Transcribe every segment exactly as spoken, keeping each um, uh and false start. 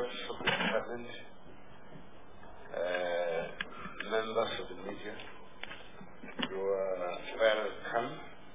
reps of the department, uh, members of the media, you are welcome.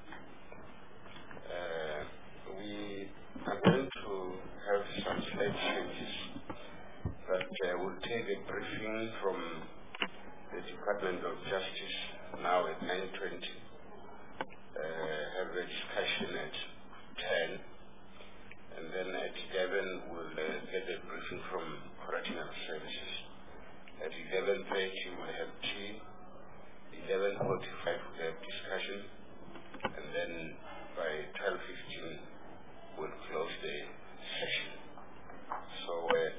Uh, we are going to have some slight changes, but uh, we'll take a briefing from the Department of Justice now at nine twenty, uh, have a discussion at ten, and then at eleven we'll uh, get a briefing from Correctional Services. At eleven thirty we'll have tea, eleven forty-five we'll have discussion, and then by twelve fifteen we'll close the session. So uh,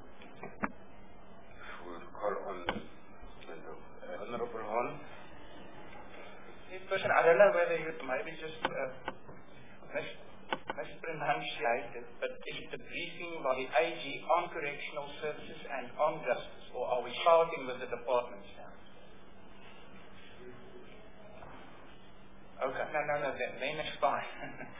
we'll call on uh, Honorable Hon. Person, I don't know whether you maybe just uh, mis mispronunciated, but is it a briefing by the A G on correctional services and on justice, or are we starting with the departments now? Okay, no, no, no, then, then it's fine.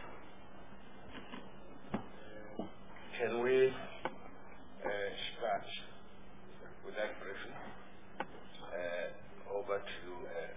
Can we uh, start with that briefing? Uh, over to you. Uh,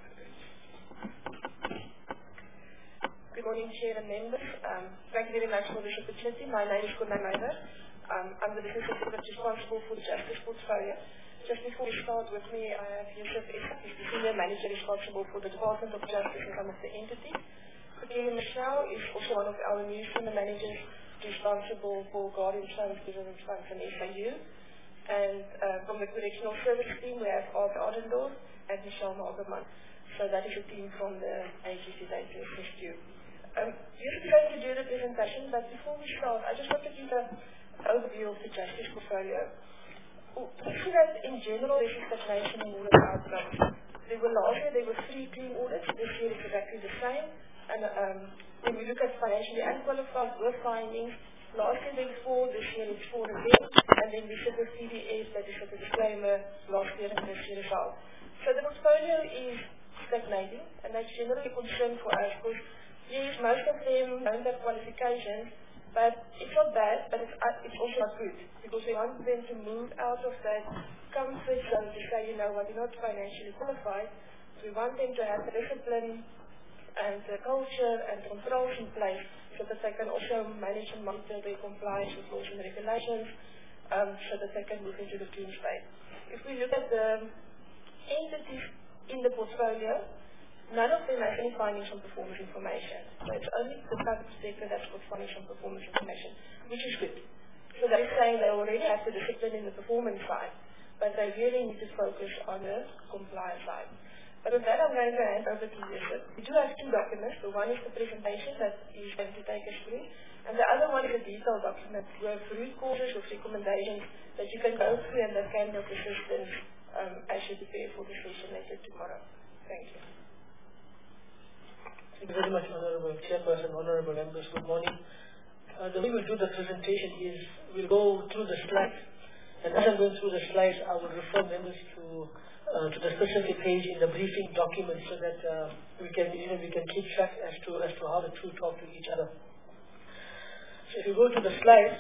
Good morning, Chair and members. Um, thank you very much for this opportunity. My name is Cornay Meijer. Um, I'm the business executive responsible for the justice portfolio. Just before we start with me, I have Yusuf Issa, who's the senior manager responsible for the Department of Justice and some of the entities. Kelly Michelle is also one of our new senior managers responsible for Guardian Funds, Government Funds, and S A U. And uh, from the Correctional Service team, we have Art Ardendorf and Michelle Magerman. So that is a team from the A G C today to assist you. Um, you're going to do the presentation, but before we start, I just want to give an overview of the justice portfolio. We see that in general there is stagnation in audit outcomes. There were last year there were three clean audits. This year it's exactly the same. And um, when we look at financially unqualified with findings, last year there were four, this year it's four again. And then we set the C D S, that is a disclaimer, last year and this year as well. So the portfolio is stagnating, and that's generally a concern for us because yes, most of them don't have qualifications, but it's not bad, but it's, uh, it's also not good, because we want them to move out of that comfort zone to say, you know what, you're not financially qualified. So we want them to have the discipline and the culture and controls in place so that they can also manage and monitor their compliance with laws and regulations, um, so that they can move into the clean state. If we look at the entities in the portfolio, none of them have any findings on performance information. So it's only the private sector that's got findings on performance information, which is good. So they're saying they already have the discipline in the performance side, but they really need to focus on the compliance side. But with that, I'm going to hand over to Yusuf. We do have two documents. The one is the presentation that he's going to take us through, and the other one is a detailed document with root causes, with recommendations that you can go through and that can be of assistance um, as you prepare for the session later tomorrow. Thank you. Thank you very much, Honorable Chairperson, Honorable Members. Good morning. Uh, the way we'll do the presentation is we'll go through the slides, and as I'm going through the slides, I will refer members to uh, to the specific page in the briefing document so that uh, we can you know we can keep track as to as to how the two talk to each other. So if you go to the slides.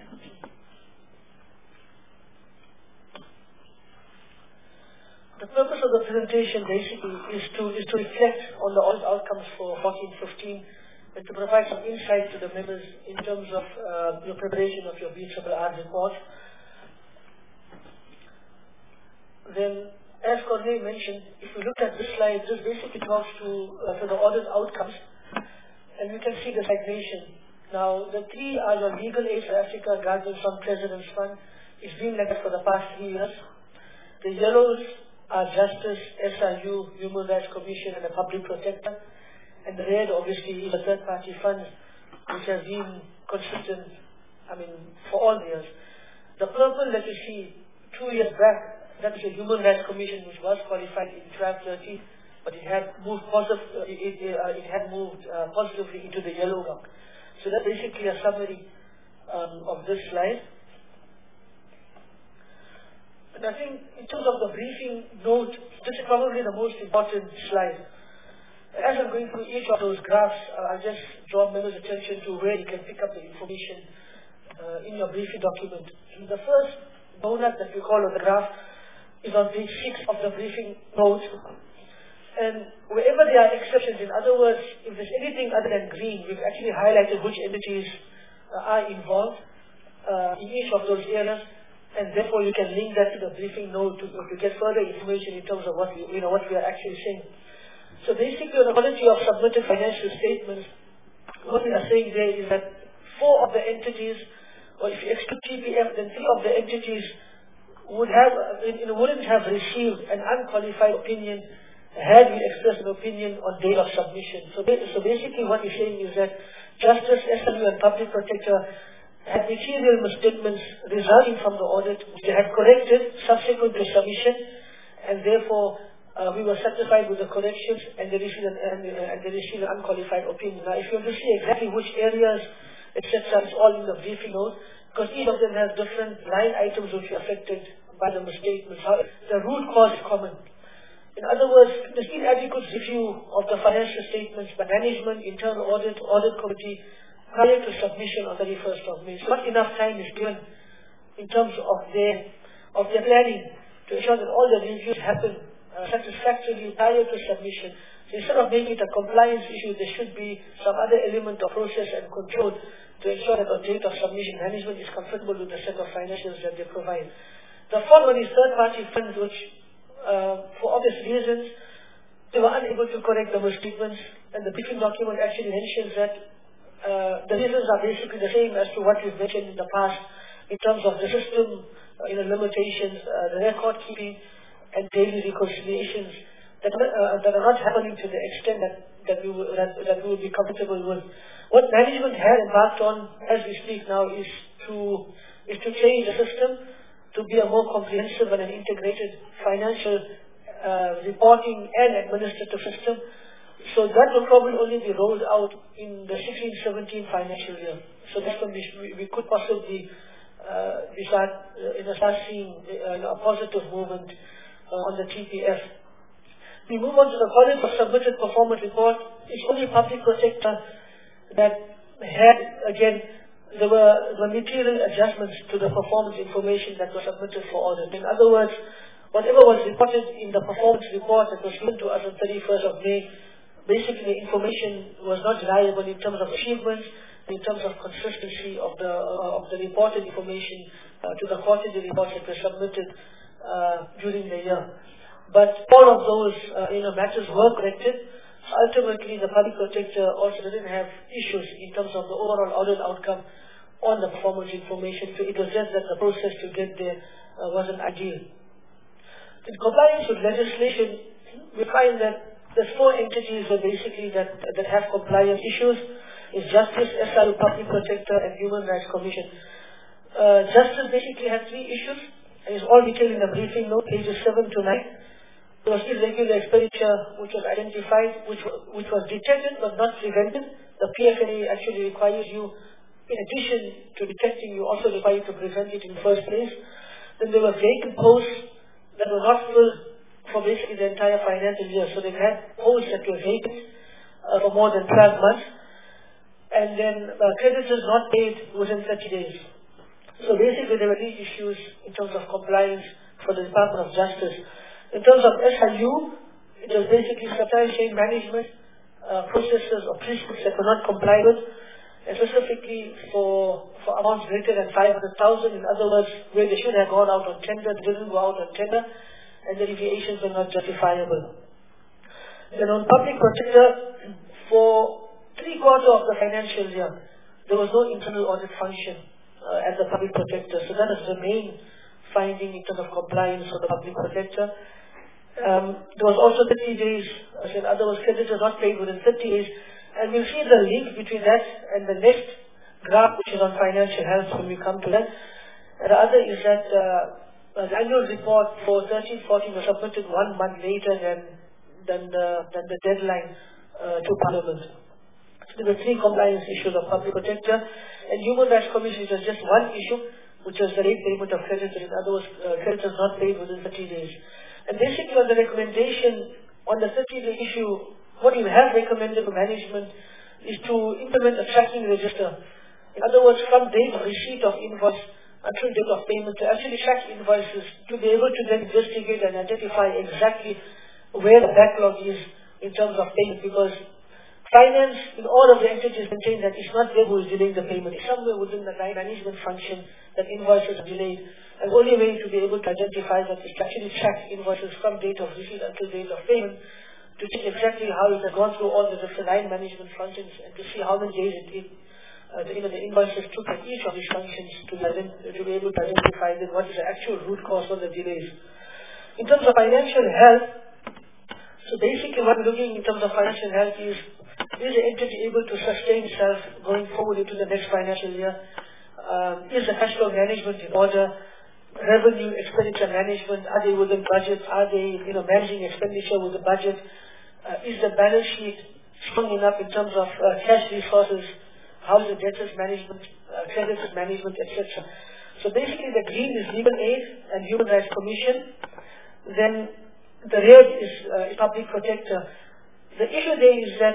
The purpose of the presentation basically is to is to reflect on the audit outcomes for fourteen fifteen and to provide some insight to the members in terms of uh, your preparation of your B R R R report. Then, as Cornay mentioned, if we look at this slide, this basically talks to, uh, to the audit outcomes, and you can see the stagnation. Now, the three are your Legal Aid for Africa, Guardian Fund, President's Fund. It's been like that for the past three years. The yellows are Justice, S I U, Human Rights Commission, and the Public Protector. And the red, obviously, is a third-party fund, which has been consistent, I mean, for all years. The purple that you see two years back, that is a Human Rights Commission, which was qualified in twelve thirty, but it had moved positive, it, it, uh, it had moved uh, positively into the yellow block. So that's basically a summary um, of this slide. And I think in terms of the briefing note, this is probably the most important slide. As I'm going through each of those graphs, uh, I'll just draw members' attention to where you can pick up the information uh, in your briefing document. The first donut that we call or the graph is on page six of the briefing note. And wherever there are exceptions, in other words, if there's anything other than green, we've actually highlighted which entities uh, are involved uh, in each of those areas, and therefore you can link that to the briefing note to, to get further information in terms of what we, you know, what we are actually saying. So basically, on the quality of submitted financial statements, what we are saying there is that four of the entities, or if you exclude T P F, then three of the entities would have, you know, wouldn't have received an unqualified opinion had we expressed an opinion on date of submission. So, so basically what we're saying is that Justice, S M U and Public Protector had material misstatements resulting from the audit, which they had corrected subsequent to submission, and therefore uh, we were satisfied with the corrections, and they received an, and, uh, and they received an unqualified opinion. Now, if you want to see exactly which areas, et cetera, it's all in the briefing note, because each of them has different line items which are affected by the misstatements. The root cause is common. In other words, the inadequate review of the financial statements by management, internal audit, audit committee, prior to submission on thirty-first of May. So not enough time is given in terms of their, of their planning to ensure that all the reviews happen uh, satisfactorily prior to submission. So instead of making it a compliance issue, there should be some other element of process and control to ensure that on date of submission, management is comfortable with the set of financials that they provide. The fourth one is third-party funds, which, uh, for obvious reasons, they were unable to correct the misstatements, and the briefing document actually mentions that uh, the reasons are basically the same as to what we've mentioned in the past in terms of the system, uh, you know, limitations, uh, the record keeping, and daily reconciliations that, uh, that are not happening to the extent that, that, we will, that, that we will be comfortable with. What management has embarked on as we speak now is to, is to change the system to be a more comprehensive and an integrated financial uh, reporting and administrative system. So that will probably only be rolled out in the sixteen seventeen financial year. So that's when we, we could possibly uh, we start, uh, you know, start seeing uh, a positive movement uh, on the T P F. We move on to the quality of submitted performance report. It's only Public Protector that had, again, there were, there were material adjustments to the performance information that was submitted for audit. In other words, whatever was reported in the performance report that was given to us on thirty-first of May, basically the information was not reliable in terms of achievements, in terms of consistency of the uh, of the reported information uh, to the quarterly reports that were submitted uh, during the year. But all of those uh, you know, matters were corrected. So ultimately, the Public Protector also didn't have issues in terms of the overall audit outcome on the performance information. So it was just that the process to get there uh, wasn't ideal. In compliance with legislation, we find that there's four entities that basically that, that have compliance issues. It's Justice, S R U, Public Protector, and Human Rights Commission. Uh, Justice basically had three issues, and it's all detailed in the briefing note, pages seven to nine. There was irregular expenditure which was identified, which, which was detected but not prevented. The P F N A actually requires you, in addition to detecting, you also require to prevent it in the first place. Then there were vacant posts that were not filled for basically the entire financial year. So they had posts that were vacant uh, for more than twelve months. And then uh, creditors not paid within thirty days. So basically there were these issues in terms of compliance for the Department of Justice. In terms of S I U, it was basically supply chain management uh, processes or prescripts that were not complied with, and specifically for, for amounts greater than five hundred thousand, in other words, where they should have gone out on tender, they didn't go out on tender, and the deviations were not justifiable. Then on Public Protector, for three quarters of the financial year, there was no internal audit function uh, as the Public Protector. So that is the main finding in terms of compliance for the Public Protector. Um, there was also thirty days, as in other words, creditors not paid within thirty days. And we'll see the link between that and the next graph, which is on financial health when we come to that. And the other is that uh, the annual report for thirteen fourteen was submitted one month later than, than, the, than the deadline uh, to Parliament. So there were three compliance issues of Public Protector. And Human Rights Commission was just one issue, which was the late payment of creditors. In other words, uh, creditors not paid within thirty days. And basically on the recommendation on the thirty-day issue, what we have recommended to management is to implement a tracking register In other words, from date of receipt of invoice until date of payment, to actually track invoices, to be able to then investigate and identify exactly where the backlog is in terms of payment, because finance in all of the entities maintain that it's not them who is delaying the payment. It's somewhere within the line management function that invoices are delayed. And the only way to be able to identify that is to actually track invoices from date of receipt until date of payment, to see exactly how it has gone through all the different line management functions and to see how many days it, it uh, the, you know, the invoices took at each of these functions to, to be able to identify then what is the actual root cause of the delays. In terms of financial health, so basically what we're looking in terms of financial health is, is the entity able to sustain itself going forward into the next financial year? Um, is the cash flow management in order? Revenue, expenditure management, are they within budget? Are they, you know, managing expenditure with the budget? Uh, is the balance sheet strong enough in terms of uh, cash resources? How is the debtors management, uh, creditors management, et cetera. So basically the green is legal aid and human rights commission. Then the red is uh, public protector. The issue there is that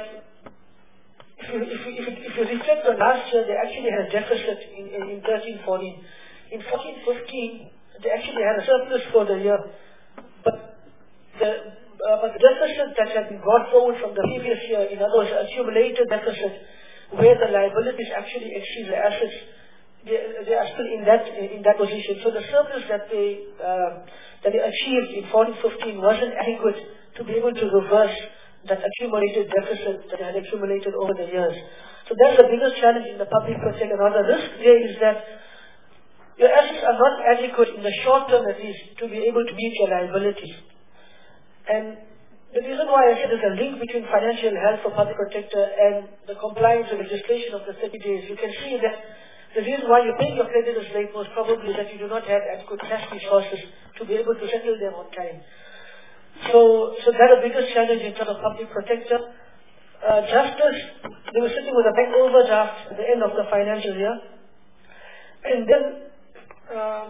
if you, if you, if you, if you reflect on last year, they actually had a deficit in, in, in thirteen fourteen. In fourteen fifteen, they actually had a surplus for the year. But the, uh, but the deficit that had been brought forward from the previous year, in other words, accumulated deficit, where the liabilities actually exceed the assets, they, they are still in that in that position. So the surplus that they uh, that they achieved in fourteen fifteen wasn't adequate to be able to reverse that accumulated deficit that had accumulated over the years. So that's the biggest challenge in the public protector. Now the risk there is that your assets are not adequate in the short term at least to be able to meet your liabilities. And the reason why I said there's a link between financial health for public protector and the compliance with legislation of the thirty days, you can see that the reason why you pay your creditors late most probably is that you do not have adequate cash resources to be able to settle them on time. So, so that's the biggest challenge in terms of public protector. Uh, justice, they were sitting with a bank overdraft at the end of the financial year. And then, um,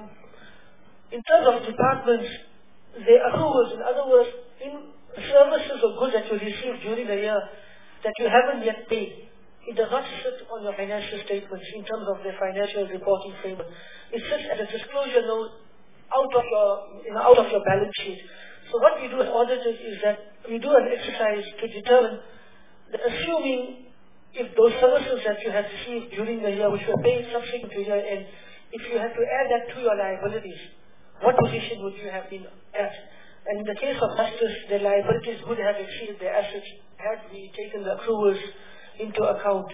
in terms of departments, they accruals, in other words, in services or goods that you received during the year that you haven't yet paid, it does not sit on your financial statements in terms of the financial reporting framework. It sits as a disclosure note out of your, you know, out of your balance sheet. So what we do as auditors is that we do an exercise to determine that assuming if those services that you have received during the year, which were paid subsequent to year end, if you had to add that to your liabilities, what position would you have been at? And in the case of justice, the liabilities would have exceeded the assets had we taken the accruals into account.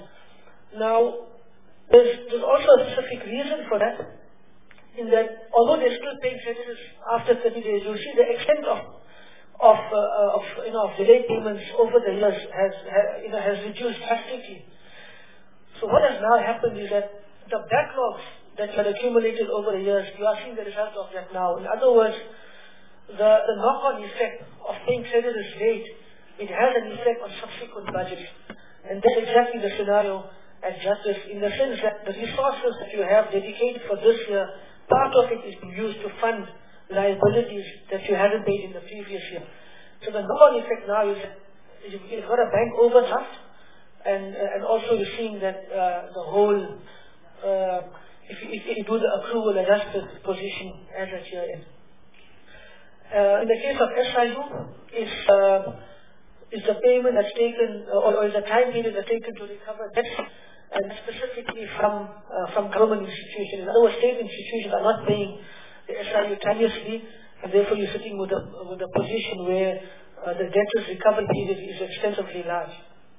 Now, there's, there's also a specific reason for that, in that although they're still paying creditors after thirty days, you'll see the extent of of, uh, of you know of delayed payments over the years has ha, you know has reduced drastically. So what has now happened is that the backlogs that had accumulated over the years, you are seeing the result of that now. In other words, the, the knock-on effect of paying creditors late, it has an effect on subsequent budgets. And that's exactly the scenario at Justice, in the sense that the resources that you have dedicated for this year, part of it is being used to fund liabilities that you hadn't paid in the previous year. So the knock-on effect now is that you've got a bank overdraft, and uh, and also you're seeing that uh, the whole, uh, if, you, if you do the accrual adjusted position as at year end. Uh, in the case of S I U, it's, uh, it's the payment that's taken, or, or is the time period that's taken to recover debts, and specifically from uh, from government institutions. In other words, state institutions are not paying the S I U timely, and therefore you're sitting with a, with a position where uh, the debtors recovery period is extensively large.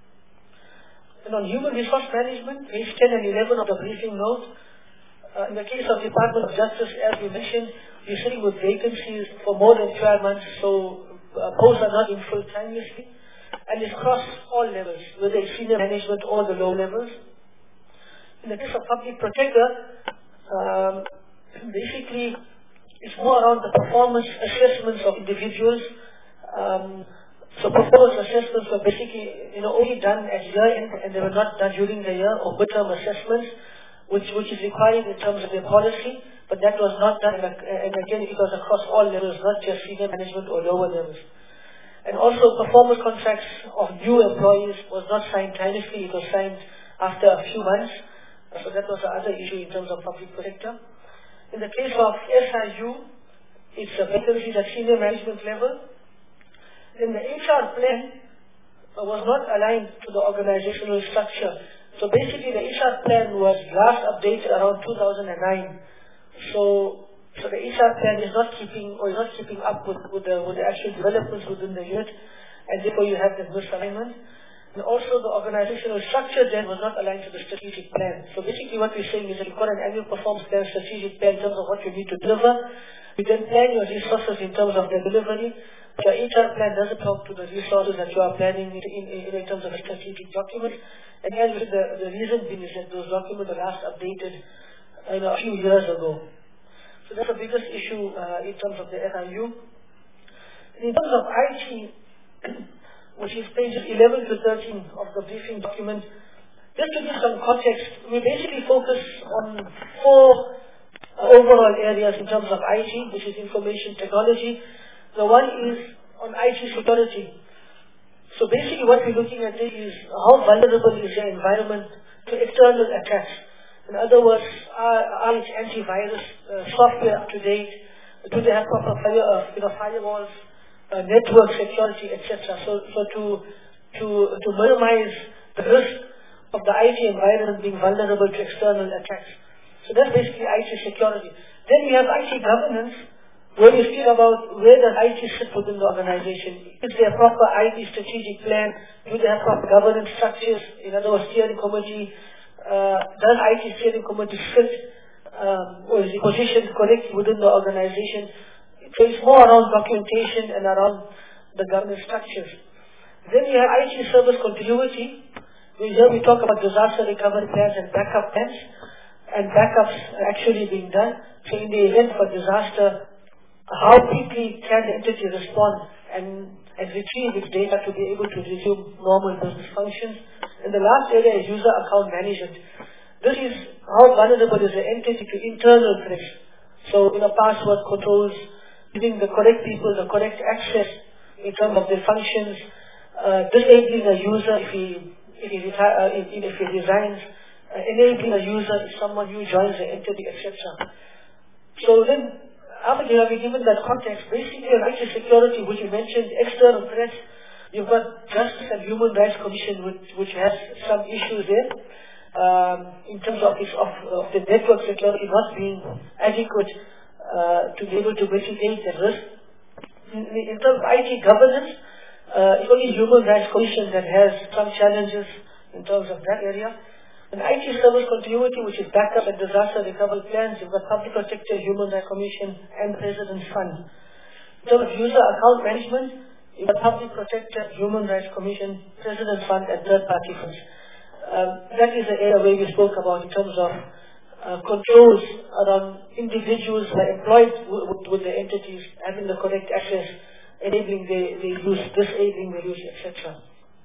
And on human resource management, page ten and eleven of the briefing note, uh, in the case of Department of Justice, as we mentioned, you're sitting with vacancies for more than twelve months, so uh, posts are not in full timelessly, and it's across all levels, whether it's senior management or the low levels. In the case of public protector, um, basically it's more around the performance assessments of individuals. Um, so performance assessments were basically, you know, only done at year end, and they were not done during the year, or midterm assessments, which which is required in terms of their policy, but that was not done, and again it was across all levels, not just senior management or lower levels. And also performance contracts of new employees was not signed timely, it was signed after a few months. So that was the other issue in terms of public protector. In the case of S I U, it's a vacancy at senior management level. Then the H R plan uh, was not aligned to the organizational structure. So basically the H R plan was last updated around two thousand nine. So, so the H R plan is not keeping or is not keeping up with, with, the, with the actual developments within the unit, and therefore you have the misalignment. And also the organizational structure then was not aligned to the strategic plan. So basically what we're saying is that you've got an annual performance plan, strategic plan in terms of what you need to deliver. You then plan your resources in terms of the delivery. The H R plan doesn't talk to the resources that you are planning in, in, in terms of a strategic document. And then the, the reason being is that those documents are last updated you know, a few years ago. So that's the biggest issue uh, in terms of the S I U. In terms of I T, which is pages eleven to thirteen of the briefing document. Just to give some context, we basically focus on four uh, overall areas in terms of I T, which is information technology. The one is on I T security. So basically what we're looking at is how vulnerable is your environment to external attacks. In other words, are, are its antivirus uh, software up to date? Do they have proper fire, uh, you know, firewalls? Uh, network security, et cetera. So, so to to to minimize the risk of the I T environment being vulnerable to external attacks. So that's basically I T security. Then we have I T governance, where we speak about where does I T sit within the organization. Is there a proper I T strategic plan? Do they have proper governance structures? In other words, steering committee. Uh, does I T steering committee sit um, or is the position correct within the organization? So it's more around documentation and around the governance structures. Then we have I T service continuity. Here we talk about disaster recovery plans and backup plans, and backups are actually being done. So in the event of a disaster, how quickly can the entity respond and, and retrieve its data to be able to resume normal business functions. And the last area is user account management. This is how vulnerable is the entity to internal threats. So you know, password controls, giving the correct people the correct access in terms of their functions, uh, disabling a user if he if he, reti- uh, if, if he resigns, uh, enabling a user if someone new joins the entity, et cetera. So then, after you have been given that context, basically on I T security, which you mentioned, external threats, you've got Justice and Human Rights Commission, which, which has some issues there um, in terms of, its, of, of the network security not being adequate. Uh, to be able to mitigate the risk. In, in terms of I T governance, uh, it's only Human Rights Commission that has some challenges in terms of that area. And I T service continuity, which is backup and disaster recovery plans, you've got Public Protector, Human Rights Commission, and President's Fund. In terms of user account management, you've got Public Protector, Human Rights Commission, President's Fund, and third-party funds. Um, that is the area where we spoke about in terms of Uh, controls around individuals who are employed w- w- with the entities, having the correct access, enabling their, their use, disabling their use, et cetera.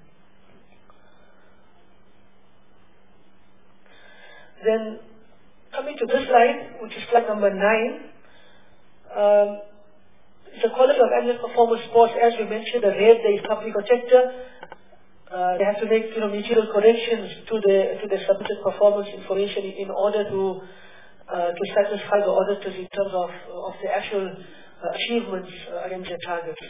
Then, coming to this slide, which is slide number nine, um, the quality of annual performance reports, as we mentioned, the red, there is public protector. Uh, they have to make you know, material corrections to the to the submitted performance information in order to uh, to satisfy the auditors in terms of of the actual uh, achievements uh, against their targets.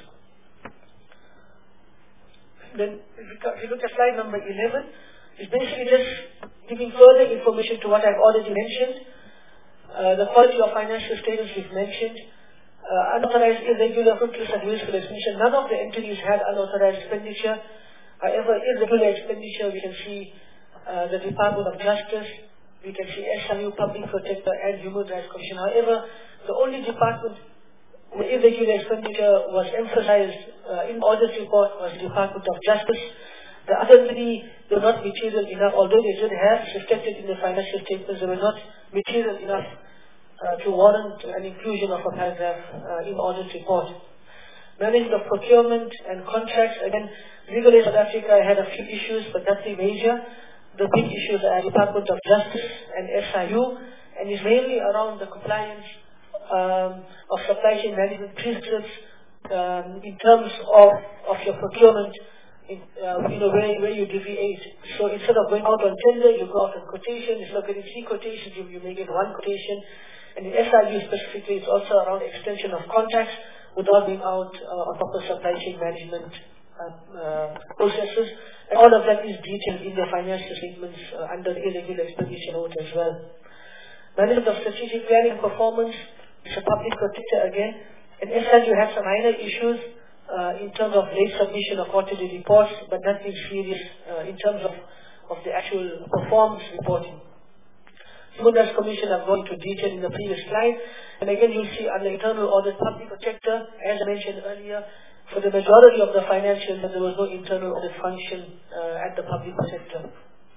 Then, if you, if you look at slide number eleven, it's basically just giving further information to what I've already mentioned. Uh, the quality of financial statements we've mentioned. Uh, unauthorized, irregular, fruitless, and wasteful expenditure. None of the entities had unauthorized expenditure. However, irregular expenditure, we can see uh, the Department of Justice, we can see S I U, Public Protector, and Human Rights Commission. However, the only department where irregular expenditure was emphasized uh, in audit report was the Department of Justice. The other three were not material enough, although they did have reflected in the financial statements, they were not material enough uh, to warrant an inclusion of a paragraph uh, in audit report. Management of procurement and contracts, again, Legal Aid South Africa had a few issues, but nothing major. The big issues are Department of Justice and S I U, and is mainly around the compliance um, of supply chain management principles um, in terms of, of your procurement, in, uh, you know, where, where you deviate. So instead of going out on tender, you go out on quotation. Instead of getting three quotations, you, you may get one quotation. And in S I U specifically, it's also around extension of contracts without being out uh, on proper supply chain management uh, uh, processes. And all of that is detailed in the financial statements uh, under the irregular expenditure note as well. Management of strategic planning and performance is a public protector again. And S I U had some minor issues uh, in terms of late submission of quarterly reports, but nothing serious uh, in terms of, of the actual performance reporting. Human Rights Commission have gone into detail in the previous slide. And again, you'll see under internal audit, public protector, as I mentioned earlier, for the majority of the financials, there was no internal audit function uh, at the public protector.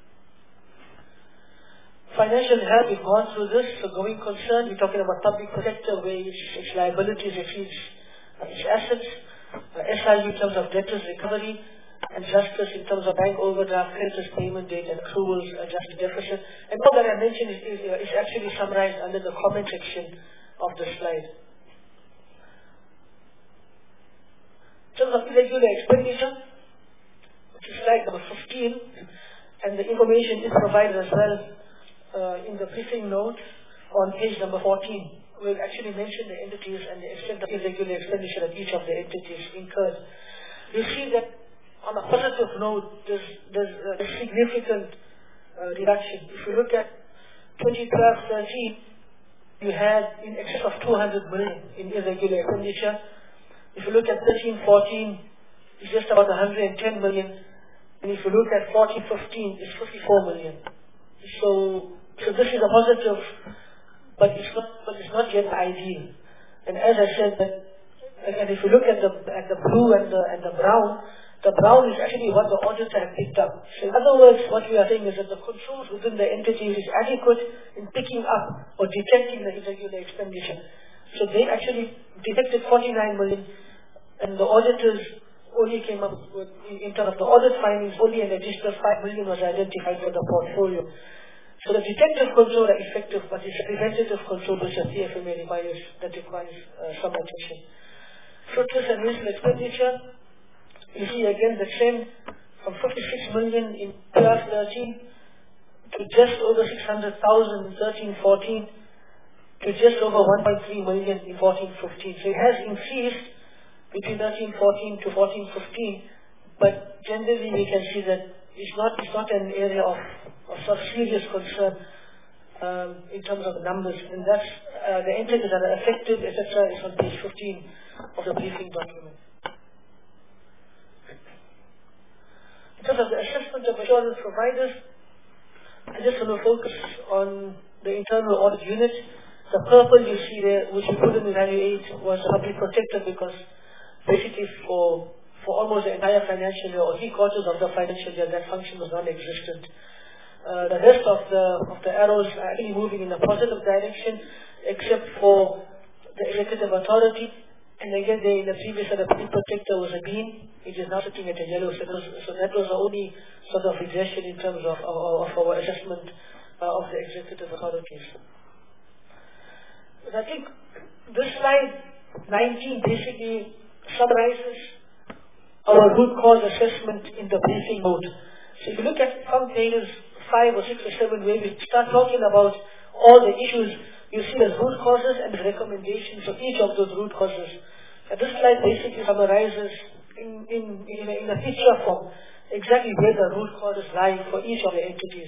Financial health, we've gone through this. So going concern, we're talking about public protector where its, its liabilities exceeds uh, its assets. Uh, S I U in terms of debtors recovery, and justice in terms of bank overdraft, creditors payment date, and accruals, adjusted deficit. And all that I mentioned is, is, uh, is actually summarized under the comment section of the slide. In terms of irregular expenditure, which is slide number fifteen, and the information is provided as well uh, in the briefing note on page number fourteen. We'll actually mention the entities and the extent of irregular expenditure that each of the entities incurred. You see that on a positive note, there's, there's a significant uh, reduction. If you look at twenty twelve thirteen, you had in excess of two hundred million in irregular expenditure. If you look at thirteen fourteen, it's just about one hundred ten million. And if you look at fourteen fifteen, it's fifty-four million. So, so this is a positive, but it's not, but it's not yet ideal. And as I said, that, and if you look at the at the blue and the and the brown, the brown is actually what the auditor had picked up. So in other words, what we are saying is that the controls within the entities is adequate in picking up or detecting the irregular expenditure. So they actually detected forty-nine million, and the auditors only came up with, in terms of the audit findings, only an additional five million was identified for the portfolio. So the detective control are effective, but it's preventative control which the P F M A requires, that requires uh, some attention. Fruitless and wasteful expenditure, you see again the trend from fifty-six million in twelve thirteen to just over six hundred thousand in thirteen fourteen to just over one point three million in fourteen fifteen. So it has increased between thirteen fourteen to fourteen fifteen, but generally we can see that it's not, it's not an area of, of sort of serious concern um, in terms of the numbers, and that's uh, the entities that are affected, et cetera, is on page fifteen of the briefing document. In terms of the assessment of assurance providers, I just want to focus on the internal audit unit. The purple you see there, which we couldn't evaluate, was the public protector because basically for for almost the entire financial year or three quarters of the financial year, that function was non-existent. Uh, the rest of the of the arrows are actually moving in a positive direction, except for the executive authority. And again, they, in the previous year, the public protector was a green. It is now sitting at a yellow. So, those, so that was the only sort of regression in terms of, of, of our assessment uh, of the executive authorities. But I think this slide nineteen basically summarizes our root cause assessment in the briefing note. So if you look at some pages five or six or seven where we start talking about all the issues, you see the root causes and the recommendations of each of those root causes. And this slide basically summarizes in, in, in, a, in a picture form exactly where the root causes lie for each of the entities.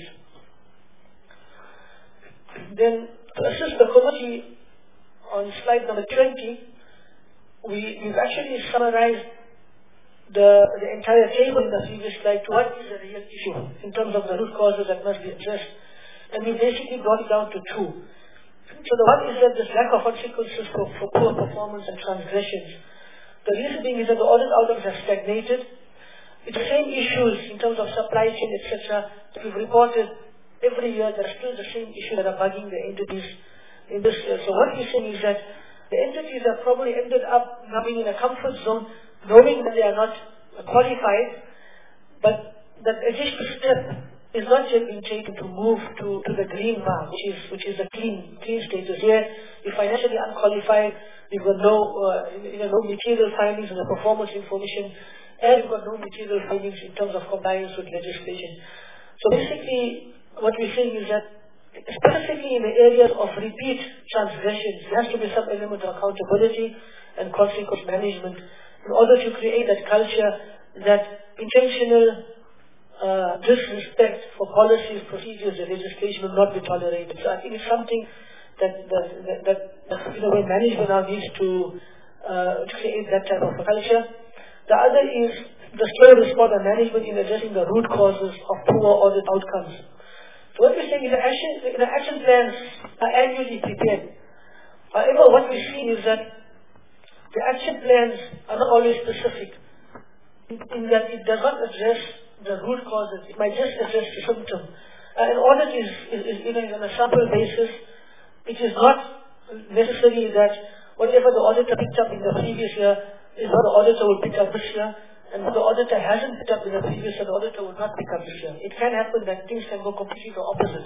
Then to assist the committee on slide number twenty, we, we've actually summarized the, the entire table in the previous slide to what is the real issue in terms of the root causes that must be addressed. And we basically brought it down to two. So the one is that this lack of consequences for, for poor performance and transgressions. The reason being is that the audit outcomes have stagnated. It's the same issues in terms of supply chain, et cetera, that we've reported every year. There are still the same issues that are bugging the entities in this year. So what we're saying is that the entities have probably ended up now being in a comfort zone, knowing that they are not qualified, but that additional step is not yet being taken to move to, to the green bar, which is which is a clean clean status. Here, you're financially unqualified, you've got no uh, you know, no material findings in the performance information, and we've got no material findings in terms of compliance with legislation. So basically, what we're saying is that specifically in the areas of repeat transgressions, there has to be some element of accountability and consequence management in order to create that culture that intentional uh, disrespect for policies, procedures, and legislation will not be tolerated. So I think it's something that, that, that, that, that you know, where management now needs to, uh, to create that type of a culture. The other is the slow response of management in addressing the root causes of poor audit outcomes. So what we're saying is that action, the action plans are annually prepared. However, what we see is that the action plans are not always specific, in, in that it does not address the root causes. It might just address the symptom. Uh, an audit is, is, is you know, on a sample basis. It is not necessary that whatever the auditor picked up in the previous year is what the auditor will pick up this year, and what the auditor hasn't picked up in the previous year, the auditor will not pick up this year. It can happen that things can go completely the opposite.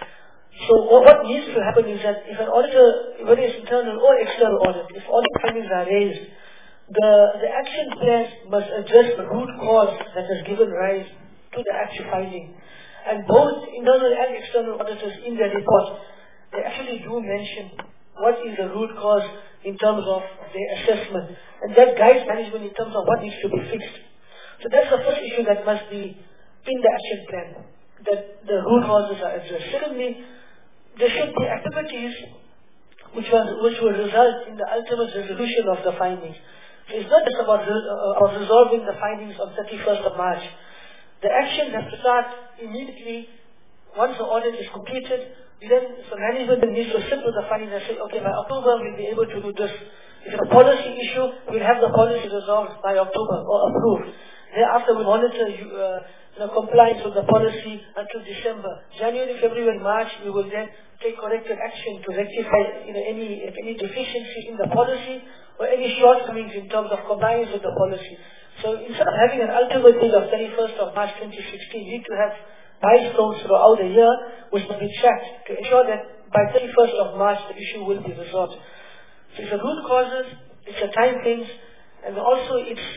So what needs to happen is that if an auditor, whether it's internal or external audit, if audit findings are raised, the, the action plan must address the root cause that has given rise to the actual finding. And both internal and external auditors in their report, they actually do mention what is the root cause in terms of their assessment. And that guides management in terms of what needs to be fixed. So that's the first issue that must be in the action plan, that the root causes are addressed. Secondly, there should be activities which, was, which will result in the ultimate resolution of the findings. So it's not just about, uh, about resolving the findings on thirty-first of March. The action has to start immediately once the audit is completed. Then so management then needs to sit with the findings and say, okay, by October we'll be able to do this. If it's a policy issue, we'll have the policy resolved by October or approved. Thereafter we monitor you, uh, you know, compliance with the policy until December. January, February, March, we will then take corrective action to rectify you know, any, any deficiency in the policy or any shortcomings in terms of compliance with the policy. So instead of having an ultimate date of thirty-first of March twenty sixteen, you need to have milestones throughout the year which will be tracked to ensure that by thirty-first of March the issue will be resolved. So it's the root causes, it's the time frames, and also it's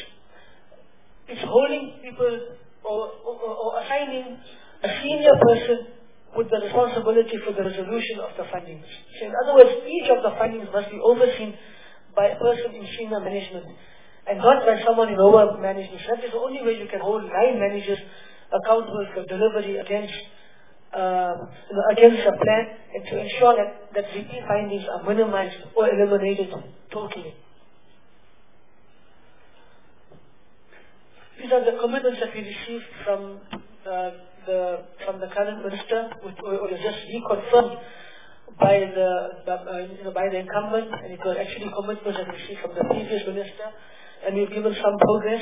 it's holding people or, or, or assigning a senior person with the responsibility for the resolution of the findings. So in other words, each of the findings must be overseen by a person in senior management and not by someone in lower management. So that is the only way you can hold line managers accountable for delivery against uh, you know, against a plan, and to ensure that, that repeat findings are minimized or eliminated totally. These are the commitments that we received from uh, the from the current minister, which was just reconfirmed by the, the uh, you know, by the incumbent, and it was actually commitments that we received from the previous minister, and we've given some progress.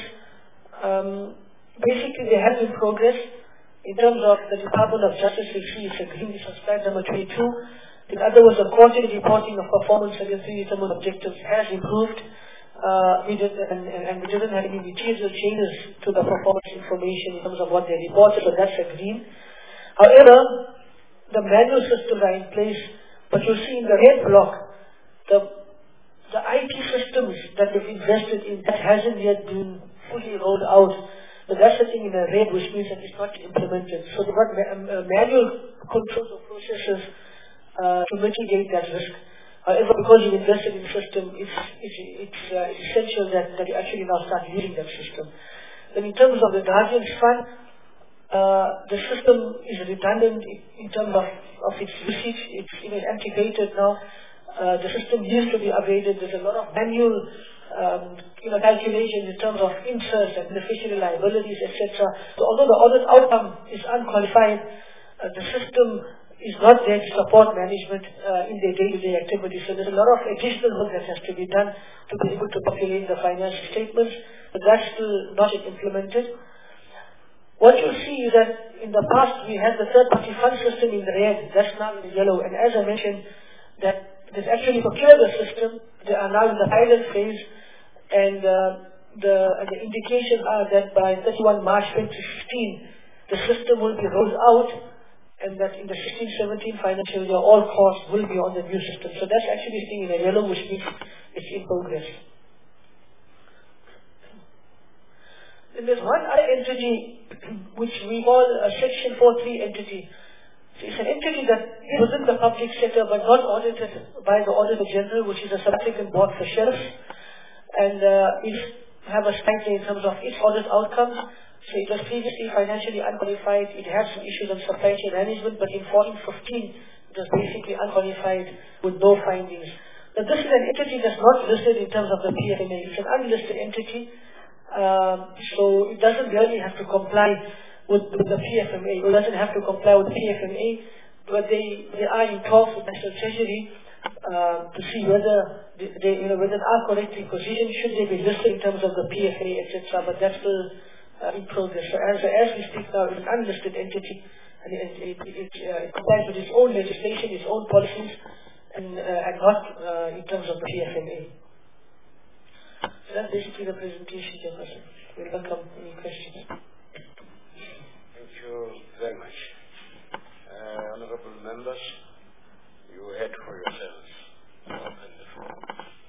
Um, basically, there has been progress in terms of the Department of Justice. We see it's agreed, it's on slide number twenty-two. The other was the quarterly reporting of performance against predetermined objectives has improved. Uh, we did, and, and, and we didn't have any material changes to the performance information in terms of what they reported, so that's agreed. However, the manual systems are in place, but you'll see in the red block, the, the I T systems that they've invested in, that hasn't yet been fully rolled out. But that's the thing in the red, which means that it's not implemented. So they've got ma uh, manual controls of processes uh, to mitigate that risk. However, because you've invested in the system, it's, it's, it's uh, essential that, that you actually now start using that system. Then in terms of the Guardians Fund, uh, the system is redundant in, in terms of, of its usage. It's, you know, it's antiquated now. Uh, the system needs to be upgraded. There's a lot of manual um, you know, calculations in terms of interest and beneficiary liabilities, et cetera. So although the audit outcome is unqualified, uh, the system is not there to support management uh, in their day-to-day activities. So there's a lot of additional work that has to be done to be able to populate the financial statements, but that's still not yet implemented. What you'll see is that in the past we had the third-party fund system in the red, that's now in the yellow, and as I mentioned, that there's actually procured the system, they are now in the pilot phase, and uh, the, uh, the indications are that by thirty-first of March twenty sixteen, the system will be rolled out, and that in the sixteen seventeen financial year, all costs will be on the new system. So that's actually seen in a yellow, which means it's in progress. Then there's one other entity which we call a Section four three entity. So it's an entity that is within the public sector but not audited by the Auditor General, which is a South African Board for Sheriffs. And uh, it have a standard in terms of its audit outcomes. So it was previously financially unqualified. It had some issues on supply chain management, but in fourteen fifteen, it was basically unqualified with no findings. Now this is an entity that's not listed in terms of the P F M A. It's an unlisted entity. Um, so it doesn't really have to comply with, with the P F M A. It doesn't have to comply with the P F M A, but they, they are in talks with National Treasury uh, to see whether they, they, you know, whether they are correctly positioned, should they be listed in terms of the P F M A, et cetera. But that's still Uh, in progress. So as, as we speak now, it's an unlisted entity, and it, it, it, uh, it complies with its own legislation, its own policies, and, uh, and not uh, in terms of the P F M A. So that's basically the presentation, Chairperson. We welcome any questions. Thank you very much. Uh, honorable members, you heard for yourselves. Open the floor.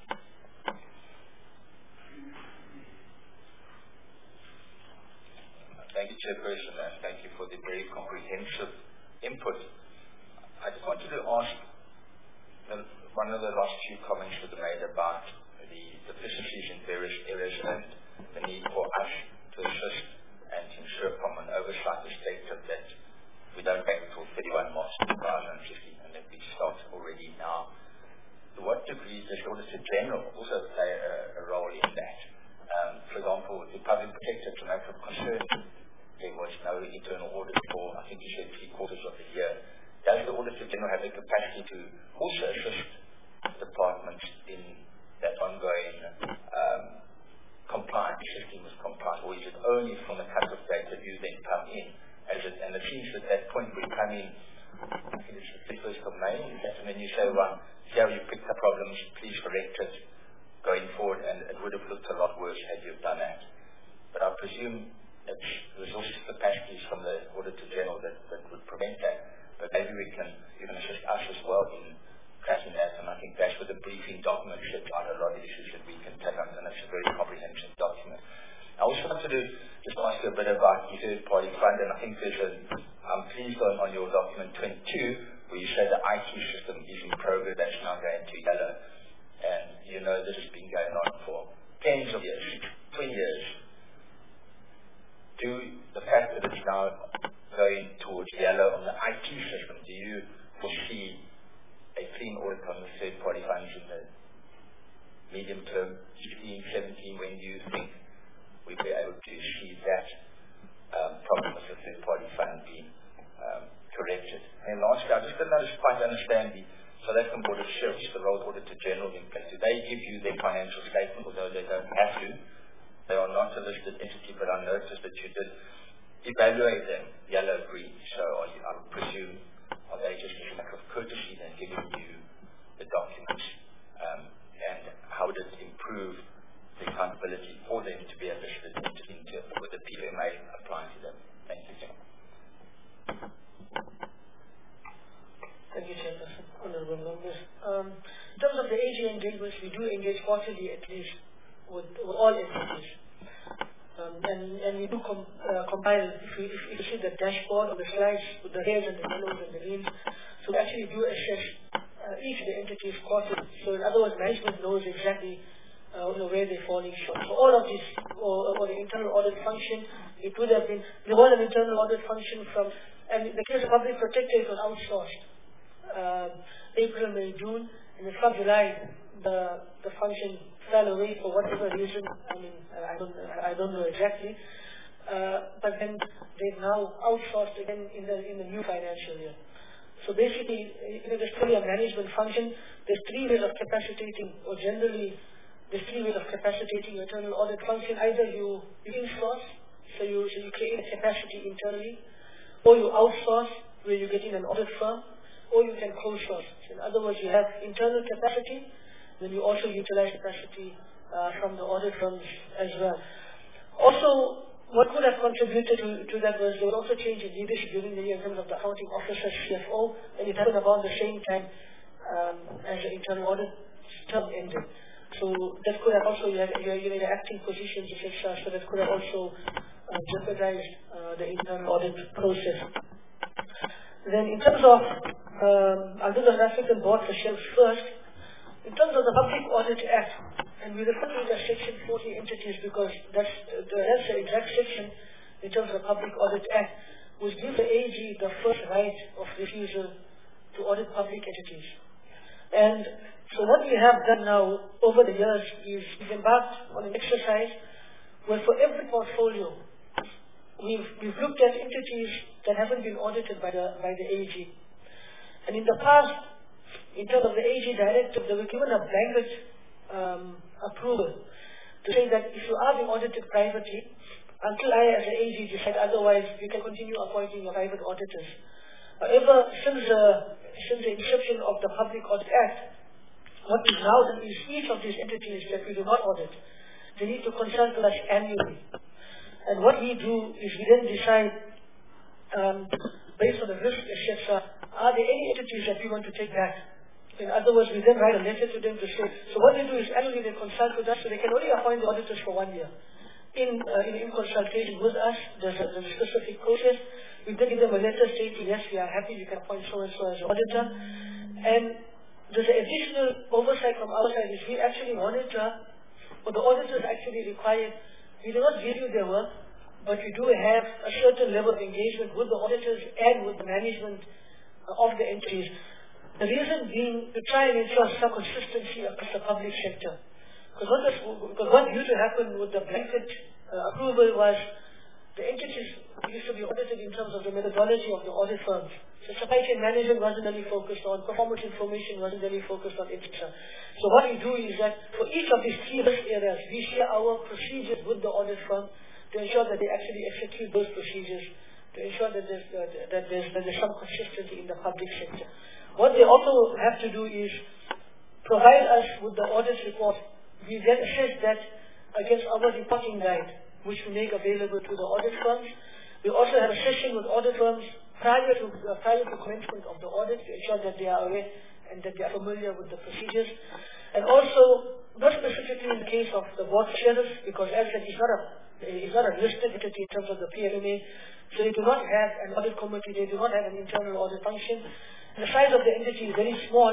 Thank you, Chairperson, and thank you for the very comprehensive input. I just wanted to ask the, one of the last few comments that were made about the deficiencies in various areas and the need for us to assist and to ensure from an oversight perspective that we don't wait until thirty-first March two thousand fifteen and that we start already now. To what degree does the Auditor General also play a, a role in that? Um, for example, the Public Protector to make a concern. There was no internal audit for, I think you said, three quarters of the year. Does the Auditor General have the capacity to also assist departments in that ongoing um, compliance, assisting with compliance, or is it only from the cut-off date that you then come in? As it, and it seems at that point we come in, I think it's the thirty-first of May, and then you say, well, here you picked up problems, please correct it going forward, and it would have looked a lot worse had you done that. But I presume it's resources capacities from the Auditor General that, that would prevent that. But maybe we can, you can assist us as well in cracking that, and I think that's where the briefing document sets out a lot of issues that we can take on, and it's a very comprehensive document. I also wanted to just ask you a bit about the third-party fund, and I think there's a, I'm pleased on, on your document twenty-two, where you say the I T system is in progress, that's now going to yellow. And you know this has been going on for tens of years, twenty years. Do the fact that it's now going towards yellow on the I T system, do you foresee a clean audit on the third-party funds in the medium term, sixteen, seventeen, when do you think we'll be able to see that um, problem with the third-party fund being um, corrected? And lastly, I just don't quite understand the South African Board of Sheriffs, the role Auditor General in place. Do they give you their financial statement, although they don't have to? They are not a listed entity, but I noticed that you did evaluate them, yellow, green. So are you, I would presume, are they just a matter of courtesy then giving you the documents? Um, and how would it improve the accountability for them to be a listed entity with the P F M A applying to them? Thank you, Chairman. Thank you, Chairperson. Honorable members. Um, in terms of the A G engagements, we do engage quarterly at least with, with all entities. Um, and, and we do com, uh, compile, if you, if you see the dashboard or the slides with the reds and the yellows and the greens, so we actually do assess uh, each of the entities quarterly. So in other words, management knows exactly uh, you know, where they're falling short. So all of this, or, or the internal audit function, it would have been, there was an internal audit function from, and in the case of Public Protector, it was outsourced. Uh, April, May, June, and then from July, the the function fell away for whatever reason. I mean, I don't I don't know exactly. Uh, but then they've now outsourced again in the in the new financial year. So basically, you know, there's still a management function. There's three ways of capacitating, or generally, there's three ways of capacitating your internal audit function. Either you you in-source, so you so you create a capacity internally, or you outsource, where you get in an audit firm, or you can co-source. So in other words, you have internal capacity, then you also utilize capacity uh, from the audit firms as well. Also, what could have contributed to, to that was there was also change in leadership during the year in terms of the accounting officer, C F O, and it happened about the same time um, as the internal audit term ended. So that could have also, you have your, your acting positions, et cetera. So that could have also uh, jeopardized uh, the internal audit process. Then in terms of, um, I'll do the African board for shelves first. In terms of the Public Audit Act, and we refer to it as Section forty entities because that's the, that's the exact section in terms of the Public Audit Act, which gives the A G the first right of refusal to audit public entities. And so what we have done now over the years is we've embarked on an exercise where for every portfolio, we've, we've looked at entities that haven't been audited by the, by the A G. And in the past, in terms of the A G directive, they were given a blanket um, approval to say that if you are being audited privately, until I as the A G decide otherwise, you can continue appointing your private auditors. However, since the, since the inception of the Public Audit Act, what is now done is each of these entities that we do not audit, they need to consult with us annually. And what we do is we then decide, um, based on the risk, et cetera, are there any entities that we want to take back? In other words, we then write a letter to them to say, so what they do is annually they consult with us, so they can only appoint the auditors for one year. In, uh, in, in consultation with us, there's a, there's a specific process. We then give them a letter stating, yes, we are happy, you can appoint so-and-so as an auditor. And there's an additional oversight from our side, is we actually monitor, or the auditors actually require, we do not review their work, but we do have a certain level of engagement with the auditors and with the management of the entities. The reason being to try and ensure some consistency across the public sector. Because what, was, because what used to happen with the blanket uh, approval was the entities used to be audited in terms of the methodology of the audit firms. So supply chain management wasn't really focused on, performance information wasn't really focused on, et cetera. So what we do is that for each of these three risk areas, we share our procedures with the audit firm to ensure that they actually execute those procedures, to ensure that there's, uh, that there's, that there's some consistency in the public sector. What they also have to do is provide us with the audit report. We then assess that against our reporting guide, which we make available to the audit firms. We also have a session with audit firms prior to, uh, prior to commencement of the audit to ensure that they are aware and that they are familiar with the procedures. And also, not specifically in the case of the board of sheriffs, because as I said, it's not a, it's not a listed entity in terms of the P M M A, so they do not have an audit committee, they do not have an internal audit function. The size of the entity is very small,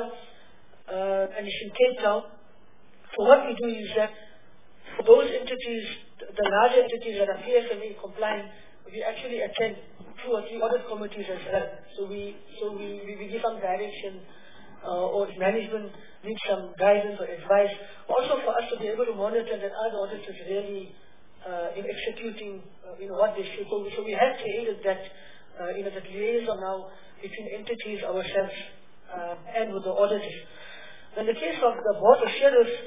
uh, and it's in Cape Town. So what we do is that for those entities, the larger entities that are P S M A compliant, we actually attend two or three audit committees as well. So we, so we, we, we give some direction, uh, or management needs some guidance or advice. Also for us to be able to monitor that other auditors really uh, in executing uh, you know, what they should. So, so we have created that, uh, you know, that liaison now between entities, ourselves, uh, and with the auditors. In the case of the board of sheriffs,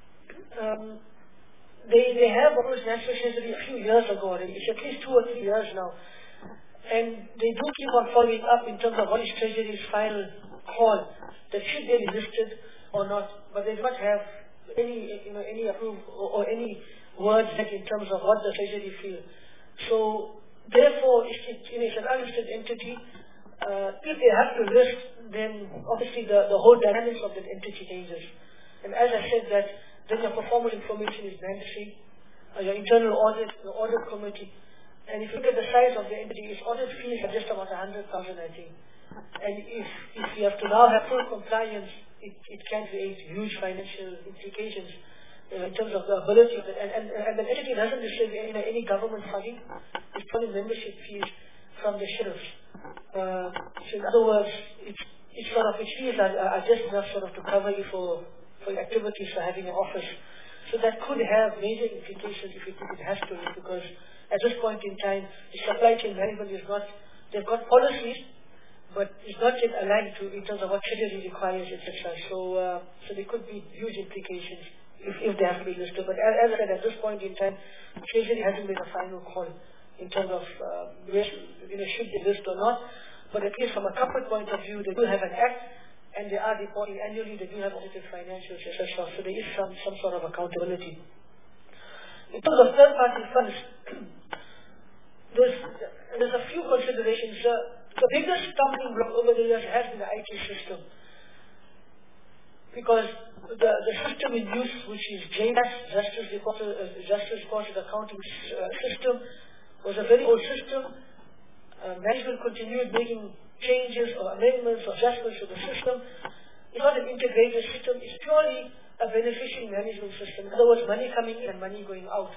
um, they, they have almost national treasury a few years ago already. It's at least two or three years now. And they do keep on following up in terms of what is Treasury's final call that should they be listed or not, but they do not have any, you know, any approve or, or any words that in terms of what the Treasury feel. So therefore, it's, it, you know, it's an unlisted entity. Uh, if they have to list, then obviously the, the whole dynamics of that entity changes. And as I said that, then your performance information is mandatory, uh, your internal audit, your audit committee. And if you look at the size of the entity, its audit fees are just about one hundred thousand, I think. And if, if you have to now have full compliance, it, it can create huge financial implications uh, in terms of the ability of it. And, and, and the entity doesn't receive any, any government funding. It's only membership fees from the sheriffs. Uh, so in other words, it's, it's sort of, its fees are, are just enough sort of to cover you for, for your activities for having an office. So that could have major implications if it, if it has to, because at this point in time, the supply chain management is not, they've got policies, but it's not yet aligned to in terms of what Treasury requires, et cetera. So, uh, so there could be huge implications if, if they have to be listed. But as, as I said, at this point in time, Treasury hasn't made a final call in terms of uh, where, you know, should they list or not. But at least from a corporate point of view, they do have an act, and they are reporting annually, they do have audited financials, et cetera. So there is some, some sort of accountability. In terms of third-party funds, there's, there's a few considerations. Uh, the biggest stumbling block over the years has been the I T system. Because the, the system in use, which is J D A S, Justice Reported, uh, Justice Reported Accounting uh, System, was a very old system. Uh, management continued making changes or amendments or adjustments to the system. It's not an integrated system. It's purely a beneficiary management system. In other words, money coming in and money going out.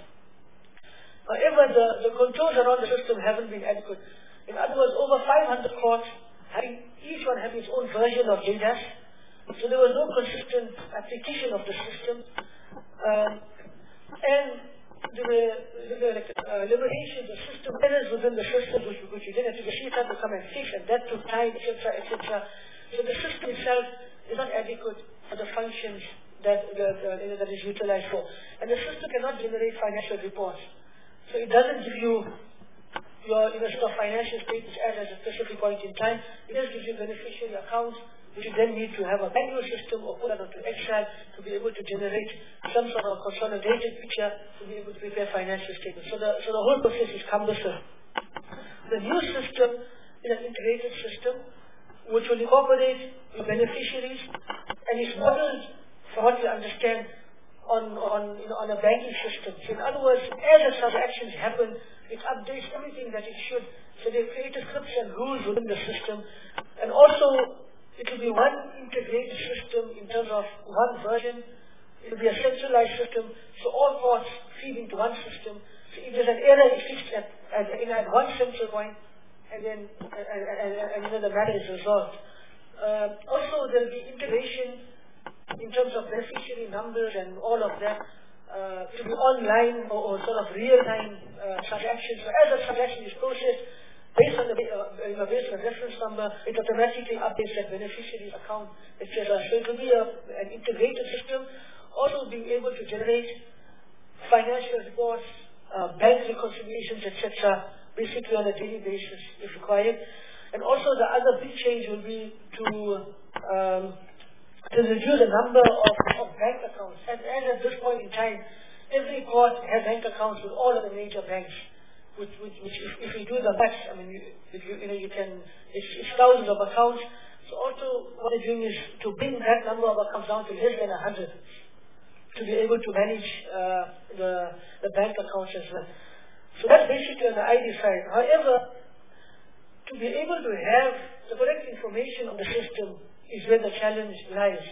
However, the, the controls around the system haven't been adequate. In other words, over five hundred courts, having, each one having its own version of J D A S. So there was no consistent application of the system. Um, and there were, there were like, uh, limitations of system errors within the system, which, which you then had to the C F A to come and fix, and that took time, et cetera, et cetera. So the system itself is not adequate for the functions that, the, the, that is utilized for. And the system cannot generate financial reports. So it doesn't give you your you know, sort of financial statements as at a specific point in time. It just gives you beneficiary accounts, which you then need to have a manual system or put that onto Excel to be able to generate some sort of consolidated picture to be able to prepare financial statements. So the, so the whole process is cumbersome. The new system is an integrated system which will incorporate the beneficiaries and is modeled for what we understand on, on, you know, on a banking system. So in other words, as the transactions happen, it updates everything that it should. So they've created scripts and rules within the system. And also, it will be one integrated system in terms of one version. It will be a centralized system, so all courts feed into one system. So if there's an error, it's fixed at, at, at one central point, and then and, and, and, and then the matter is resolved. Uh, also, there will be integration in terms of beneficiary numbers and all of that uh, to be online or, or sort of real-time uh, transactions. So as a transaction is processed, based on the uh, you know, based on the reference number, it automatically updates that beneficiary's account, et cetera. So it will be a, an integrated system. Also being able to generate financial reports, uh, bank reconciliations, et cetera, basically on a daily basis if required. And also the other big change will be to um, to reduce the number of, of bank accounts. And, and at this point in time, every court has bank accounts with all of the major banks. Which, which, which if, if you do the maths, I mean, you, if you, you know, you can, it's, it's thousands of accounts. So also what they're doing is to bring that number of accounts down to less than a hundred to be able to manage uh, the, the bank accounts as well. So that's basically on the I D side. However, to be able to have the correct information on the system is where the challenge lies.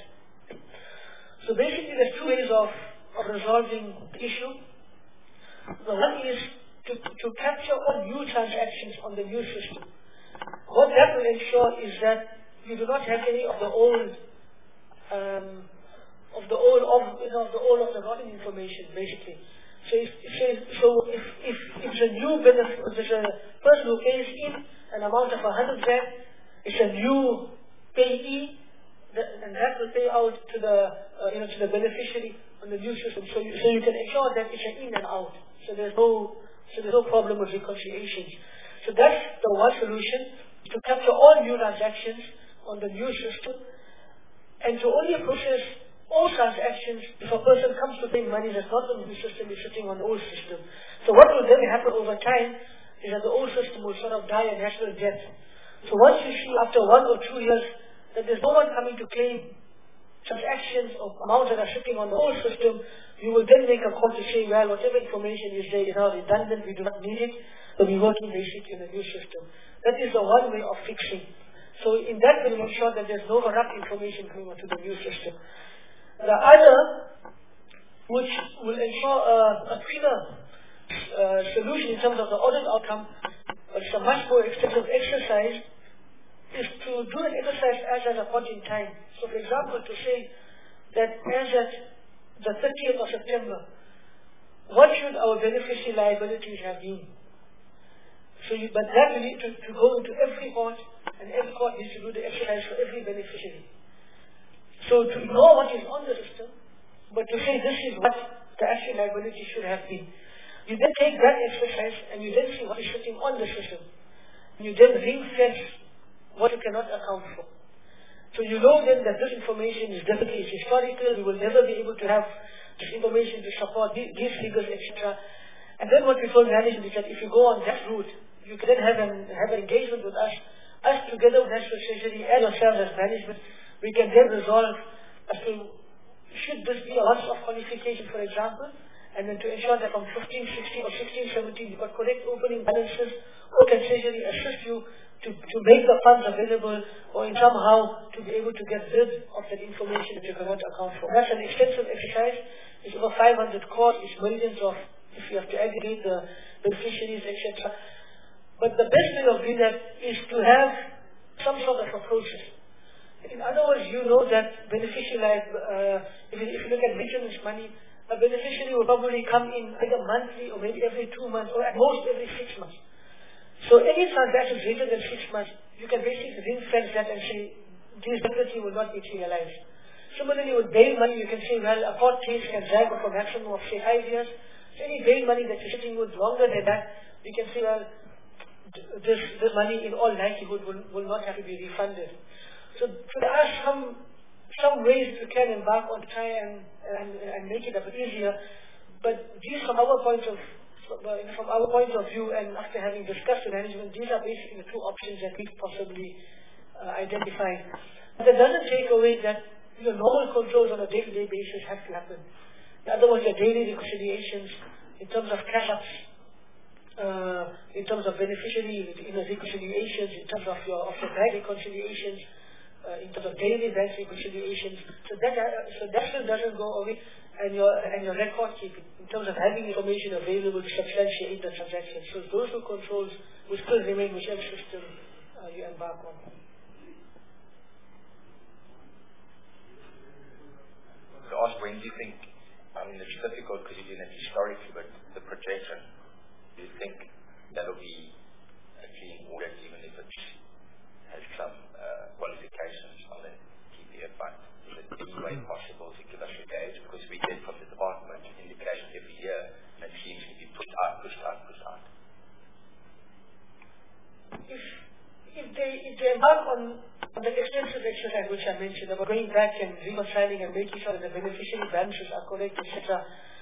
So basically there's two ways of, of resolving the issue. The one is to, to capture all new transactions on the new system. What that will ensure is that you do not have any of the old, um, of the old, of, you know, of the old of the rotten information, basically. So if, so if, if, if it's a new benefit, if there's a person who pays in an amount of a hundred grand, it's a new payee, and that will pay out to the, uh, you know, to the beneficiary on the new system. So you, so you can ensure that it's an in and out. So there's no, so there's no problem with reconciliations. So that's the one solution, to capture all new transactions on the new system, and to only process all transactions if a person comes to pay money that's not on the new system, is sitting on the old system. So what will then happen over time is that the old system will sort of die a natural death. So once you see after one or two years that there's no one coming to claim transactions or amounts that are sitting on the old system, you will then make a call to say, well, whatever information is there is now redundant, we do not need it, so we're working basically in the new system. That is the one way of fixing. So in that way, we ensure that there's no corrupt information coming onto the new system. The other, which will ensure a, a cleaner uh, solution in terms of the audit outcome, but it's a much more extensive exercise, is to do an exercise as at a point in time. So for example, to say that as at the thirtieth of September, what should our beneficiary liabilities have been? So you, but that we need to, to go into every court, and every court needs to do the exercise for every beneficiary. So to know what is on the system, but to say this is what the actual liability should have been. You then take that exercise and you then see what is sitting on the system. You then ring-fence what you cannot account for. So you know then that this information is definitely is historical, we will never be able to have this information to support these, these figures, et cetera. And then what we told management is that if you go on that route, you can then have an, have an engagement with us, us together with National Treasury and yourselves as management, we can then resolve as to should this be a once-off qualification, for example, and then to ensure that from fifteen sixteen or sixteen seventeen you've got correct opening balances, or can Treasury assist you to, to make the funds available, or in somehow to be able to get rid of that information that you cannot account for. That's an extensive exercise. It's over five hundred cores, it's millions of, if you have to aggregate the beneficiaries, et cetera. But the best way of doing that is to have some sort of approaches. In other words, you know that beneficiary, like, uh, if, you, if you look at maintenance money, a beneficiary will probably come in either monthly or maybe every two months or at most every six months. So any transaction greater than six months, you can basically ring fence that and say, this definitely will not be realized. Similarly, with bail money, you can say, well, a court case can drag for a maximum of, say, five years. So any bail money that you're sitting with longer than that, you can say, well, this, this money in all likelihood will, will not have to be refunded. So, so there are some some ways you can embark on to try and, and, and make it a bit easier. But these, from our point of from our point of view, and after having discussed the management, these are basically the two options that we've possibly uh, identified. But that doesn't take away that your normal controls on a day-to-day basis have to happen. In other words, your daily reconciliations in terms of cash-ups, uh, in terms of beneficiary you know, reconciliations, in terms of your of your bank reconciliations, uh, in terms of daily bank reconciliations. So that uh, so that still doesn't go away, and your and your record keeping in terms of having information available to substantiate the transaction. So those two controls will still remain whichever system uh, you embark on. To ask, when do you think, I mean, it's difficult because you're doing it historically, but the projection, do you think that'll be a clean audit, even if it has some uh, qualifications on the T P F fund? Is it any way possible to give us a gauge? Because we get from the department indications every year, and it seems to be pushed out, pushed out, pushed out. If, if they if they embark on the extensive exercise which I mentioned about going back and reconciling and making sure that the beneficiary balances are correct, et cetera.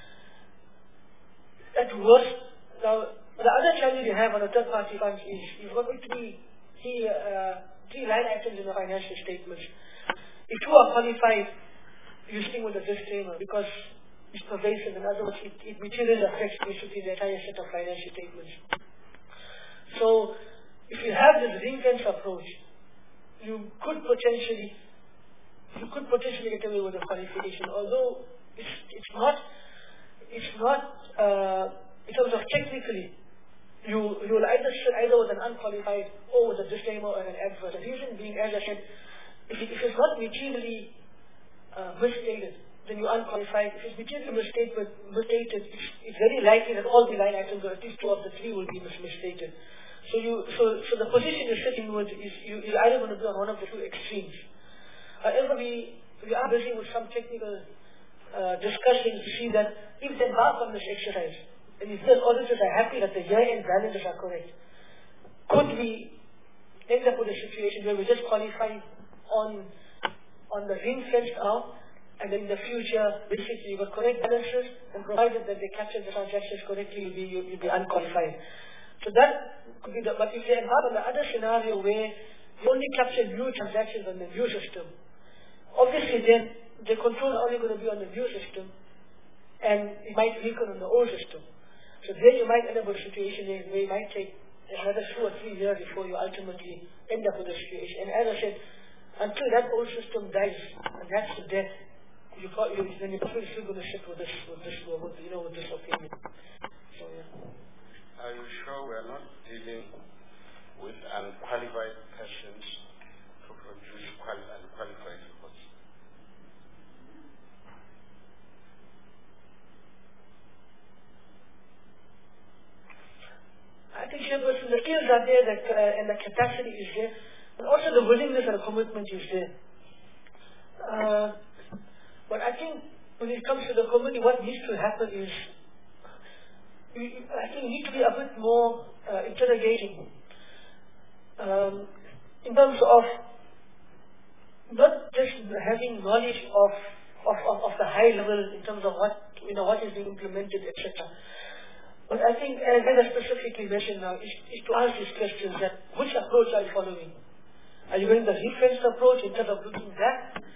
At worst, now the other challenge you have on a third-party funds is you've got three, three, uh, three line items in the financial statements. If two are qualified, you sting with a disclaimer because it's pervasive. In other words, it, it materially affects basically the entire set of financial statements. So, if you have this ring-fence approach, you could potentially, you could potentially get away with a qualification. Although it's it's not, it's not uh, in terms of technically, you you will either sit either with an unqualified or with a disclaimer or an advert. The reason being, as I said, if, it, if it's not materially uh, misstated, then you're unqualified. If it's materially misstated, misstated, it's, it's very likely that all the line items, or at least two of the three, will be mis misstated. So you, so, so the position you're sitting with is you, you're either going to be on one of the two extremes. However, we, we are busy with some technical uh, discussions to see that if they embark on this exercise, and if the auditors are happy that the year-end balances are correct, could we end up with a situation where we just qualify on on the ring-fenced amount, and then in the future, basically you've got correct balances, and provided that they capture the transactions correctly, you'll be, you'll be unqualified. So that could be the, but if they embark on the other scenario where you only capture new transactions on the new system, obviously then the control is only going to be on the new system, and it might weaken on the old system. So then you might end up with a situation where it might take another two or three years before you ultimately end up with a situation. And as I said, until that old system dies, and that's the death, you probably, then you're probably still going to sit with this, with this, with, you know, with this opinion. So yeah. Are you sure we're not dealing with unqualified persons to produce quali unqualified reports? I think Chairperson, the skills are there, that, uh, and the capacity is there, and also the willingness and the commitment is there. Uh, but I think when it comes to the committee, what needs to happen is I think we need to be a bit more uh, interrogating um, in terms of not just having knowledge of, of, of, of the high level in terms of what you know what is being implemented, et cetera. But I think, as I specifically mentioned now, is, is to ask these questions: that which approach are you following? Are you going the ring-fenced approach instead of looking back?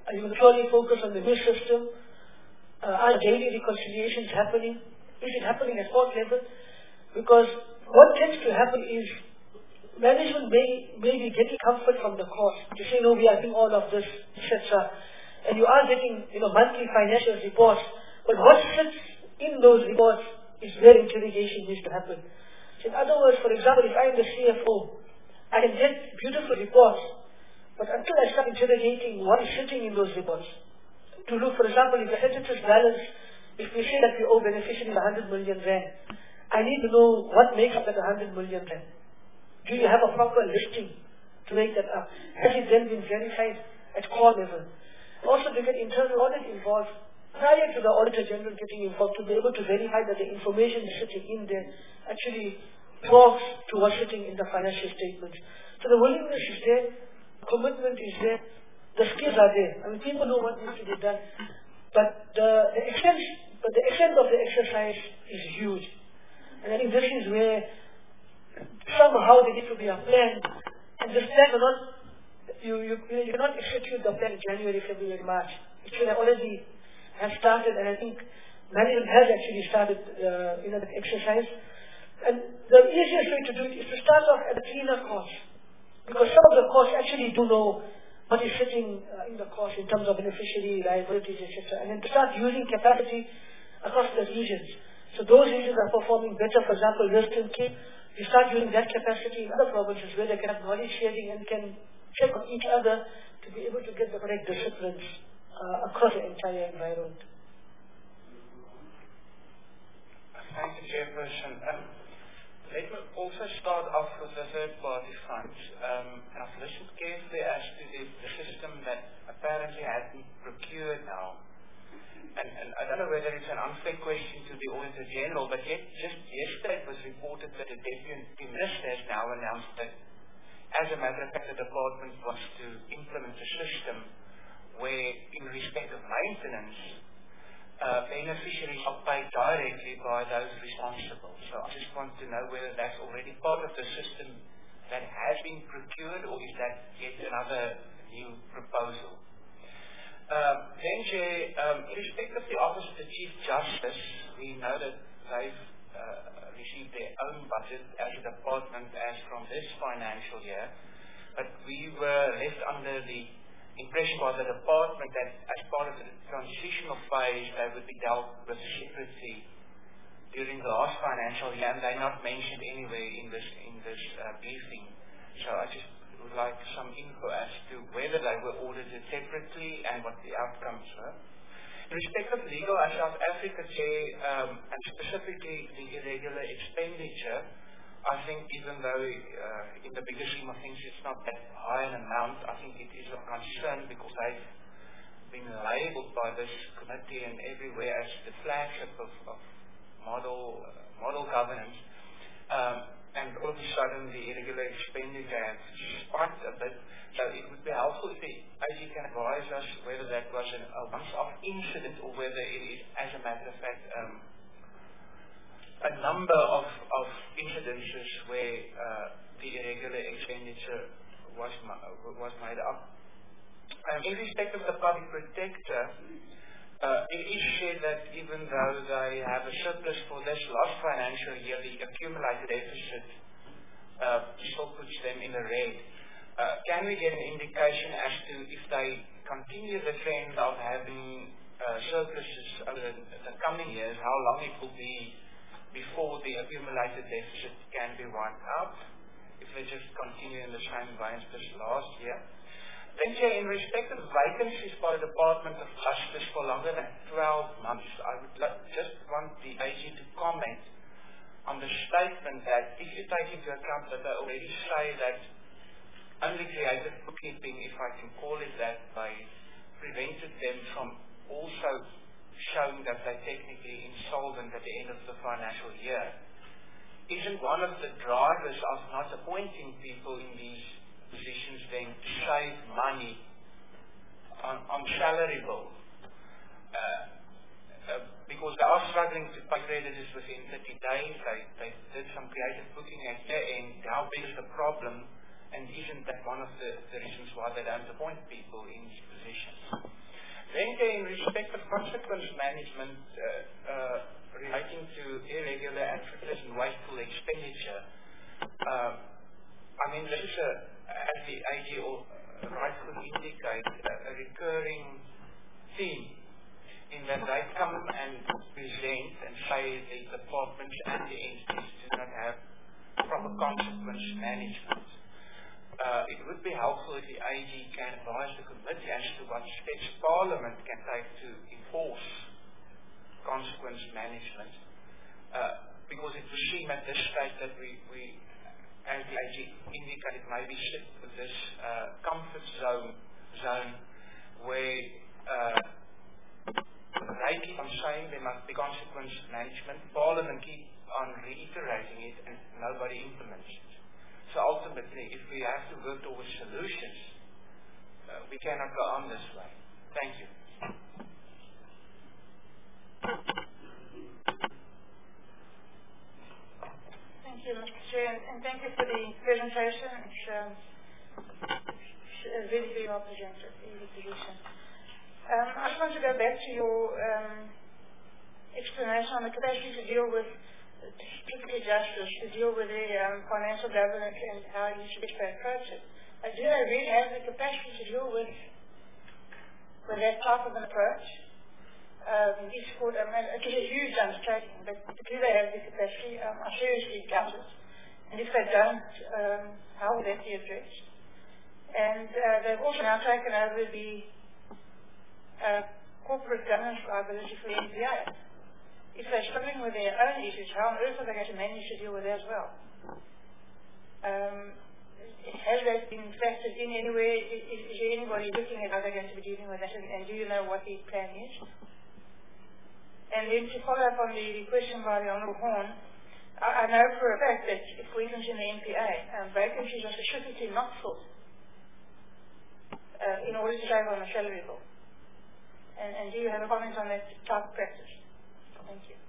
Are you going to purely focus on the new system? Uh, are daily reconciliations happening? Is it happening at court level? Because what tends to happen is management may, may be getting comfort from the court to say, no, we are doing all of this, et cetera. And you are getting, you know, monthly financial reports. But what sits in those reports is where interrogation needs to happen. So in other words, for example, if I am the C F O, I can get beautiful reports, but until I start interrogating what is sitting in those reports, to look, for example, if the creditors balance, if we say that we owe beneficiaries one hundred million rand, I need to know what makes up that one hundred million rand. Do you have a proper listing to make that up? Has it then been verified at core level? Also to get internal audit involved prior to the Auditor General getting involved to be able to verify that the information sitting in there actually talks to what's sitting in the financial statements. So the willingness is there, commitment is there, the skills are there. I mean, people know what needs to be done, but the, the extent, but the extent of the exercise is huge. And I think this is where somehow there needs to be a plan, and this plan will not, you, you, you cannot execute the plan in January, February, March. It should have already have started, and I think management has actually started, uh, you know, the exercise. And the easiest way to do it is to start off at a cleaner cost, because some of the costs actually do know what is sitting uh, in the cost in terms of beneficiary, liabilities, et cetera. And then to start using capacity across the regions. So those regions are performing better. For example, Western Cape, you start using that capacity in other provinces where they can have knowledge sharing and can check on each other to be able to get the correct disciplines uh, across the entire environment. Thank you, Chairperson. Um, let me also start off with the third-party funds. Um, and I've listened carefully as to the, the system that apparently has been procured now. And, and I don't know whether it's an unfair question to the Auditor General, but yet just yesterday it was reported that the Deputy Minister has now announced that, as a matter of fact, the department wants to implement a system where, in respect of maintenance, uh, beneficiaries are paid directly by those responsible. So I just want to know whether that's already part of the system that has been procured, or is that yet another new proposal? Um, then, Chair, um, in respect of the Office of the Chief Justice, we know that they've uh, received their own budget as a department as from this financial year, but we were left under the impression by the department that as part of the transitional phase, they would be dealt with separately during the last financial year, and they're not mentioned anywhere in this in this uh, briefing. So I just would like some info as to whether they were audited separately and what the outcomes were. In respect of legal as South Africa, Chair, um, and specifically the irregular expenditure, I think even though uh, in the bigger scheme of things it's not that high an amount, I think it is a concern because they've been labelled by this committee and everywhere as the flagship of, of model, uh, model governance. Um, And all of a sudden, the irregular expenditure has spiked a bit. So it would be helpful if the A G can advise us whether that was an, a once-off incident or whether it is, as a matter of fact, um, a number of, of incidences where uh, the irregular expenditure was, was made up. Um, in respect of the public protector, Uh, it is said that even though they have a surplus for this last financial year, the accumulated deficit uh, still puts them in the red. Uh, can we get an indication as to if they continue the trend of having uh, surpluses over the, the coming years, how long it will be before the accumulated deficit can be wiped out, if they just continue in the same vein as this last year? Then, Chair, in respect of vacancies by the Department of Justice for longer than twelve months, I would like, just want the A G to comment on the statement that if you take into account that they already say that only creative bookkeeping, if I can call it that, they prevented them from also showing that they're technically insolvent at the end of the financial year. Isn't one of the drivers of not appointing people in these positions then to save money on, on salary bill? Uh, uh, because they are struggling to pay creditors within thirty days. They, they did some creative booking at their end. How big is the problem And isn't that one of the, the reasons why they don't appoint people in these positions? Then in respect of consequence management uh, uh, relating to irregular and frivolous and wasteful expenditure, uh, I mean, this is, a, as the A G rightfully indicates, a, a recurring theme in that they come and present and say the departments and the entities do not have proper consequence management. Uh, it would be helpful if the A G can advise the committee as to what steps Parliament can take to enforce consequence management. Uh, because it would seem at this stage that we, we as the A G indicated, maybe sit with this uh, comfort zone, zone where uh, they keep on saying there must be consequence management, Parliament keep on reiterating it, and nobody implements it. So ultimately, if we have to work towards solutions, uh, we cannot go on this way. Thank you. Thank you, Mister Chair, and thank you for the presentation. It's um, really very well presented, the position. Um, I just want to go back to your um, explanation on the capacity to deal with particularly justice, to deal with the um, financial governance and how you should approach it. Uh, do they really have the capacity to deal with, with that type of an approach? Um, each court, I mean, it is a huge undertaking, but do they have the capacity? Um, I seriously doubt it. And if they don't, um, how will that be addressed? And uh, they've also now taken over the uh, corporate governance liability for the N P A. If they're struggling with their own issues, how on earth are they going to manage to deal with that as well? Um, has that been factored in anywhere? Is, is there anybody looking at how they're going to be dealing with that? And, and do you know what the plan is? And then to follow up on the, the question by the Honourable Horn, I, I know for a fact that, for instance, in the N P A, um, vacancies are specifically not filled uh, in order to save on the salary bill. And, and do you have a comment on that type of practice? Thank you.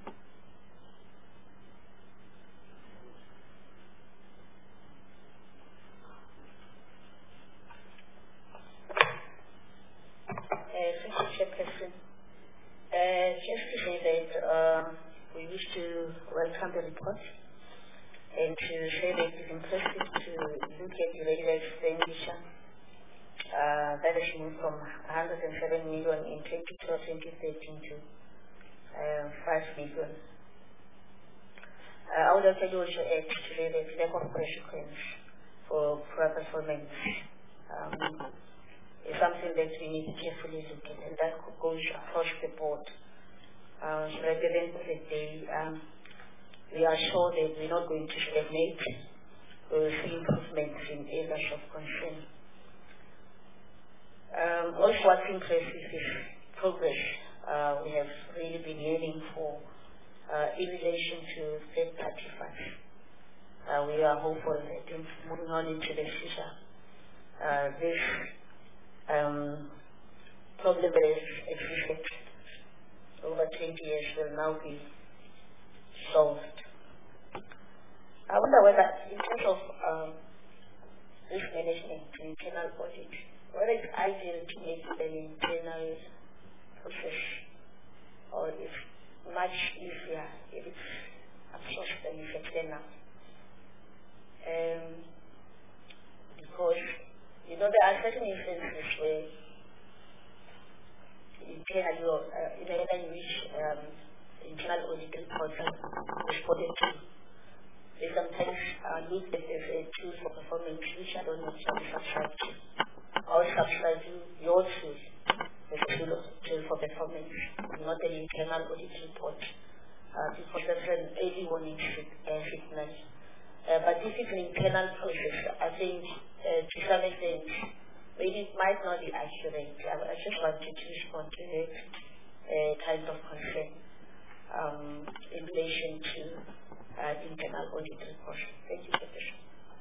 Uh, thank you, Chairperson. Uh, just to say that uh, we wish to welcome the report and to say that it's impressive to look at the regular expenditure uh, that has moved from one hundred seven million in twenty twelve to twenty thirteen to Uh, five million. Uh, I would also also add to say that lack of consequence for poor performance um, is something that we need to carefully look at, and that goes across the board. Uh, so at the end of the day, um, we are sure that we're not going to stagnate. We will see improvements in areas of concern. Um, also, what's impressive is progress. Uh, we have really been yearning for uh, in relation to third-party funds. Uh, we are hopeful that in moving on into the future, uh, this um, problem that has existed over twenty years will now be solved. I wonder whether, in terms of um, risk management and internal audit, whether it's ideal to make it an internal process, or it's much easier if it's outsourced than if it's external. Um, because, you know, there are certain instances where internally, uh, in a way in which um, internal audit reports are responded to, they sometimes uh, look at as a tool for performance, which I don't necessarily subscribe to. I would subscribe to your tool as a tool, tool for performance, not an internal audit report, uh, because that's an early warning uh, signal. Uh, but this is an internal process. I think uh, to some extent, maybe it might not be accurate. I, I just wanted to respond to that uh, kind of concern um, in relation to uh, the internal audit report. Thank you, Professor.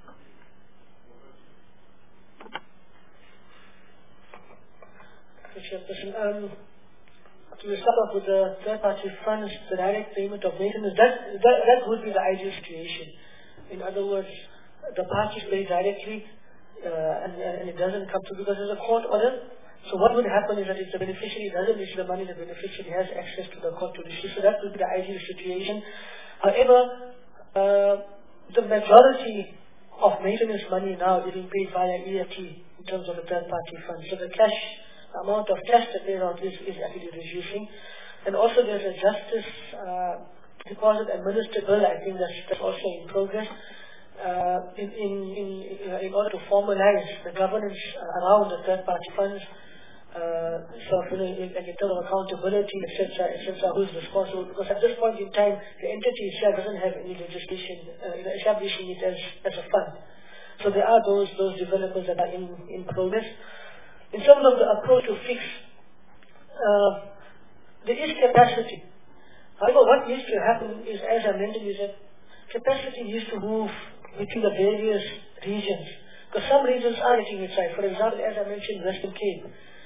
Chairperson, um, to start off with the third-party funds, the direct payment of maintenance, that, that, that would be the ideal situation. In other words, the parties pay directly uh, and, and it doesn't come to, because there's a court order. So what would happen is that if the beneficiary doesn't receive the money, the beneficiary has access to the court to receive. So that would be the ideal situation. However, uh, the majority of maintenance money now is being paid via E F T in terms of the third-party funds. So the cash, the amount of cash that they out is, is actually reducing. And also there's a justice uh, deposit administered bill, I think that's, that's also in progress. Uh, in, in, in, uh, in order to formalize the governance around the third-party funds, uh, so you know, in, in terms of accountability, et cetera, et cetera, who's responsible? Because at this point in time, the entity itself doesn't have any legislation uh, you know, establishing it as, as a fund. So there are those those developments that are in, in progress. In terms of the approach to fix, uh, there is capacity. However, what needs to happen is, as I mentioned, is that capacity needs to move between the various regions. Because some regions are getting it right. For example, as I mentioned, Western Cape,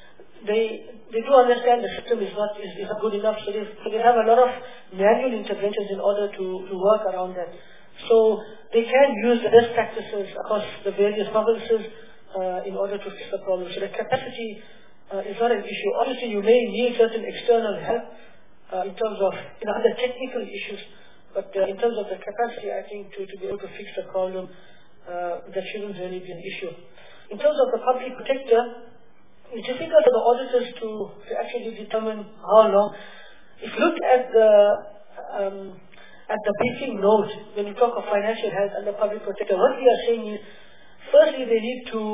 they they do understand the system is not is, is not good enough, so they, so they have a lot of manual interventions in order to, to work around that. So they can use the best practices across the various provinces uh, in order to fix the problem. So the capacity uh, is not an issue. Obviously, you may need certain external help uh, in terms of you know other technical issues. But uh, in terms of the capacity, I think to, to be able to fix the problem, uh, that shouldn't really be an issue. In terms of the public protector, it's difficult for the auditors to, to actually determine how long. If you look at the um, at the briefing note, when you talk of financial health and the public protector, what we are saying is, firstly, they need to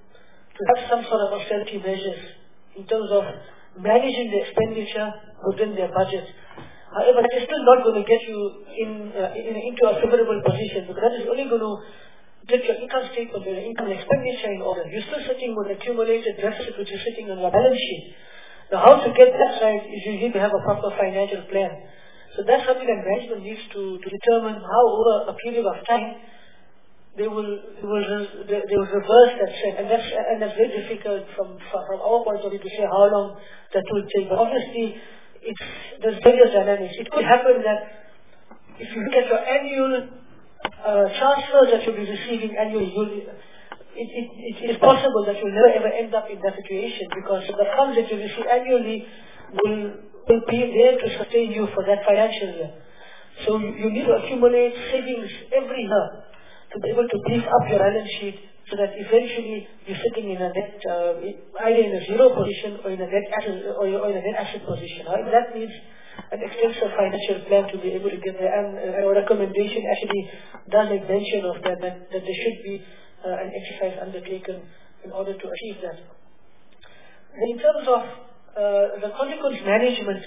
to have some sort of austerity measures in terms of managing the expenditure within their budget. However, that is still not going to get you in, uh, in into a favorable position, because that is only going to get your income statement or your income and expenditure in order. You're still sitting with accumulated deficit which is sitting on your balance sheet. Now, how to get that right is you need to have a proper financial plan. So that's something that management needs to, to determine how over a period of time they will they will, they, they will reverse that trend, and that's and that's very difficult from from our point of view to say how long that will take. But obviously, it's there's various dynamics. It could happen that if you look at your annual uh, transfers that you'll be receiving annually, you'll, it, it, it is possible that you'll never ever end up in that situation, because the funds that you receive annually will will be there to sustain you for that financial year. So you, you need to accumulate savings every year to be able to beef up your balance sheet, so that eventually you're sitting in a net, uh, either in a zero position or in a net asset, or, or in a net asset position. However, that needs an extensive financial plan to be able to get there. And uh, our recommendation actually does make mention of that, that, that there should be uh, an exercise undertaken in order to achieve that. In terms of uh, the consequence management,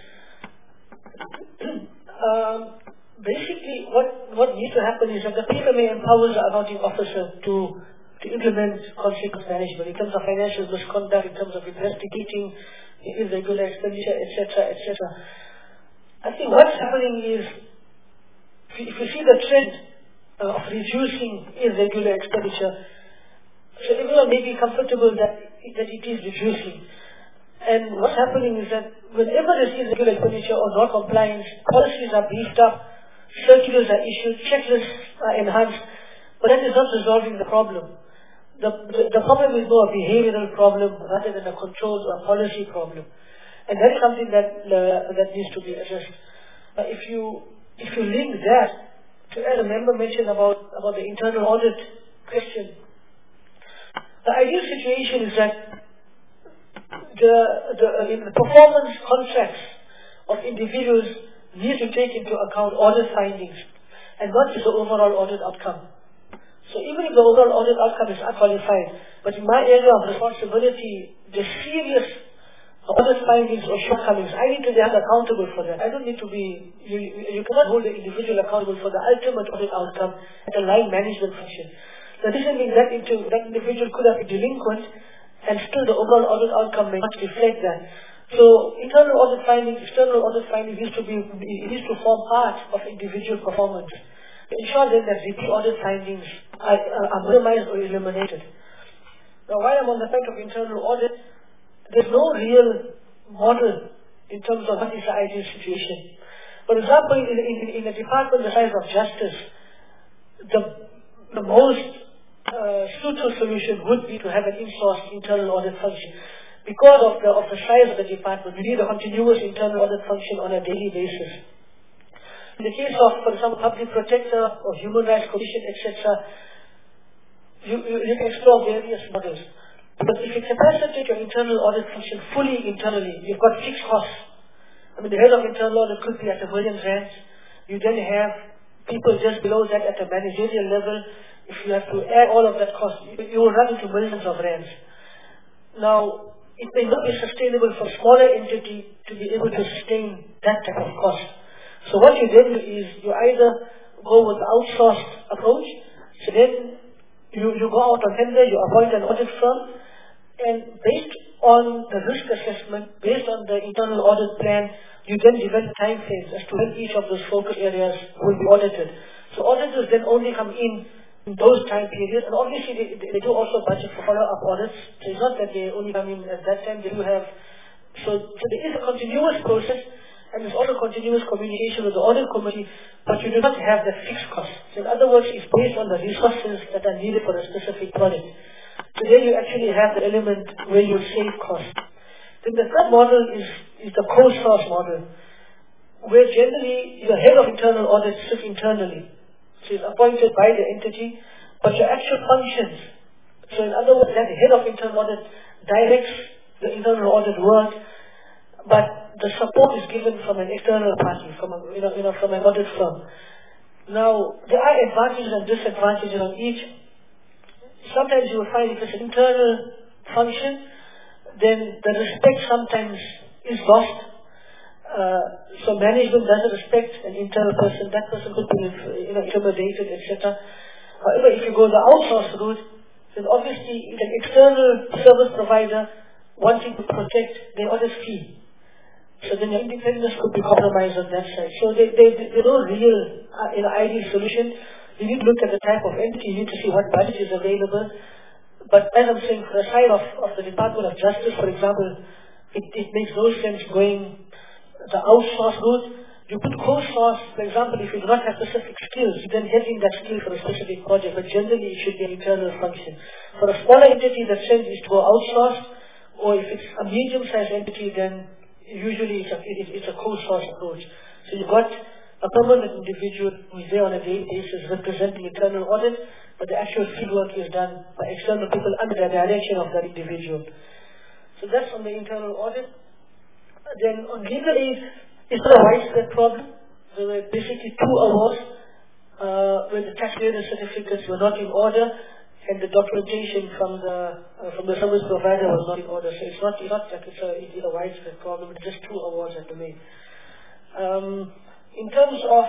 um, basically what, what needs to happen is that the P M A empowers the accounting officer to to implement consequence management in terms of financial misconduct, in terms of investigating irregular expenditure, et cetera, et cetera. I think what's happening is, if you, if you see the trend uh, of reducing irregular expenditure, so everyone may be comfortable that, that it is reducing. And what's happening is that whenever there's irregular expenditure or non-compliance, policies are beefed up, circulars are issued, checklists are enhanced, but that is not resolving the problem. The, the, the problem is more a behavioral problem rather than a controls or a policy problem. And that is something that uh, that needs to be addressed. Uh, if you if you link that to, as a member mentioned about, about the internal audit question, the ideal situation is that the, the, uh, in the performance contracts of individuals need to take into account audit findings and not just the overall audit outcome. So even if the overall audit outcome is unqualified, but in my area of responsibility, the serious audit findings or shortcomings, I need to be held accountable for that. I don't need to be, you, you cannot hold the individual accountable for the ultimate audit outcome at a line management function. The reason being that, into, that individual could have been delinquent, and still the overall audit outcome may not reflect that. So internal audit findings, external audit findings needs to be, it needs to form part of individual performance. Ensure then that repeat audit findings are, are minimized or eliminated. Now, while I'm on the point of internal audit, there's no real model in terms of what is the ideal situation. For example, in, in, in a department the size of justice, the, the most uh, suitable solution would be to have an in-sourced internal audit function. Because of the, of the size of the department, we need a continuous internal audit function on a daily basis. In the case of, for example, public protector or human rights commission, et cetera, you, you, you can explore various models. But if you capacitate your internal audit function fully internally, you've got fixed costs. I mean, the head of internal audit could be at a million rands. You then have people just below that at a managerial level. If you have to add all of that cost, you, you will run into millions of rands. Now, it may not be sustainable for a smaller entity to be able to sustain that type of cost. So what you then do is you either go with the outsourced approach, so then you, you go out on tender, you appoint an audit firm, and based on the risk assessment, based on the internal audit plan, you then develop time frames as to when each of those focus areas will be audited. So auditors then only come in in those time periods, and obviously they, they do also budget for follow-up audits. So it's not that they only come in at that time, they do have, so, so there is a continuous process, and there's also continuous communication with the audit committee, but you do not have that fixed cost. So in other words, it's based on the resources that are needed for a specific project. So there you actually have the element where you save cost. Then the third model is, is the co-source model, where generally your head of internal audit sits internally. So it's appointed by the entity, but your actual functions, so in other words, that head of internal audit directs the internal audit work, but the support is given from an external party, from a, you know, you know, from an audit firm. Now, there are advantages and disadvantages on each. Sometimes you will find if it's an internal function, then the respect sometimes is lost. Uh, so management doesn't respect an internal person, that person could be you know, intimidated, et cetera. However, if you go the outsourced route, then obviously it's an external service provider wanting to protect their audit fee. So then your independence could be compromised on that side. So they, they, they no real uh, you know, ideal solution. You need to look at the type of entity, you need to see what budget is available. But as I'm saying, for the side of, of the Department of Justice, for example, it, it makes no sense going the outsource route. You could co-source, for example, if you do not have specific skills, then getting that skill for a specific project, but generally it should be an internal function. For a smaller entity, the trend is to go outsourced, or if it's a medium-sized entity, then usually it's a, it, it's a co-source approach. So you've got a permanent individual who is there on a daily basis representing internal audit, but the actual fieldwork is done by external people under the direction of that individual. So that's on the internal audit. Then on legal aid, it's a widespread problem. There were basically two awards uh, where the tax clearance certificates were not in order and the documentation from the uh, from the service provider was not in order. So it's not, it's not like it's a, it's a widespread problem, it's just two awards at the main. Um, in terms of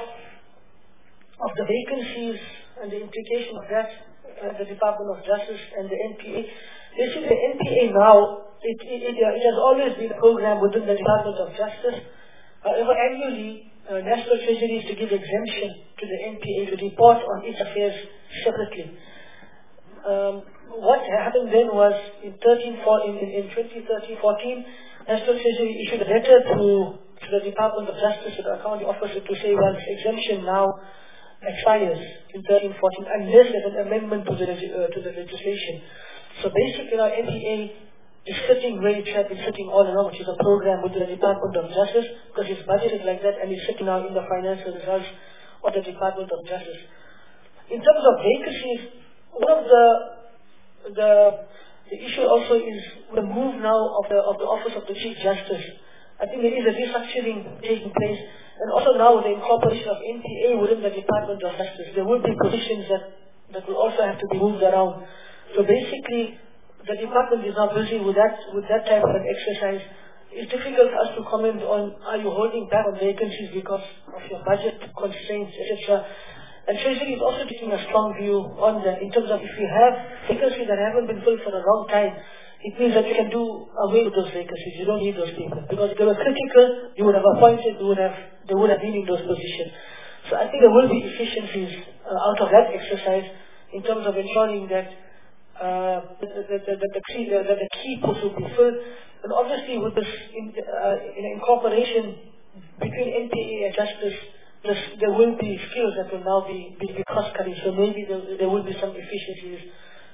of the vacancies and the implication of that, uh, the Department of Justice and the N P A, basically the N P A now, It, it, it, it has always been a program within the Department of Justice. However, annually, uh, National Treasury is to give exemption to the N P A to report on its affairs separately. Um, what happened then was in, thirteen, in, in, in twenty thirteen fourteen, National Treasury issued a letter to, to the Department of Justice, to the accounting officer, to say, well, exemption now expires in thirteen fourteen unless there's an amendment to the, uh, to the legislation. So basically, our N P A is sitting where it had been sitting all along, which is a program with the Department of Justice, because it's budgeted like that and it's sitting now in the financial results of the Department of Justice. In terms of vacancies, one of the the, the issue also is the move now of the of the Office of the Chief Justice. I think there is a restructuring taking place, and also now the incorporation of N P A within the Department of Justice. There will be positions that, that will also have to be moved around. So basically, the department is now busy with that with that type of an exercise. It's difficult for us to comment on are you holding back on vacancies because of your budget constraints, et cetera. And Treasury is also taking a strong view on that in terms of if you have vacancies that haven't been filled for a long time, it means that you can do away with those vacancies. You don't need those people. Because if they were critical, you would have appointed, you would have, they would have been in those positions. So I think there will be efficiencies uh, out of that exercise in terms of ensuring that Uh, the, the, the, the, the, key, the, the key posts will be filled. And obviously with this in, uh, in incorporation between N P A and Justice, this, there will be skills that will now be, be, be cost-cutting. So maybe there, there will be some efficiencies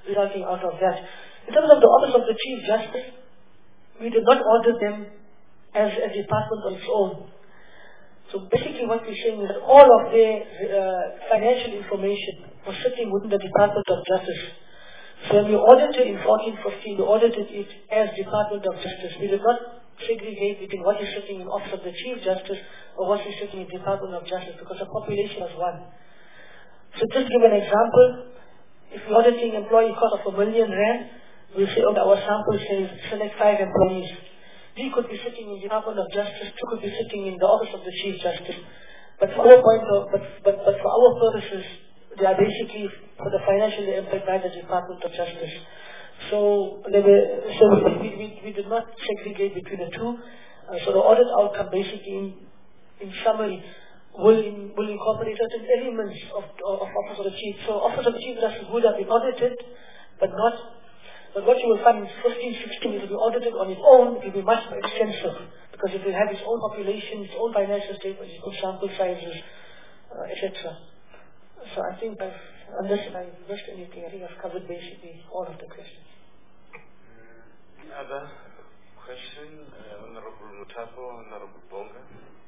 resulting out of that. In terms of the Office of the Chief Justice, we did not audit them as a department on its own. So basically what we're saying is that all of their uh, financial information was sitting within the Department of Justice. So when we audited in fourteen fifteen, we audited it as Department of Justice. We did not segregate between what is sitting in Office of the Chief Justice or what is sitting in Department of Justice, because the population was one. So just to give an example, if we're auditing employee cost of a million rand, we'll say, okay, our sample says select five employees. Three could be sitting in the Department of Justice, two could be sitting in the Office of the Chief Justice. But for our point of, but, but, but for our purposes, they are basically for the financial impact by the Department of Justice. So, they were, so we, we, we did not segregate between the two. Uh, so the audit outcome basically, in, in summary, will, in, will incorporate certain elements of, of, of Office of the Chief. So Office of the Chief Justice would have been audited, but not. But what you will find in fifteen sixteen, it will be audited on its own, it will be much more extensive, because it will have its own population, its own financial statements, its own sample sizes, uh, et cetera. So I think I've, unless I missed anything, I think I've covered basically all of the questions. Any other question? Uh, Honorable Mutapo, Honorable Bonga.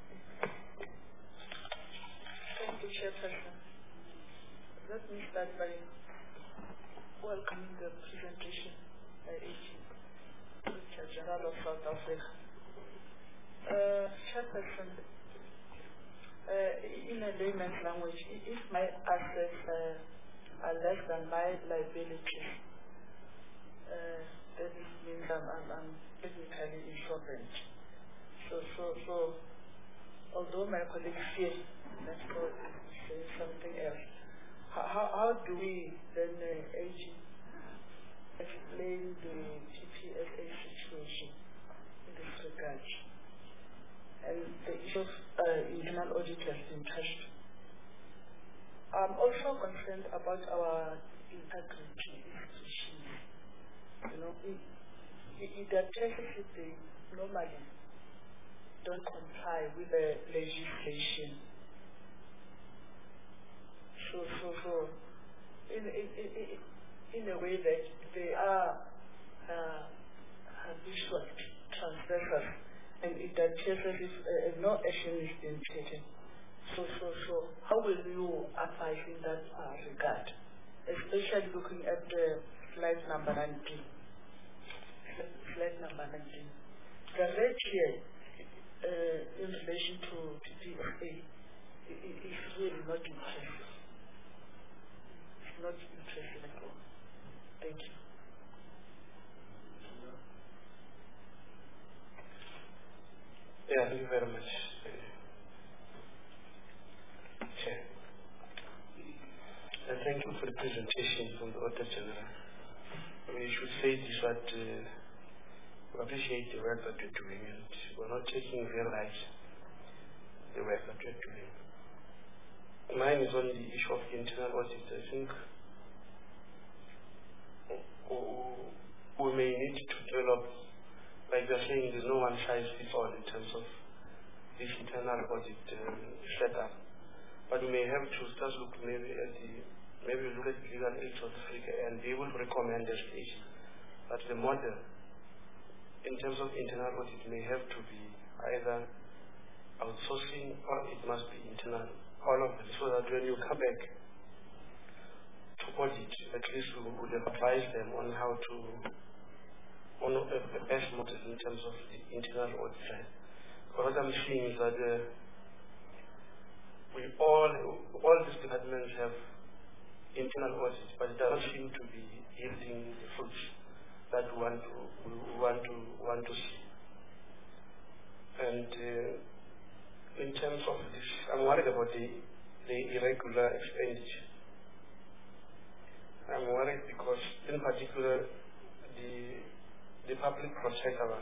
Thank you, Chairperson. Let me start by welcoming the presentation by A G, Director General of South Africa. Uh, Chairperson, uh, in a layman's language, if my assets uh, are less than my liabilities, uh, that means I'm, I'm, I'm technically insolvent. So, so, so, although my colleagues here next door say something else, How, how do we then uh, A G explain the T P S A situation in this regard? And the issue of uh, internal audit has been touched. I'm also concerned about our integrity institutions. You know, in, in the cases if they normally don't comply with the legislation. So, so, so, in, in, in, in a way that they are uh, habitual transgressors, and it appears as if uh, no action is being taken. So, so, so, how will you advise in that uh, regard, especially looking at the slide number nineteen? Slide number nineteen. The red here, uh, in relation to T P S A, is really not impressive. Not interested at all. Thank you. Yeah, thank you very much. Okay. And thank you for the presentation from the Auditor General. We should say this, that uh, we appreciate the work that you're doing, and we're not taking very light the work that you're doing. Mine is on the issue of internal audit. I think we may need to develop, like they're saying, there's no one size fits all in terms of this internal audit um, setup. But we may have to start looking maybe at the, maybe look at the legal aid of Africa and be able to recommend a stage that the model in terms of internal audit may have to be either outsourcing or it must be internal. All of it, so that when you come back to audit, at least we would advise them on how to, on the best model in terms of the internal audit side. But what I'm seeing is that uh, we all, all these departments have internal audits, but it doesn't seem to be yielding the fruits that we want to, we want to, want to see. And uh, in terms of this, I'm worried about the, the irregular expenditure. I'm worried because, in particular, the the public prosecutor,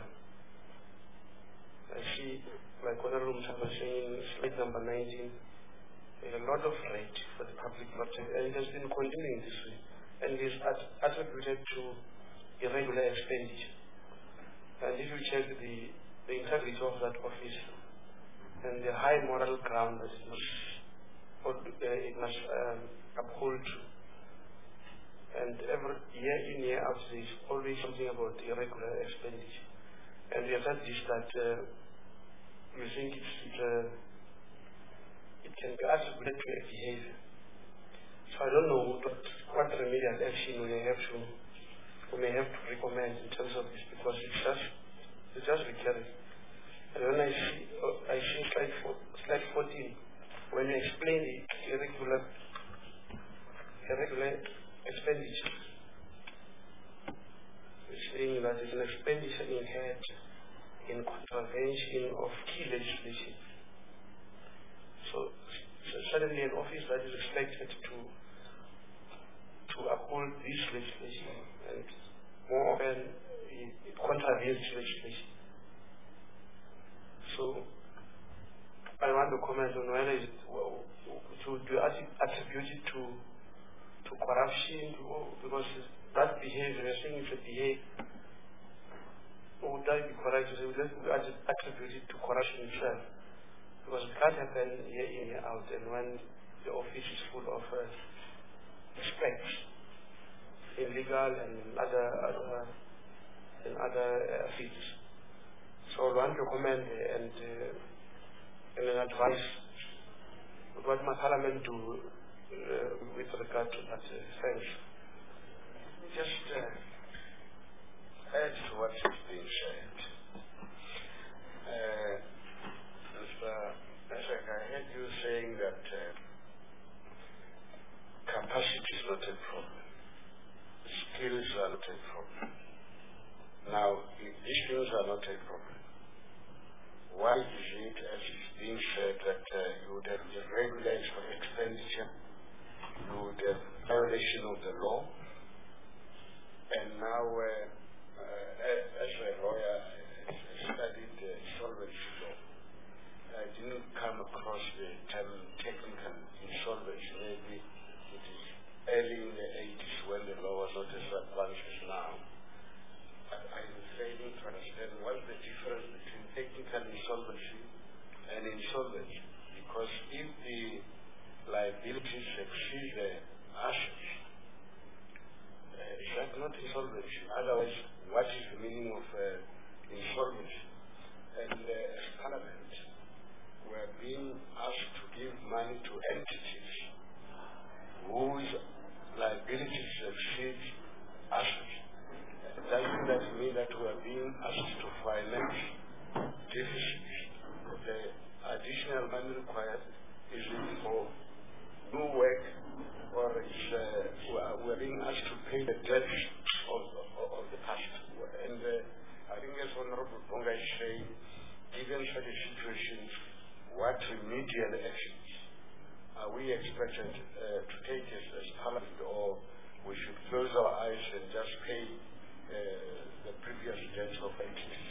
I see, like Honorable Mutapa saying, slide number nineteen, there's a lot of rate for the public prosecutor, and it has been continuing this way, and it is attributed to irregular expenditure. And if you check the, the integrity of that office, and the high moral ground that it must, uh, it must um, uphold to. And every year in, year out, there's always something about irregular expenditure. And we have said this that uh, we think it's, it, uh, it can be attributed to a behavior. So I don't know what, what remedial action we may have to we may have to recommend in terms of this, because it's just it's just recurring. And when I see uh, I see slide four, slide fourteen, when you explain the irregular irregular expenditure, it's saying that it's an expenditure inherent in contravention of key legislation. So, so suddenly an office that is expected to to uphold this legislation, and more often it, it contravenes legislation. So I want to comment on whether it, well, to do you attribute it to to corruption, to, because that behavior, I think it's a behavior. Would I be correct to say we attribute it to corruption itself? Because it can't happen year in, year out, and when the office is full of uh, specs in legal and other other and other uh, fields. So I want to comment uh, and uh, and an advice what my parliament do uh, with regard to that uh, sense. Just uh, add to what is being said. Uh, Mister Ashak, I heard you saying that uh, capacity is not a problem. Skills are not a problem. Now, if these things are not a problem, why is it, as is being said, that uh, you would have irregular expenditure, you would have violation of the law, and now, uh, uh, as a lawyer, I studied uh, insolvency law. I didn't come across the term technical insolvency. Maybe it is early in the eighties when the law was not as advanced as now. But I'm failing to understand what's the difference between technical insolvency and insolvency. Because if the liabilities exceed the assets, uh, is that not insolvency? Otherwise, what is the meaning of uh, insolvency? And uh, as Parliament, we are being asked to give money to entities whose liabilities exceed assets. Doesn't that mean that we are being asked to finance deficits? The additional money required is it for new work, or is uh, we are being asked to pay the debts of, of, of the past? And uh, I think as Honorable Bonga is saying, given such a situation, what remedial actions are we expected uh, to take as, as Parliament, or we should close our eyes and just pay uh, the previous debts of entities?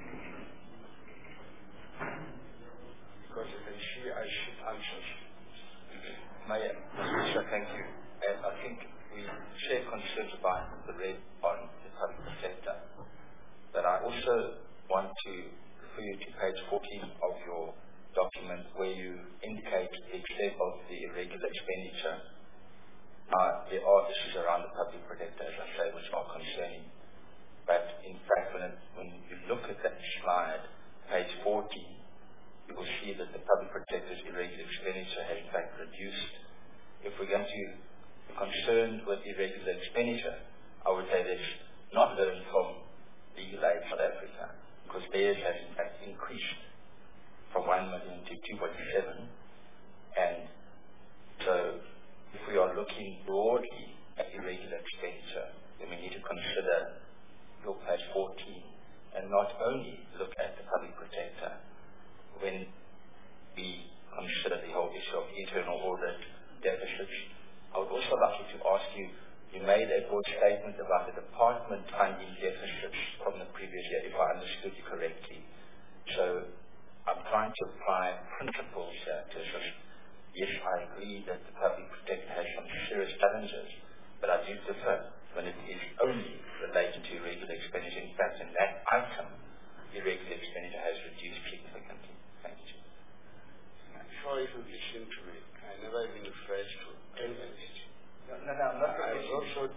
Because if I see, I should answers. Maya, Mister thank you. And I think we share concerns about the rate on the public sector. But I also want to refer you to page fourteen of your document, where you indicate the extent of the irregular expenditure. Uh, there are issues around the public protector, as I say, which are concerning. But in fact, when, it, when you look at that slide, page fourteen, you will see that the public protector's irregular expenditure has in fact reduced. If we're going to be concerned with irregular expenditure, I would say that's not learned from Legal Aid South Africa, because theirs has in fact increased from one million to two point seven. And so if we are looking broadly at irregular expenditure, then we need to consider your page fourteen, and not only look at the public protector when we consider the whole issue of internal audit deficits. I would also like you to ask you, you made a broad statement about the department funding deficits from the previous year, if I understood you correctly. So I'm trying to apply principles here to assist. Yes, I agree that the public protector has some serious challenges, but I do differ when it is only related to irregular expenditure. In fact, in that item, irregular expenditure has reduced significantly. Thank you. I'm sure if you listen to me, I never even referred to any entity. No, no, no, I'm not I was also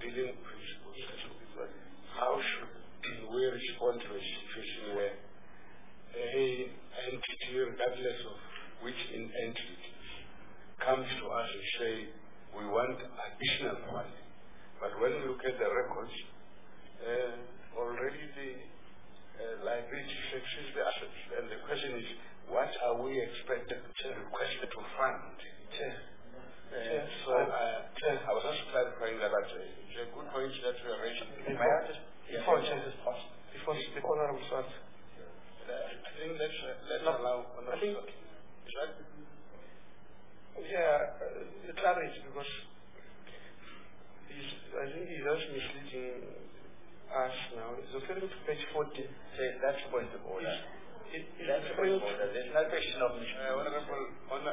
dealing principles. How should we respond to a situation where a entity, regardless of which entity, comes to us and say, we want additional funding. But when we look at the records, uh, already the uh, liabilities exceed the assets. And the question is, what are we expected to request to fund? Chair. Uh, so uh, I was just clarifying that uh, it's a good point that we are raising. May I just, before Chair, before the Honorable starts? I think let's, uh, let's no, allow I think, is that? Yeah, uh, the clarity, because he's, I think he's just misleading us now. He's referring to page fourteen. So that's the point of order. It, it, that's the point of order. There's no question of misleading. Uh, honorable, honor,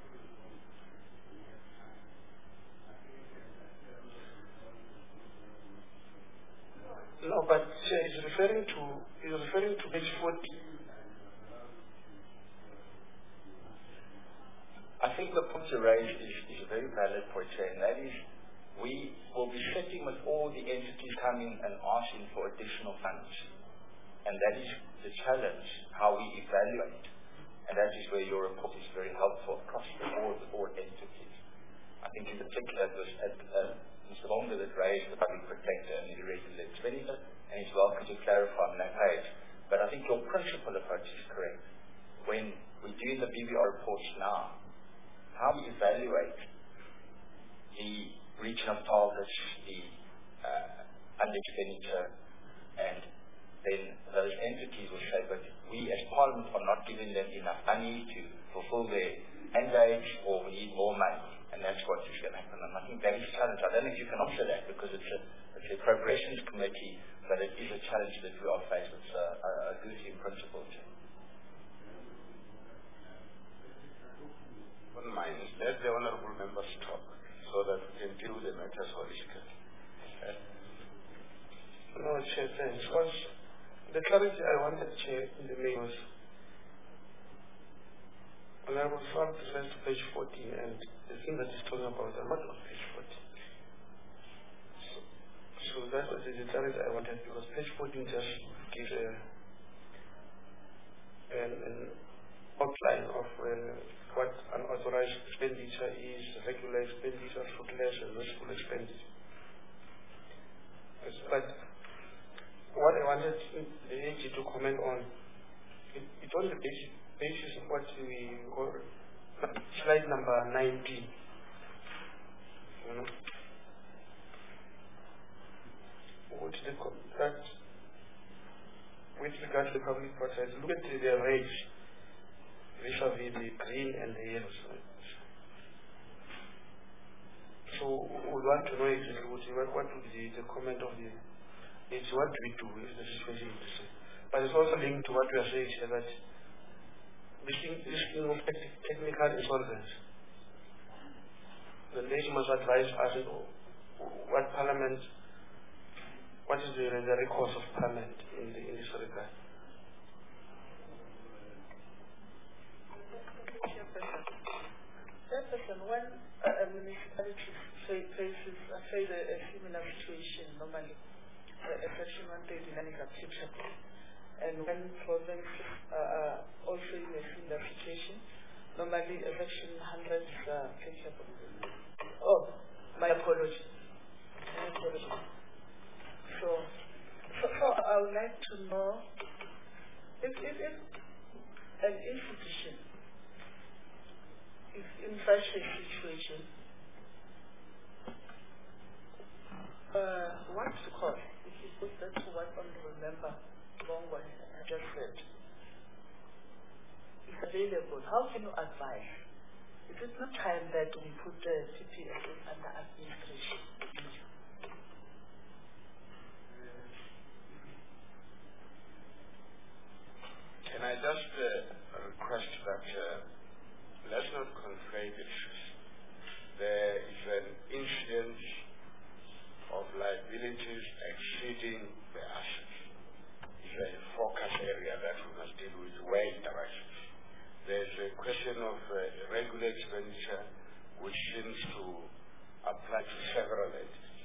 No, but uh, he's referring to he's referring to page forty. I think the point you raised is, is a very valid point, and that is we will be sitting with all the entities coming and asking for additional funds. And that is the challenge, how we evaluate. And that is where your report is very helpful across the board with all entities. I think in particular it was at uh, Mister Bonga that raised the public protector and the irregular expenditure, and he's welcome to clarify on that page. But I think your principal approach is correct. When we do the B B R reports now, how we evaluate the region of targets, the uh, under-expenditure, and then those entities will say, but we as Parliament are not giving them enough money to fulfill their mandates, or we need more money. And that's what is going to happen. And I think that is a challenge. I don't know if you can answer that, because it's a, it's a appropriations committee, but it is a challenge that we are faced with. It's a, a, a duty in principle. One mind, let the honorable members talk so that we can deal with the matters holistically. Uh, no, Chair, thanks. Because the clarity I wanted, Chair, in the main was Honorable Swart refers to page fourteen, and the thing that he's talking about, I'm not on page fourteen. So, so that was the clarity I wanted, because page fourteen just gives a, an, an outline of uh, what unauthorized expenditure is, regular expenditure, fruitless and wasteful expenditure. Yes, but what I wanted the A G to comment on, it, it on the basis, basis of what we call slide number nineteen. You know, what the that with regard to the public process, look at the, the rates vis-a-vis the green and the yellow side. So we want to know exactly what, what would be the comment of the it's what do we do if the situation is the same. But it's also linked to what we are saying here, that this thing, this thing of technical insolvency. The lady must advise us what Parliament, what is the, the recourse of Parliament in, the, in this regard. Chairperson, when uh, a municipality faces uh, face a, a similar situation, normally uh, a section one thirty-nine is applicable. And when provinces uh, are also in a similar situation, normally a section one hundred is uh, applicable. Oh, my apology. My apology. So, so, so I would like to know if, if, if an institution is in such a situation, uh, what's the cost? If you put that to what honorable member Bongo just said, is available, how can you advise? Is it not time that we put the C P S S under administration? Can I just uh, request that uh, let's not conflate issues. There is an incidence of liabilities exceeding the assets. It's a focus area that we must deal with where it arises. There's a question of uh, irregular expenditure which seems to apply to several entities. It's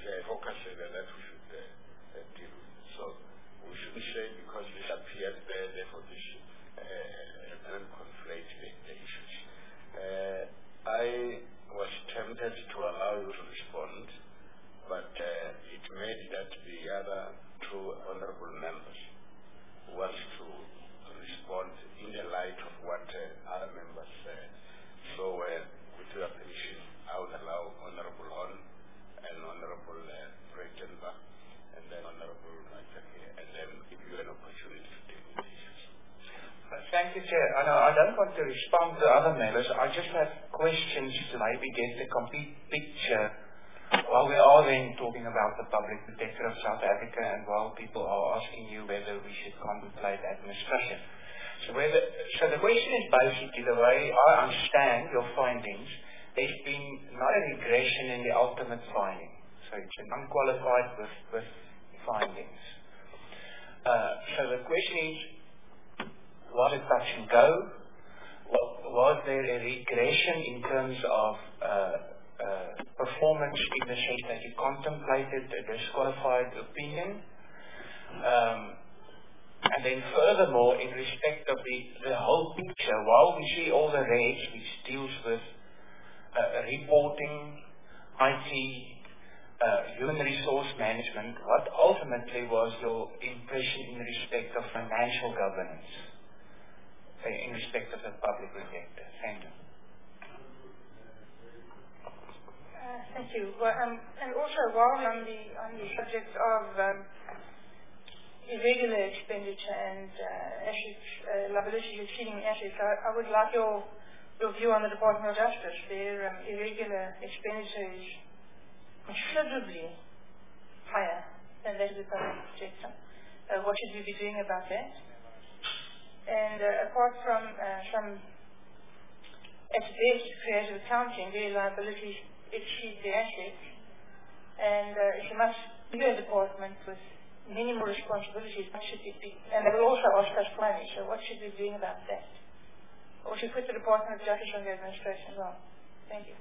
a focus area that we should uh, uh, deal with. So we shouldn't say because this appeared there, therefore this uh, and conflate the, the issues. Uh, I was tempted to allow you to respond, but uh, it made that the other two honorable members want to respond in the light of what uh, other members said. So uh, with your permission, I would allow Honorable Hon and Honorable uh, Breitenbach and then Honorable Machaki, and then give you an opportunity to deal with the issues. Thank you, Chair. I, know I don't want to respond to other members. I just have questions to maybe get the complete picture while we are then talking about the Public Protector of South Africa and while people are asking you whether we should contemplate administration. So, whether, so the question is basically the way I understand your findings, there's been not a regression in the ultimate finding. So it's an unqualified with, with findings. Uh, so the question is, was it touch and go? Was there a regression in terms of uh, uh, performance in the sense that you contemplated a disqualified opinion? Um, and then furthermore, in respect of the, the whole picture, while we see all the regs which deals with uh, reporting, I T, uh, human resource management, what ultimately was your impression in respect of financial governance? In respect of the public protector. Thank you. Uh, thank you. Well, um, and also, while on the on the subject of um, irregular expenditure and uh, assets, uh, liabilities exceeding assets, I, I would like your your view on the Department of Justice. Their um, irregular expenditure is considerably higher than that of the public protector. Uh, what should we be doing about that? And uh, apart from uh, some, at best, creative accounting, their liabilities exceed the assets. And uh, it's a much bigger department with many more responsibilities. What should it be? And they will also ask us for money, so what should we be doing about that? Or should we put the Department of Justice on the administration as well? Thank you.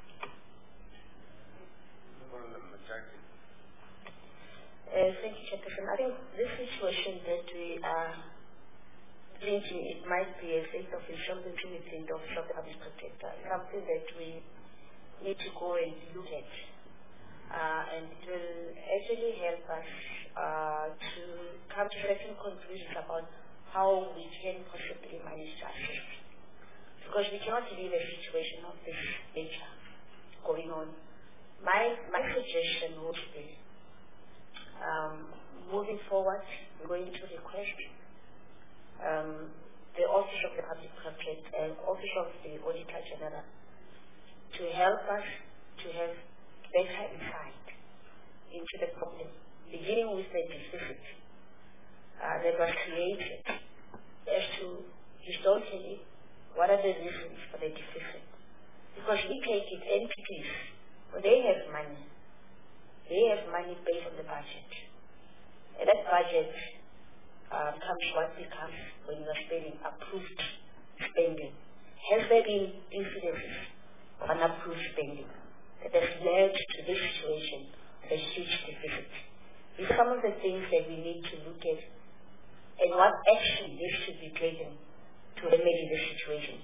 Uh, thank you, Chairperson. I think this situation that we are thinking it might be a state of insolvency within the Office of the Public Protector, something that we need to go and look at. Uh, and it will actually help us uh, to come to certain conclusions about how we can possibly manage justice. Because we cannot leave a situation of this nature going on. My, my suggestion would be, um, moving forward, we're going to request Um, the Office of the Public Protector and Office of the Auditor General to help us to have better insight into the problem, beginning with the deficit uh, that was created as to historically what are the reasons for the deficit. Because we take it entities, well, they have money. They have money based on the budget. And that budget Uh, becomes what becomes when you are spending approved spending. Has there been incidences of unapproved spending that has led to this situation of a huge deficit? These are some of the things that we need to look at and what action needs to be taken to remedy the situation.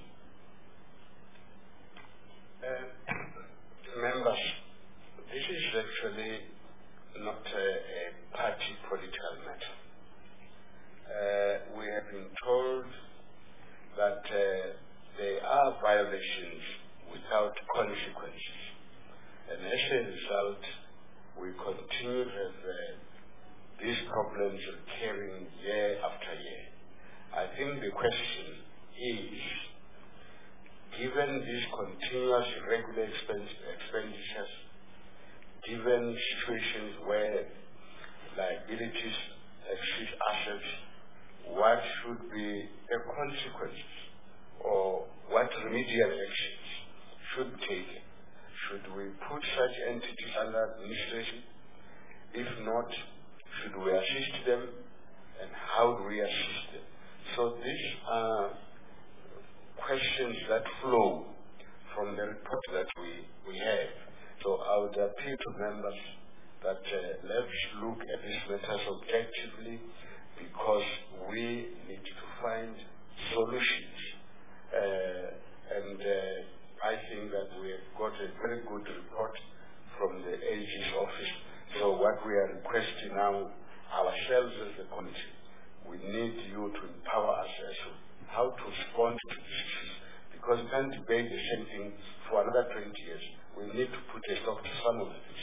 Uh, members, this is actually not a, a party political matter. Uh, we have been told that uh, there are violations without consequences. And as a result, we continue to have uh, these problems recurring year after year. I think the question is, given these continuous irregular expenditures, given situations where liabilities exceed assets, what should be the consequences or what remedial actions should be taken? Should we put such entities under administration? If not, should we assist them? And how do we assist them? So these are questions that flow from the report that we, we have. So I would appeal to members that uh, let's look at these matters objectively, because we need to find solutions. Uh, and uh, I think that we have got a very good report from the A G's office. So what we are requesting now, ourselves as the committee, we need you to empower us as to how to respond to these issues, because we can't debate the same thing for another twenty years. We need to put a stop to some of this.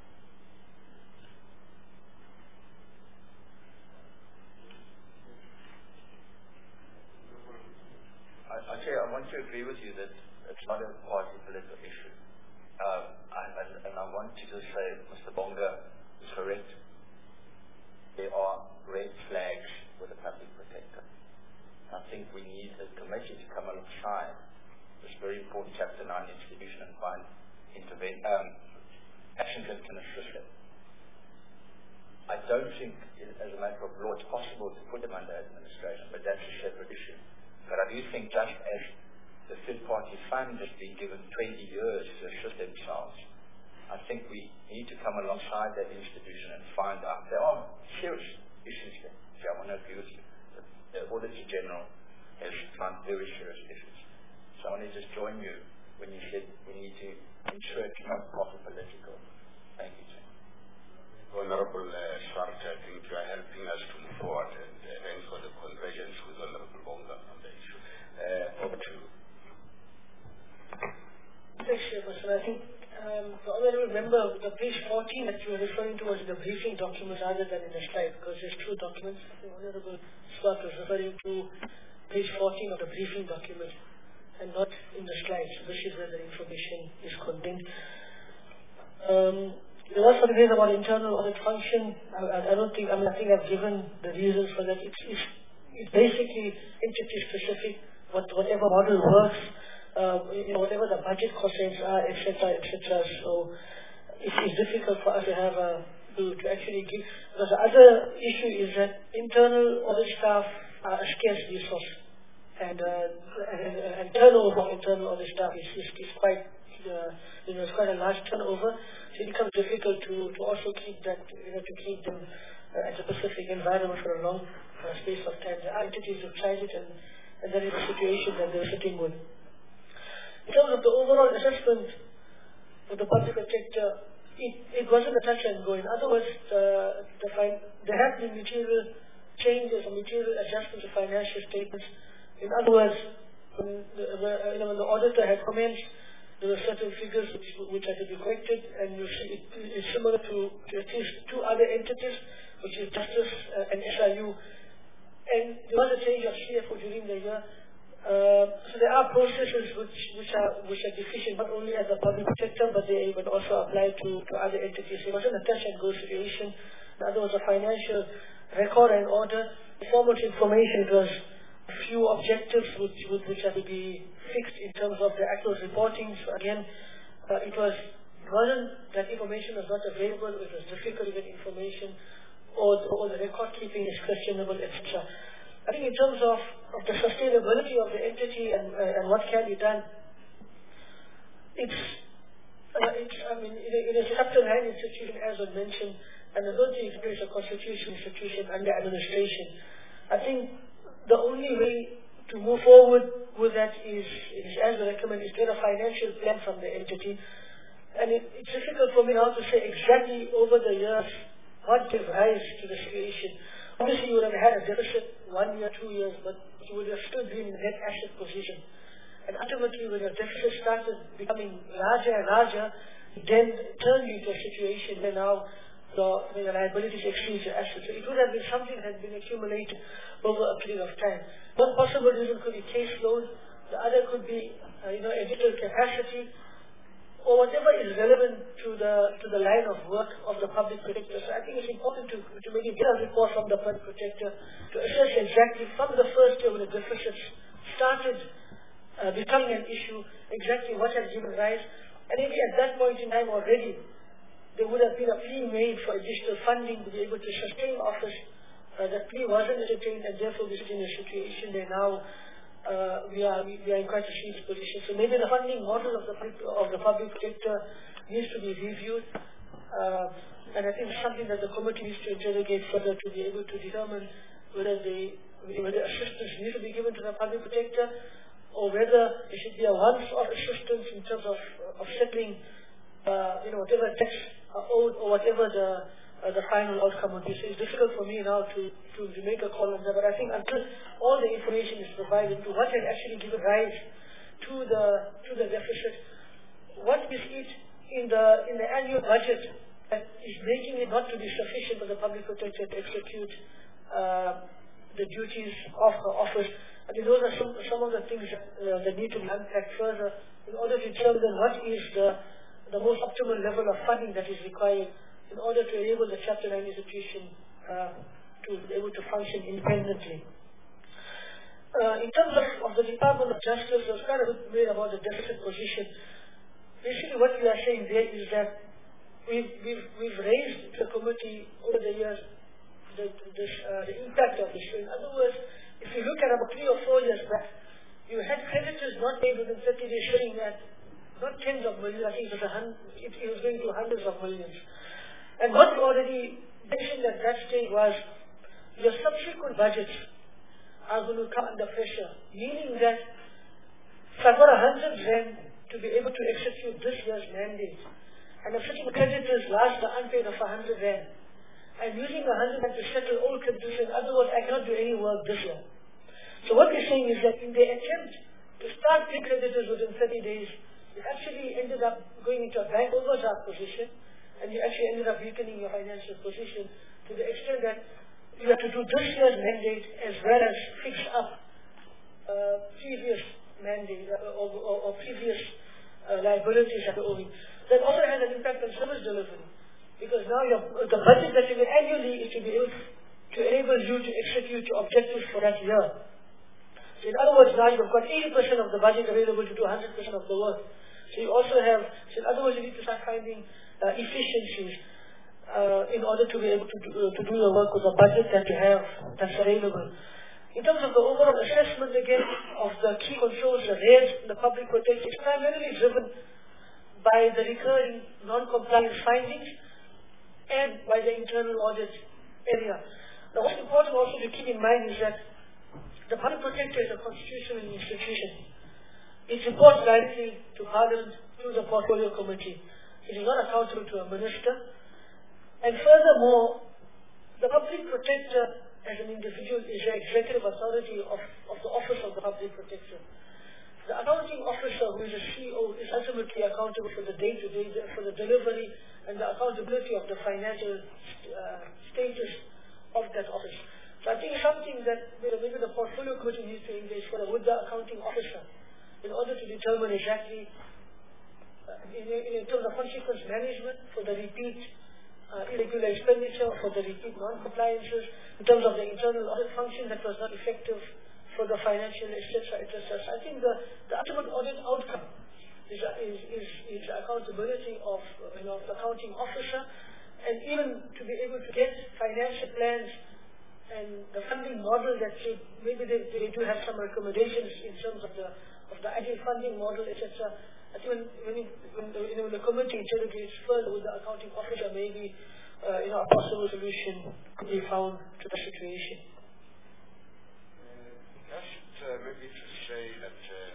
I, I say I want to agree with you that it's not a party political issue. Um, I, and, and I want to just say Mister Bonga is correct. There are red flags with the public protector. I think we need a committee to come alongside this very important Chapter nine institution and find intervene, um, actions that can assist it. I don't think, as a matter of law, it's possible to put them under administration, but that's a separate issue. But I do think just as the third-party fund has been given twenty years to assist themselves, I think we need to come alongside that institution and find out there are serious issues there. So I want to agree with you. The, the Auditor General has found very serious issues. So I want to just join you when you said we need to ensure it's not proper political. Thank you, Chair. Honorable uh, Swart, I think you are helping us to move forward, and uh, thanks for the convergence with Honorable Bonga on the issue. Uh, over to you. Thanks, Chairperson. I think um, the honourable member, the page fourteen that you were referring to was in the briefing document rather than in the slide, because there's two documents. The Honourable Swart was referring to page fourteen of the briefing document and not in the slides. So this is where the information is contained. Um, there was some debate about internal audit function. I, I, I don't think, I mean, I think I've given the reasons for that. It's, it's, it's basically entity specific, what, whatever model works. Uh, you know, whatever the budget constraints are, et cetera, et cetera. So it's, it's difficult for us to have a to, to actually give. Because the other issue is that internal audit staff are a scarce resource, and uh, and, and turnover of internal audit staff is, is, is quite uh, you know it's quite a large turnover. So it becomes difficult to, to also keep that you know to keep them uh, at a specific environment for a long uh, space of time. The entities have tried it, and, and that is the situation that they're sitting with. In terms of the overall assessment of the public protector, it, it wasn't a touch and go. In other words, uh, the fin- there have been material changes or material adjustments to financial statements. In other words, when the, uh, you know, when the auditor had commenced, there were certain figures which, which had to be corrected, and you see it, it's similar to, to at least two other entities, which is Justice uh, and S I U. And there was a change of C F O during the year. Uh, so there are processes which, which are which are deficient not only as a public protector, but they even also apply to, to other entities. It wasn't a touch and go situation. In other words, a financial record and order. Formal information, it was a few objectives which, which, which had to be fixed in terms of the actual reporting. So again, uh, it was it wasn't that information was not available, it was difficult to get information, or, or the record keeping is questionable, et cetera. I think in terms of, of the sustainability of the entity and, uh, and what can be done, it's, uh, it's I mean, it, it is a Chapter nine institution, as was mentioned, and I don't think it is a constitutional institution under administration. I think the only way to move forward with that is, is as we recommend, is get a financial plan from the entity. And it, it's difficult for me now to say exactly over the years what gave rise to the situation. Obviously, you would have had a deficit one year, two years, but you would have still been in a net asset position. And ultimately, when your deficit started becoming larger and larger, it then turned you into a situation where now the, the liabilities exceed your assets. So it would have been something that had been accumulated over a period of time. One possible reason could be caseload. The other could be, uh, you know, editorial capacity, or whatever is relevant to the to the line of work of the public protector. So I think it's important to, to maybe get a report from the public protector to assess exactly from the first year when the deficits started uh, becoming an issue, exactly what has given rise. And maybe at that point in time already, there would have been a plea made for additional funding to be able to sustain office. Uh, that plea wasn't entertained, and therefore we're in a situation where now Uh, we are we, we are in quite a serious position. So maybe the funding model of the of the public sector needs to be reviewed. Uh, and I think it's something that the committee needs to interrogate further to be able to determine whether the whether assistance needs to be given to the public protector, or whether it should be a once-off assistance in terms of of settling, uh, you know, whatever debts are owed or whatever the uh, the final outcome would be. So it's difficult for me now to, to, to make a call on that. But I think until all the information is provided to what has actually given rise to the to the deficit, what is it in the in the annual budget that is making it not to be sufficient for the public protector to execute uh, the duties of her office. I think those are some, some of the things that, uh, that need to be unpacked further in order to determine what is the, the most optimal level of funding that is required in order to enable the Chapter nine institution uh, to be able to function independently. Uh, in terms of, of the Department of Justice, there was quite a bit made about the deficit position. Basically what we are saying there is that we've, we've, we've raised the committee over the years the, this, uh, the impact of this. So in other words, if you look at about three or four years back, you had creditors not paid within thirty days showing that not tens of millions, I think it was, a hun- it, it was going to hundreds of millions. And what we already mentioned at that stage was your subsequent budgets are going to come under pressure, meaning that if I've got a hundred rand to be able to execute this year's mandate, and I'm sitting creditors last the unpaid of a hundred rand, I'm using a hundred rand to settle old creditors. In other words, I cannot do any work this year. So what we're saying is that in the attempt to start paying creditors within thirty days, it actually ended up going into a bank overdraft position, and you actually ended up weakening your financial position to the extent that you have to do this year's mandate as well as fix up uh, previous mandate uh, or, or, or previous uh, liabilities that are owing. That also has an impact on service delivery, because now your, the budget that you get annually is to be able to enable you to execute your objectives for that year. So in other words, now you've got eighty percent of the budget available to do one hundred percent of the work. So you also have, so in other words, you need to start finding uh, efficiencies uh, in order to be able to do, uh, to do your work with the budget that you have that's available. In terms of the overall assessment again of the key controls, the raids in the public protection, it's primarily driven by the recurring non-compliance findings and by the internal audit area. Now what's important also to keep in mind is that the public protector is a constitutional institution. It reports directly to Parliament through the Portfolio Committee. It is not accountable to a minister. And furthermore, the public protector as an individual is the executive authority of, of the Office of the Public Protector. The accounting officer, who is a C E O, is ultimately accountable for the day-to-day, for the delivery and the accountability of the financial uh, status of that office. So I think something that maybe the Portfolio Committee needs to engage for with the accounting officer in order to determine exactly, uh, in, in terms of consequence management for the repeat uh, irregular expenditure, for the repeat non-compliances, in terms of the internal audit function that was not effective for the financial, et cetera, et cetera. So I think the, the ultimate audit outcome is, is, is, is the accountability of, you know, the accounting officer, and even to be able to get financial plans and the funding model that should, maybe they, they do have some recommendations in terms of the of the ideal funding model, et cetera. I think when, when, it, when, the, you know, when the committee interrogates further with the accounting officer, maybe uh, you know, a possible solution could be found to the situation. Just uh, maybe to say that, uh,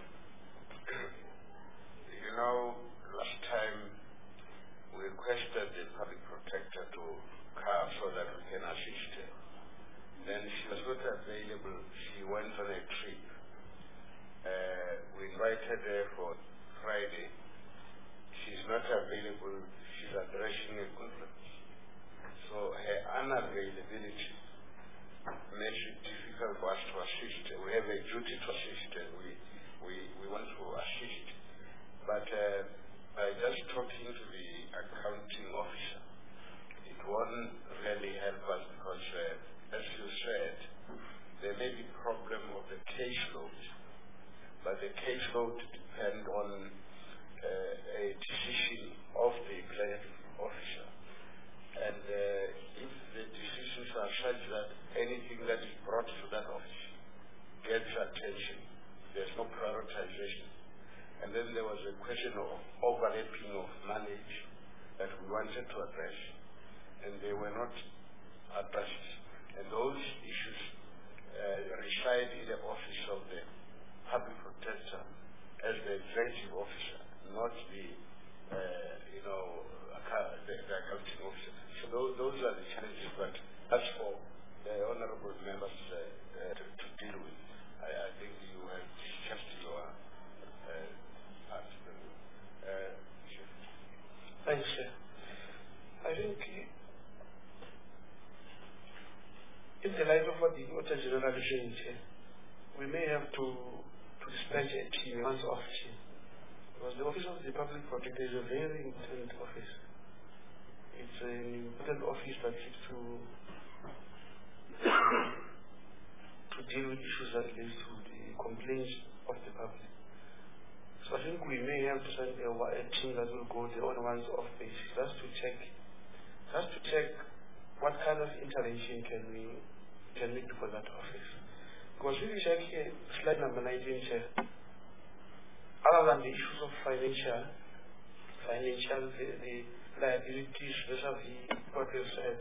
you know, last time we requested the public protector to come so that we can assist her. Then she was not available. She went on a trip. Uh, we invited her for Friday. She's not available. She's addressing a conference. So her unavailability makes it difficult for us to assist her. We have a duty to assist her. We, we, we want to assist. But uh, by just talking to the accounting officer, it won't really help us because, uh, as you said, there may be problem of the caseload, but the caseload depends on uh, a decision of the executive officer. And uh, if the decisions are such that anything that is brought to that office gets attention, there's no prioritization. And then there was a question of overlapping of manage that we wanted to address, and they were not addressed. And those issues uh, reside in the office of the public protector as the executive officer, not the, uh, you know, the, the accounting officer. So those, those are the challenges, but that's for the honorable members uh, uh, to, to deal with. I, I think you have discussed your uh, part. Uh, Thanks, sir. I think in the light of what the Auditor General is saying here, we may have to, to dispatch a team, once off team. Because the Office of the Public Protector is a very important office. It's an important office that seeks to to deal with issues that relate to the complaints of the public. So I think we may have to send a, a team that will go there on once off basis, just to check, just to check what kind of intervention can we can we do for that office. Because if you check here, slide number nineteen, Chair, other than the issues of financial, financial, the, the liabilities vis-a-vis what we said,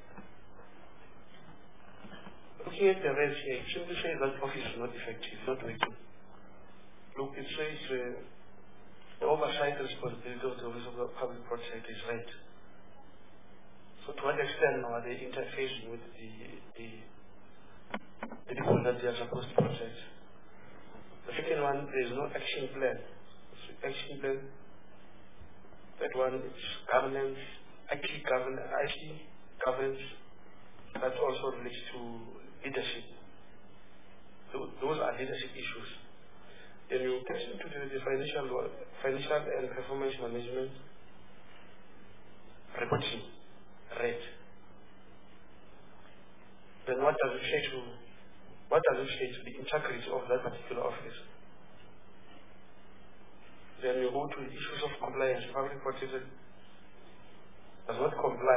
looking at the rest here, it simply says that office is not effective, not working. Look, it says uh, the oversight responsibility of the Office of the Public Protector is right. So to what extent now are they interfacing with the, the, the people that they are supposed to protect? The second one, there is no action plan. So action plan. That one is governance, I T governance, I T governance. That also relates to leadership. So those are leadership issues. Then you get into the, the financial, financial and performance management, reporting rate. Then what does it say to what does it say to the integrity of that particular office? Then you go to the issues of compliance. The public protector does not comply.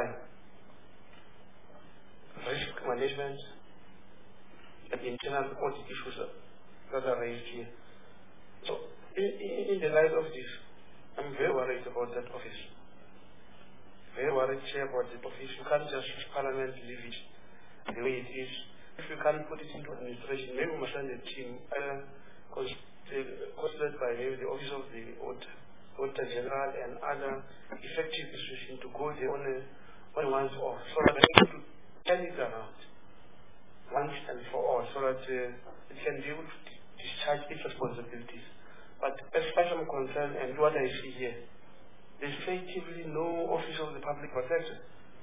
Risk management and internal audit issues that are raised here. So, in, in, in the light of this, I'm very worried about that office. Very worried, Chair, about that office. You can't just use Parliament, leave it the way it is. If you can't put it into administration, maybe we must send a team, uh, considered by maybe the Office of the Auditor General and other effective institutions to go there on a on once off, so that they need to turn it around once and for all, so that uh, it can be able to discharge its responsibilities. But as far as I'm concerned, and what I see here, there's effectively no Office of the Public Protector.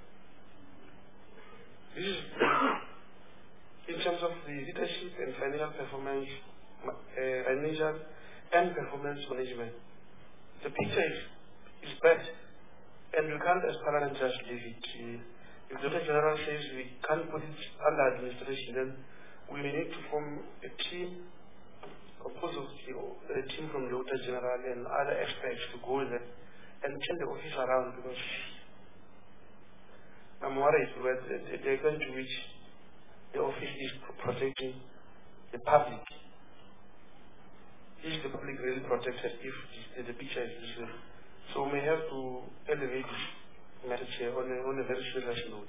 This is in terms of the leadership and financial performance, uh, financial and performance management. The picture is, is bad, and we can't, as Parliament, just leave it. If the Auditor General says we can't put it under administration, then we may need to form a team composed of the, a team from the Auditor General and other experts to go there and turn the office around, because I'm worried with the, the extent to which the office is protecting the public. Is the public really protected if the, the picture is this way? So we may have to elevate this message here on a, on a very serious note.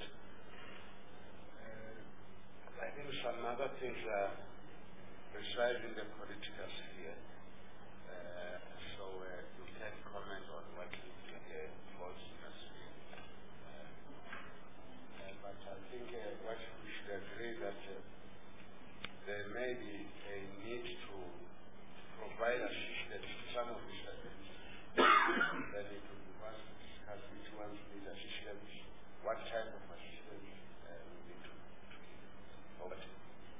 Uh, I think some other things are reside in the political sphere. Uh, so uh, you can comment on what you think uh, falls in the sphere. Uh, uh, but I think uh, what we should agree that uh, there may be a need to provide assistance to some of these items. Then it would be one to discuss which ones need assistance, what type of assistance uh, we need to, to give. Over to you.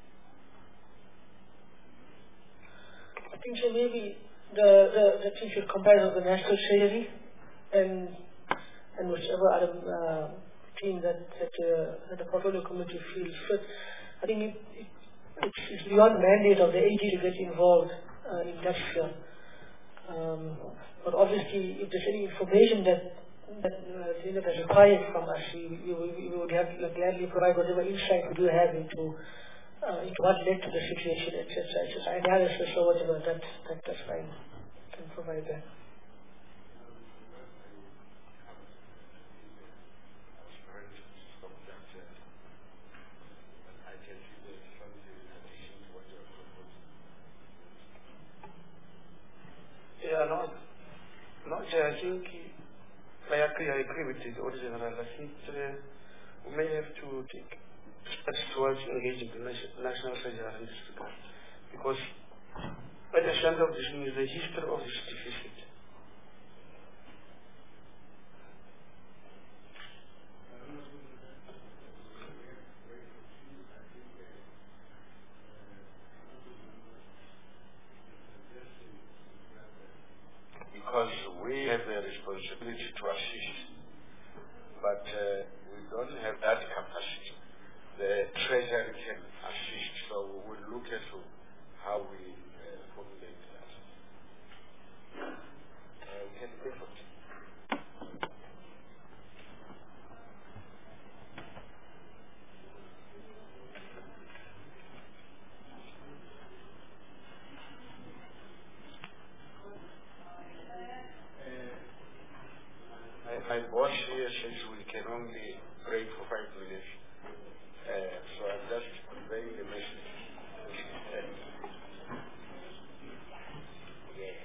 I think so maybe the, the, the team should comprise of the National Treasury and and whichever other uh, team that that, uh, that the portfolio committee feels fit. I think it, it, it's, it's beyond the mandate of the A G to get involved uh, in that sphere. Um, but obviously, if there's any information that that uh, you know, that's required from us, we, we, we would have to gladly provide whatever insight we do have into uh, into what led to the situation, et cetera, et cetera. Analysis or whatever, that, that that's fine. Can provide that. Yeah, no, no, Chair, I think I agree, I agree with the Auditor General. I think uh, we may have to take steps towards engaging the nation, National Treasury in this regard. Because at the center of this is the history of this deficit. Because we have a responsibility to assist, but uh, we don't have that capacity. The Treasury can assist, so we will look at how we uh, formulate that. Uh, we can pay for it. My, my boss here says we can only break for five minutes. Uh, so I'm just conveying the message. Uh, yeah.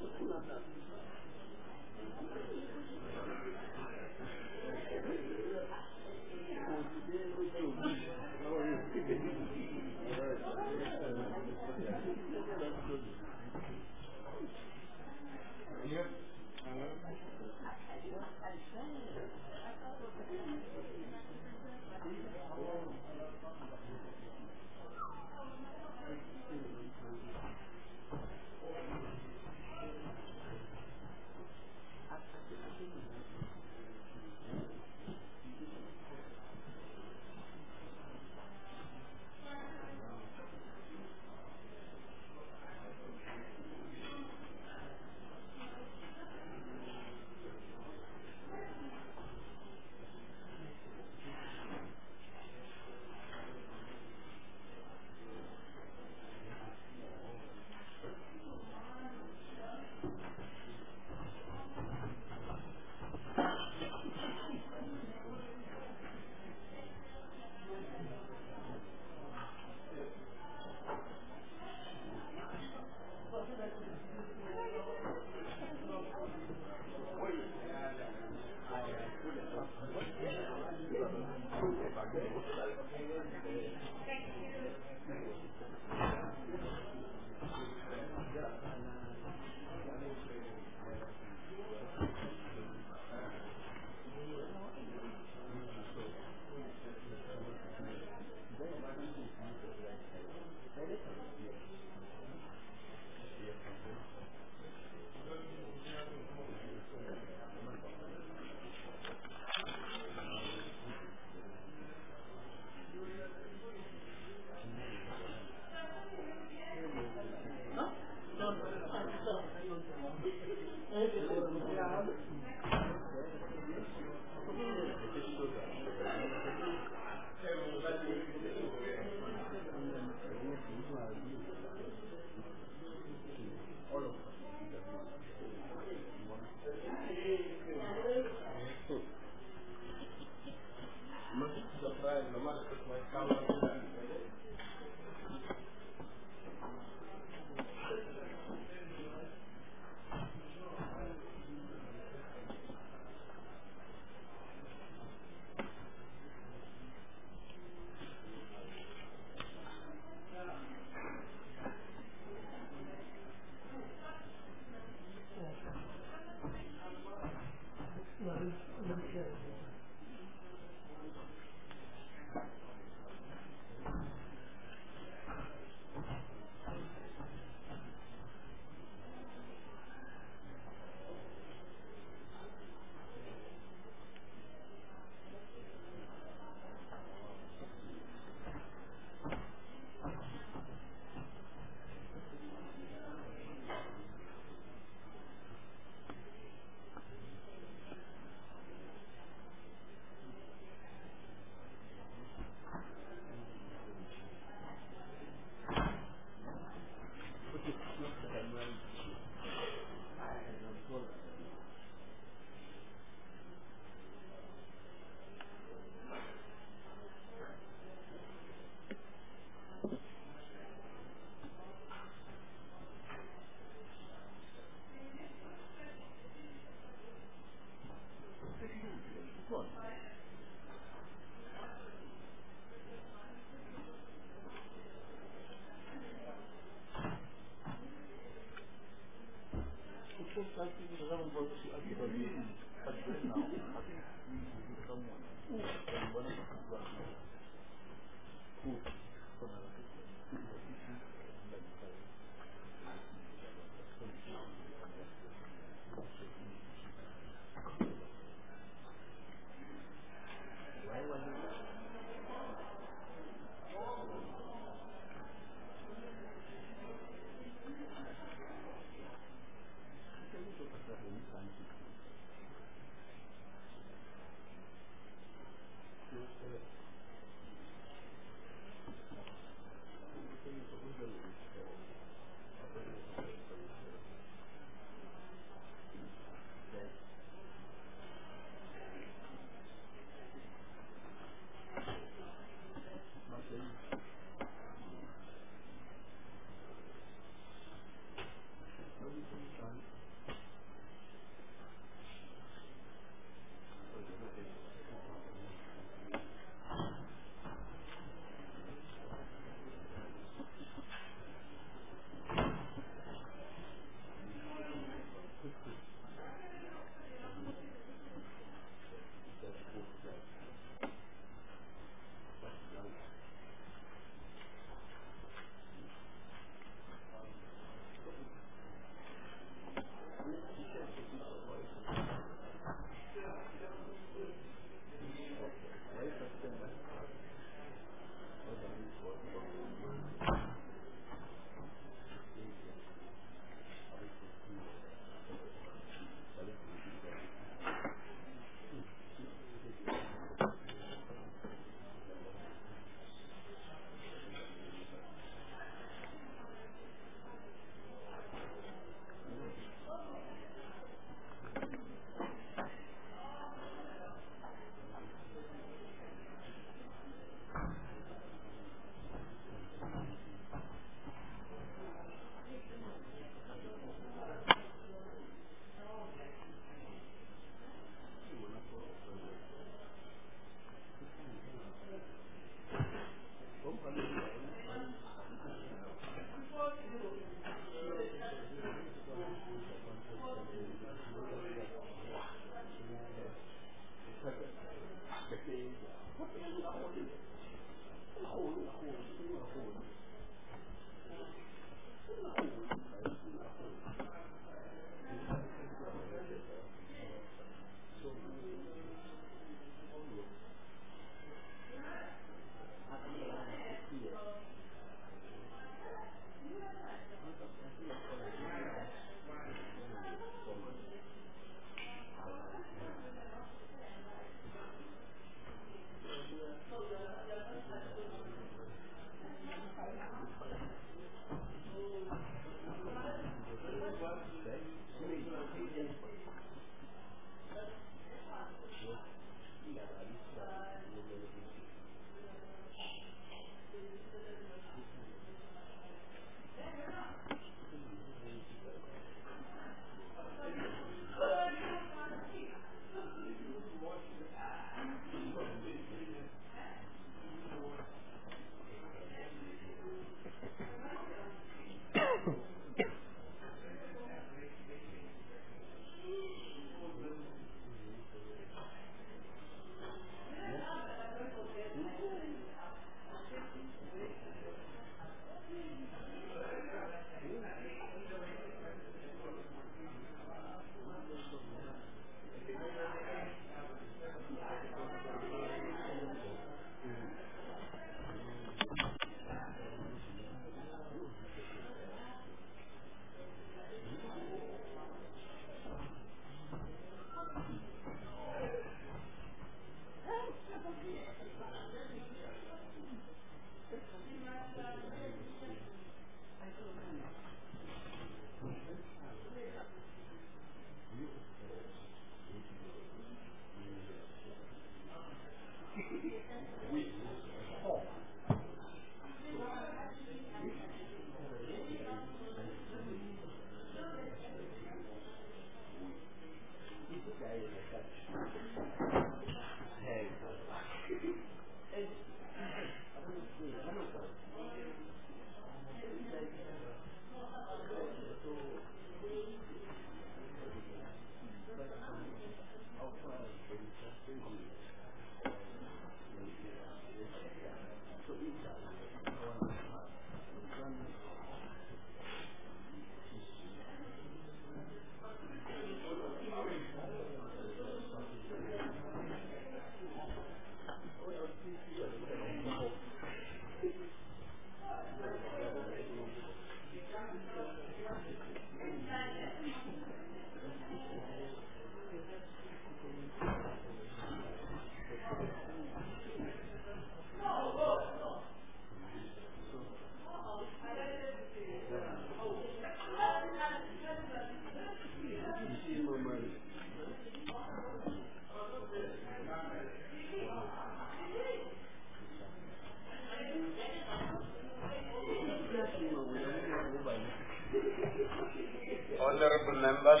Honorable members,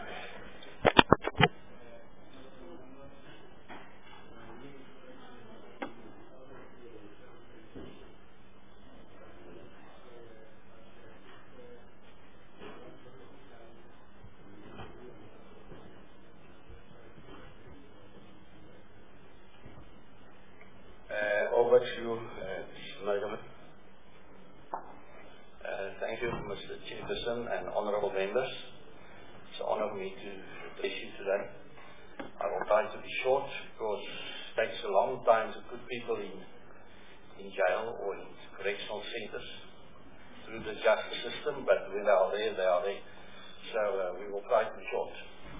uh, over to you, uh, Madam. Uh, thank you, Mister Chairperson and honourable members. It's an honour for me to address you today. I will try to be short because it takes a long time to put people in, in jail or in correctional centres through the justice system, but when they are there, they are there. So uh, we will try to be short.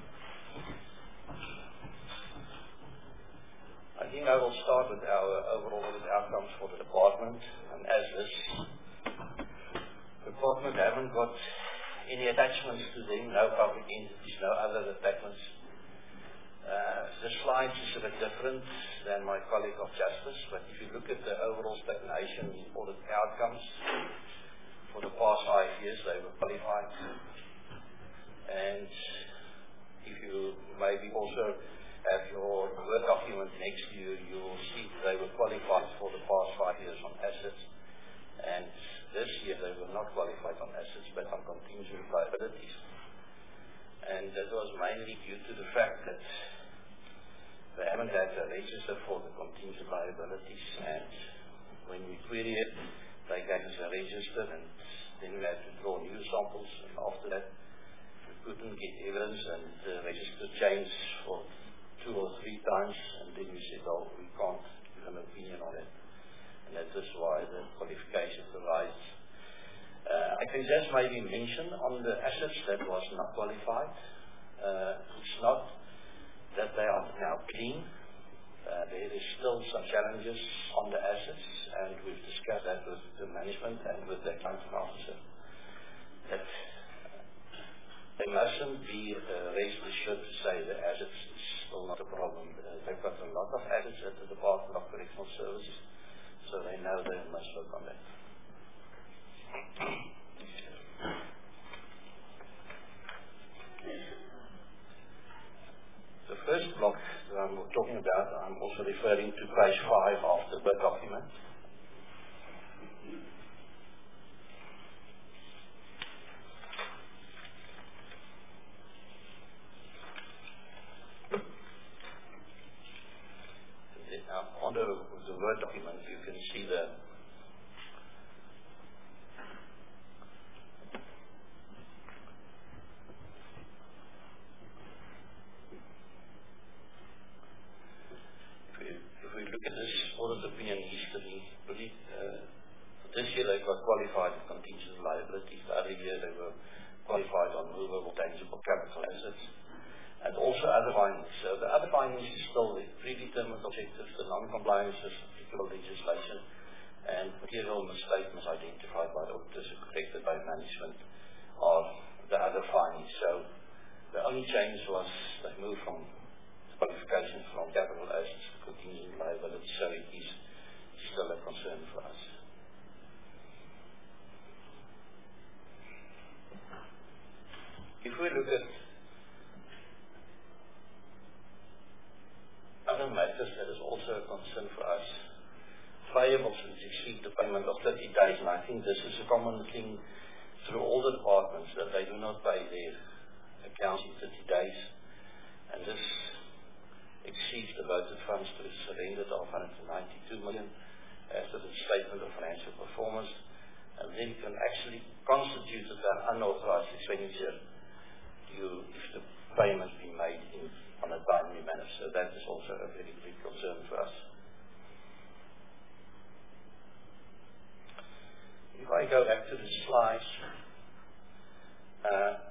I think I will start with our overall outcomes for the department, and as this department haven't got any attachments to them, no public entities, no other attachments. Uh, the slides is a bit different than my colleague of justice, but if you look at the overall stagnation in audit outcomes for the past five years, they were qualified. And if you maybe also have your Word document next to you, you will see they were qualified for the past five years on assets. And this year they were not qualified on assets but on contingent liabilities. And that was mainly due to the fact that they haven't had a register for the contingent liabilities, and when we queried it, they gave us a register, and then we had to draw new samples, and after that we couldn't get evidence, and the register changed for two or three times, and then we said, oh, we can't give an opinion on it. And that is why the qualifications arise. Uh, I can just maybe mention on the assets that was not qualified. Uh, it's not that they are now clean. Uh, there is still some challenges on the assets, and we've discussed that with the management and with the accounting officer. That they mustn't be uh, raised assured to say the assets is still not a problem. Uh, they've got a lot of assets at the Department of Correctional Services, so they know they must work on that. The first block that I'm talking about, I'm also referring to page five of the Word document. Uh, on the, the Word document, you can see the qualified in contingent liabilities. The other year they were qualified on movable tangible capital assets and also other findings. So the other findings is still the predetermined objectives, the non-compliance with applicable legislation, and material misstatements identified by the auditors and corrected by management are the other findings. So the only change was they moved from qualification from capital assets to contingent liabilities, so it is still a concern for us. If we look at other matters that is also a concern for us, payables which exceed the payment of thirty days, and I think this is a common thing through all the departments, that they do not pay their accounts in thirty days, and this exceeds the voted funds to a surrender of one hundred ninety-two million as per the statement of financial performance, and then can actually constitute it an unauthorized expenditure you, if the payment be made in, on a timely manner. So that is also a very big concern for us. If I go back to the slides, uh,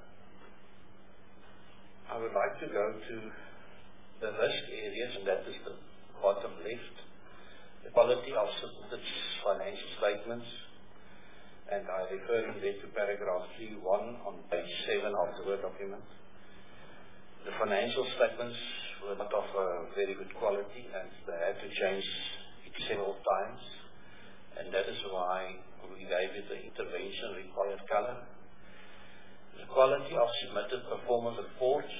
I would like to go to the risk areas, and that is the bottom left, the quality of submitted financial statements, and I refer you there to paragraph three one on page seven of the Word document. The financial statements were not of a very good quality, and they had to change it several times, and that is why we gave it the intervention required color. The quality of submitted performance reports.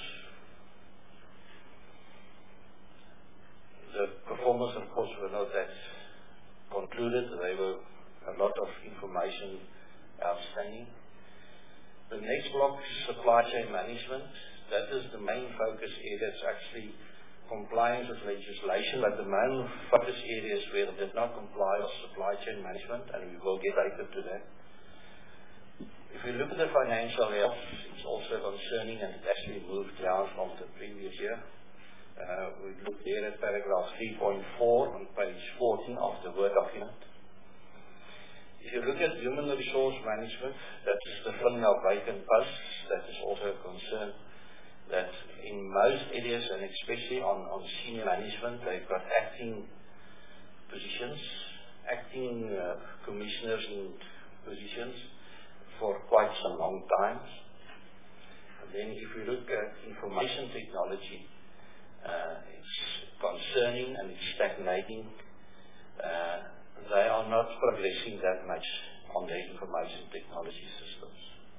The performance reports were not that concluded. They were a lot of information outstanding. The next block is supply chain management. That is the main focus area. It's actually compliance with legislation, but the main focus areas where it did not comply with supply chain management, and we will get later to that. If we look at the financial health, it's also concerning, and it actually moved down from the previous year. Uh, we look there at paragraph three point four on page fourteen of the Word document. If you look at human resource management, that is the filling of vacant posts. That is also a concern, that in most areas, and especially on, on senior management, they've got acting positions, acting uh, commissioners in positions for quite some long times. And then if you look at information technology, uh, it's concerning and it's stagnating. Uh, they are not progressing that much on their information technology systems.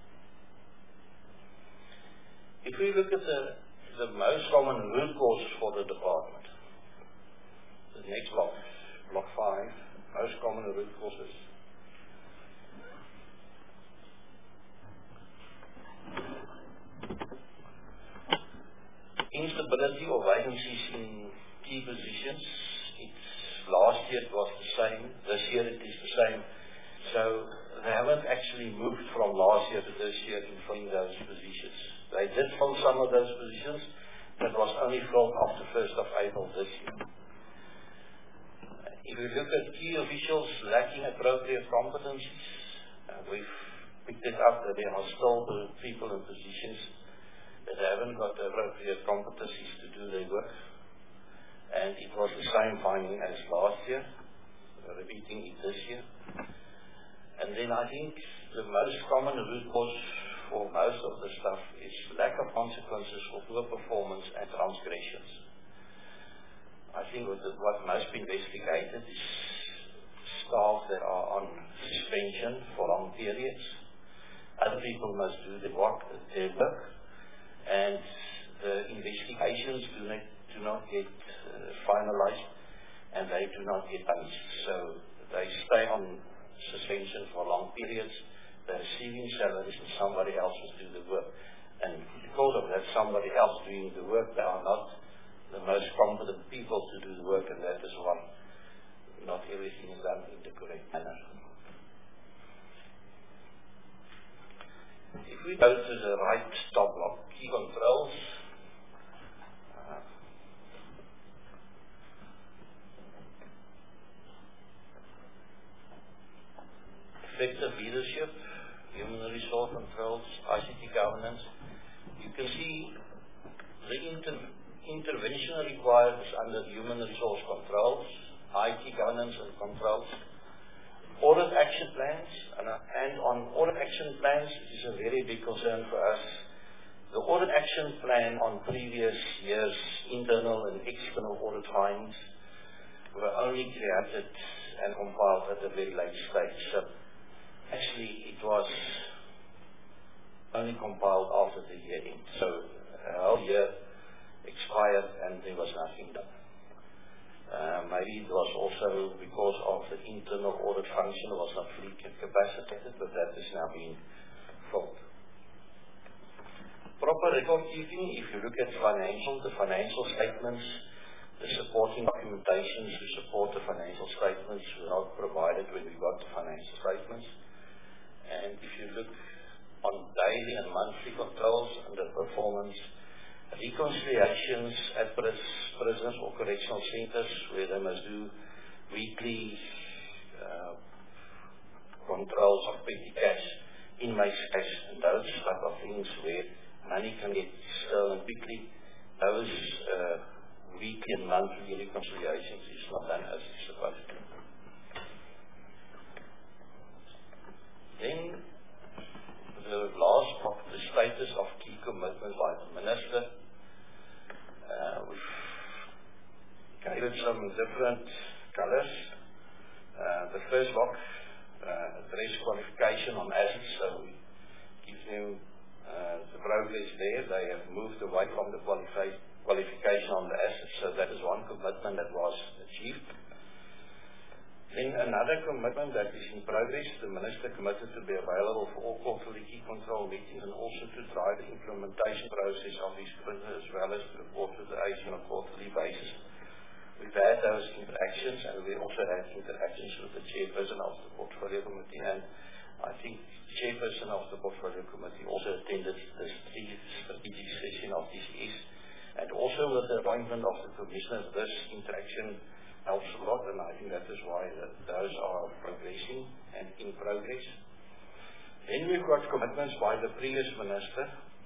If we look at the, the most common root causes for the department, the next block, block five, most common root causes. Instability or vacancies in key positions. It's, last year it was the same, this year it is the same. So they haven't actually moved from last year to this year in filling those positions. They did fill some of those positions, but was only filled after first of April this year. If we look at key officials lacking appropriate competencies, uh, we've picked it up that there are still people in positions that haven't got the appropriate competencies to do their work. And it was the same finding as last year, repeating it this year. And then I think the most common root cause for most of the stuff is lack of consequences for poor performance and transgressions. I think what, the, what must be investigated is staff that are on suspension for long periods. Other people must do their work, their work, and the investigations do not, do not get uh, finalized, and they do not get punished. So they stay on suspension for long periods. They're receiving salaries, and somebody else will do the work. And because of that, somebody else doing the work, they are not the most competent people to do the work, and that is why not everything is done in the correct manner. If we go to the right top block, key controls. Uh, effective leadership, human resource controls, I C T governance. You can see the inter intervention required is under human resource controls, I T governance and controls. Audit action plans, and, uh, and on audit action plans, it is a very big concern for us. The audit action plan on previous years' internal and external audit findings were only created and compiled at a very late stage. So actually, it was only compiled after the year end. So a whole year expired and there was nothing done. Uh, maybe it was also because of the internal audit function was not fully capacitated, but that is now being filled. Proper record keeping, if you look at financial, the financial statements, the supporting documentation to support the financial statements were not provided when we got the financial statements. And if you look on daily and monthly controls and the performance, reconciliations at prisons or correctional centers where they must do weekly uh, controls of petty cash, inmates cash, and those type of things where money can get stolen quickly. Those uh, weekly and monthly reconciliations is not done as it's supposed to. Then the last of the status of key commitments by the Minister. Uh, we've gave it some different colors. Uh, the first box, uh, address qualification on assets, so we give them uh, the progress there. They have moved away from the qualifi qualification on the assets, so that is one commitment that was achieved. Then another commitment that is in progress, the Minister committed to be available for all quarterly key control meetings and also to drive the implementation process of these prisons as well as to report to the A G on a quarterly basis. We've had those interactions and we also had interactions with the Chairperson of the Portfolio Committee, and I think the Chairperson of the Portfolio Committee also attended the strategic session of D C S, and also with the appointment of the Commissioners, this interaction helps a lot, and I think that is why that those are progressing and in progress. Then we've got commitments by the previous Minister,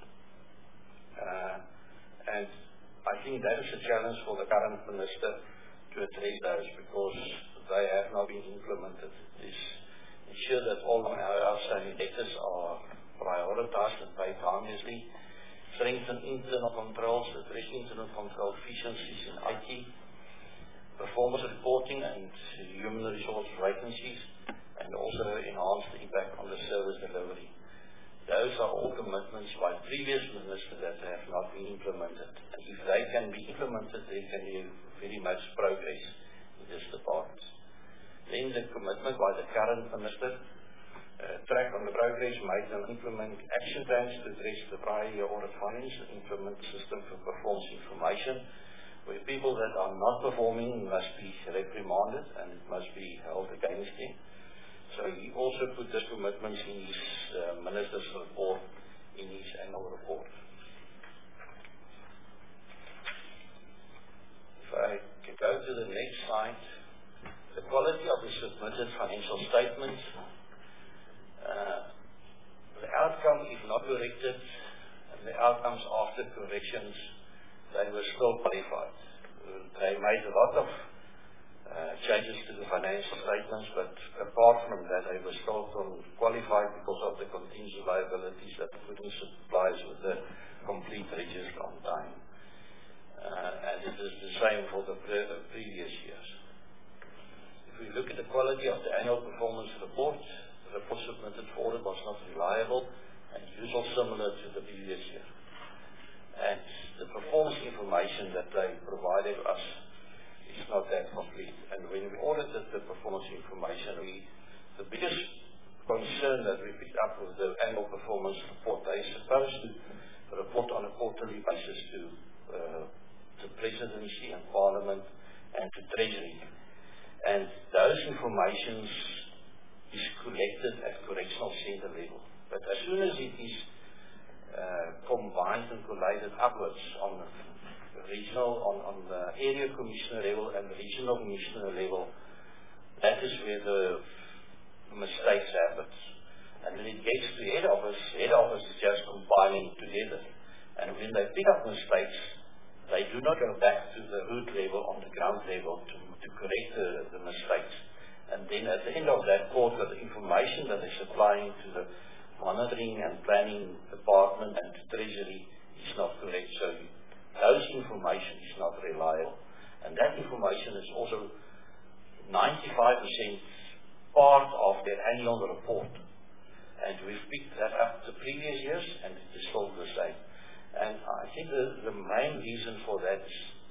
uh, and I think that is a challenge for the current Minister to address those because they have not been implemented. This ensure that all our outstanding debtors are prioritized and paid harmlessly, strengthen internal controls, address internal control efficiencies in I T, performance reporting and human resource vacancies, and also enhance the impact on the service delivery. Those are all commitments by previous ministers that have not been implemented. And if they can be implemented, they can be very much progress in this department. Then the commitment by the current minister, uh, track on the progress made and implement action plans to address the prior year audit findings and implement the system for performance information, where people that are not performing must be reprimanded and it must be held against them. So he also put this commitments in his uh, minister's report, in his annual report. If I can go to the next slide, the quality of the submitted financial statements, uh, the outcome, if not corrected, and the outcomes after corrections, they were still qualified. They made a lot of uh, changes to the financial statements, but apart from that, they were still qualified because of the contingent liabilities that couldn't supply us with the complete register on time. Uh, and it is the same for the pre uh, previous years. If we look at the quality of the annual performance report, the report submitted for audit was not reliable and usual similar to the previous year. And the performance information that they provided us is not that complete. And when we audited the performance information, we, the biggest concern that we picked up with the annual performance report, they are supposed to report on a quarterly basis to uh, the Presidency and Parliament and to Treasury. And those informations is collected at correctional centre level. But as soon as it is Uh, combined and collated upwards on the regional, on, on the area commissioner level and the regional commissioner level, that is where the mistakes happen. And when it gets to head office, head office is just combining together. And when they pick up mistakes, they do not go back to the root level, on the ground level, to, to correct the, the mistakes. And then at the end of that quarter, the information that they're supplying to the monitoring and planning department and to Treasury is not correct. So those information is not reliable. And that information is also ninety-five percent part of their annual report. And we've picked that up the previous years and it is still the same. And I think the, the main reason for that is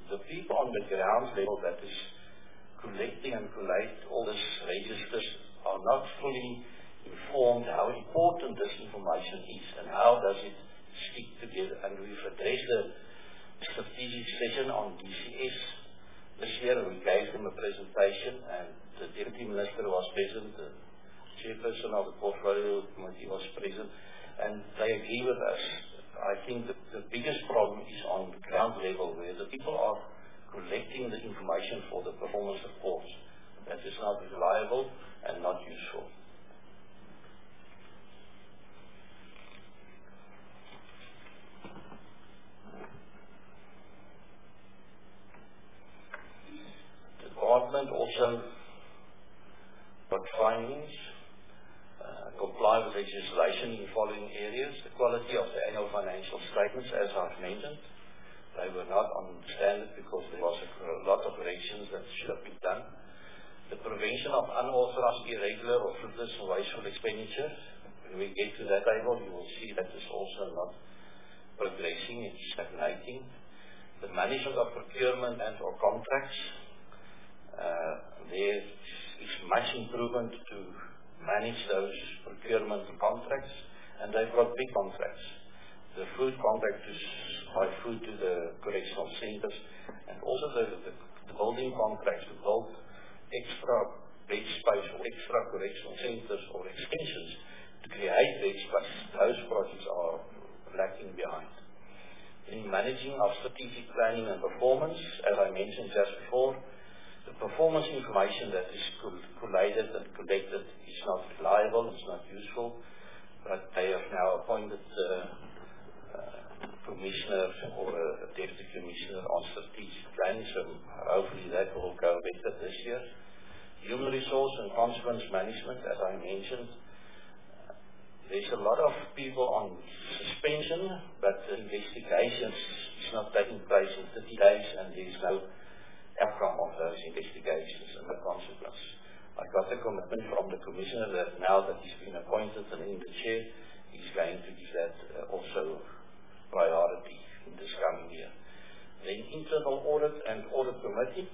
the people on the ground level that is collecting and collate all these registers are not fully informed how important this information is and how does it stick together. And we've addressed the strategic session on D C S this year. We gave them a presentation and the Deputy Minister was present, the Chairperson of the Portfolio Committee was present, and they agree with us. I think that the biggest problem is on the ground level where the people are collecting the information for the performance reports that is not reliable and not useful. The department also got findings, uh, comply with legislation in the following areas: the quality of the annual financial statements, as I've mentioned. They were not on standard because there was a, a lot of corrections that should have been done. The prevention of unauthorized, irregular or frivolous and wasteful expenditure. When we get to that table, you will see that is also not progressing, it's stagnating. The management of procurement and or contracts. Uh, there is much improvement to manage those procurement contracts, and they've got big contracts. The food contract is by food to the correctional centers, and also the, the, the building contracts to build extra bed space or extra correctional centers or extensions to create bed space. Those projects are lacking behind. In managing our strategic planning and performance, as I mentioned just before, the performance information that is collated and collected is not reliable, it's not useful, but they have now appointed uh, commissioner or a deputy commissioner on strategic planning, so hopefully that will go better this year. Human resource and consequence management, as I mentioned, uh, there's a lot of people on suspension, but the investigations is not taking place in thirty days and there's no outcome of those investigations and the consequence. I got a commitment from the commissioner that now that he's been appointed and in the chair, he's going to give that uh, also priority in this coming year. The internal audit and audit committee.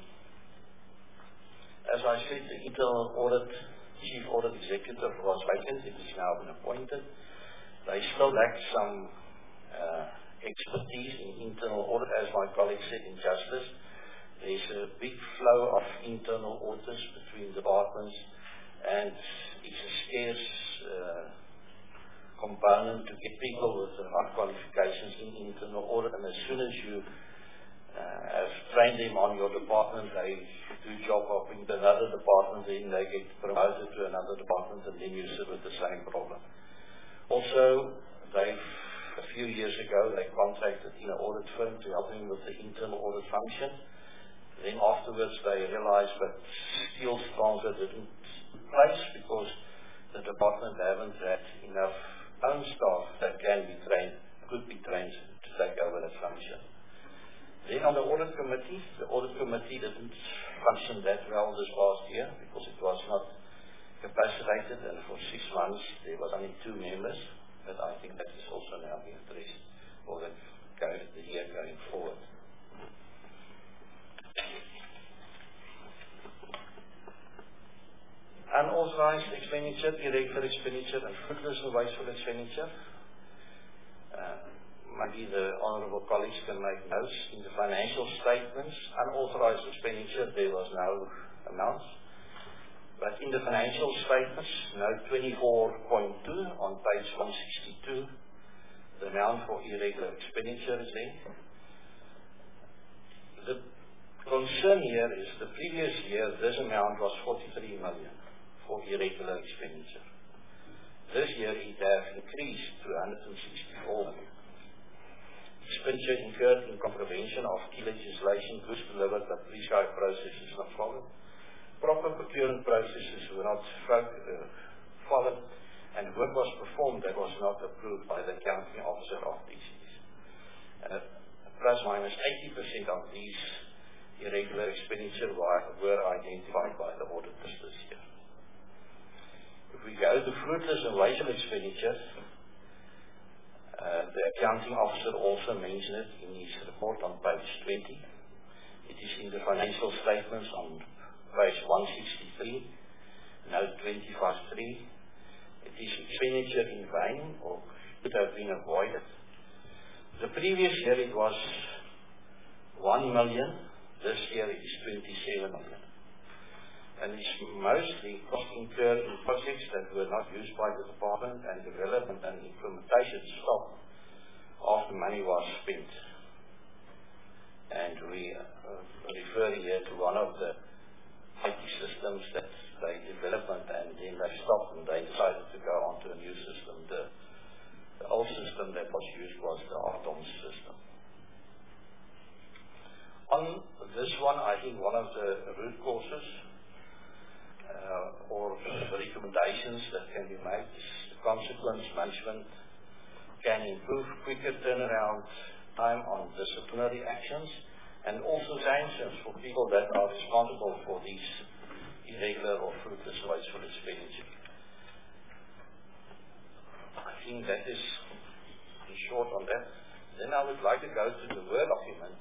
As I said, the internal audit chief audit executive was vacant. It has now been appointed. They still lack some uh, expertise in internal audit, as my colleague said in Justice. There's a big flow of internal auditors between departments, and it's a scarce uh, component to get people with the right qualifications in internal audit, and as soon as you uh, have trained them on your department, they do job hopping to another department, then they get promoted to another department, and then you sit with the same problem. Also, they've, a few years ago, they contracted in an audit firm to help them with the internal audit function. Then afterwards, they realized that skills transfer didn't place because the department haven't had enough own staff that can be trained, could be trained to take over that function. Then on the audit committee, the audit committee didn't function that well this past year because it was not capacitated, and for six months there was only two members, but I think that is also now being addressed for the, the year going forward. Unauthorized expenditure, irregular expenditure, and frivolous and wasteful expenditure. Uh, maybe the honourable colleagues can make notes. In the financial statements, unauthorized expenditure, there was no amounts. But in the financial statements, note twenty-four point two on page one sixty-two, the amount for irregular expenditure is there. The concern here is the previous year, this amount was forty-three million. For irregular expenditure. This year it has increased to one hundred sixty-four million. Expenditure incurred in contravention of key legislation, goods delivered but pre-sale processes not followed. Proper procurement processes were not uh, followed, and work was performed that was not approved by the accounting officer of D C S. Uh, plus minus eighty percent of these irregular expenditure were, were identified by the auditors this year. If we go to fruitless and wasteful expenditure, uh, the accounting officer also mentioned it in his report on page twenty. It is in the financial statements on page one sixty-three, note twenty-five three. It is expenditure in vain or could have been avoided. The previous year it was one million, this year it is twenty-seven million. And it's mostly cost incurred in projects that were not used by the department, and development and implementation stopped after money was spent. And we uh, refer here to one of the I T systems that they developed and then they stopped and they decided to go on to a new system. The, the old system that was used was the A T O M system. On this one, I think one of the root causes Uh, or recommendations that can be made is the consequence management can improve quicker turnaround time on disciplinary actions and also sanctions for people that are responsible for these irregular or fruitless wasteful expenditure. I think that is in short on that. Then I would like to go to the Word document.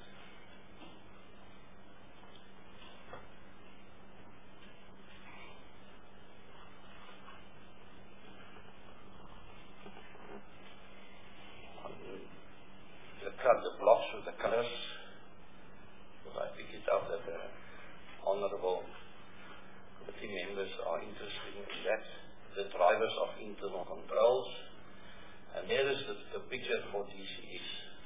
The blocks with the colors, but I pick it up that the honorable committee members are interested in that, the drivers of internal controls, and there is the, the picture for D C S.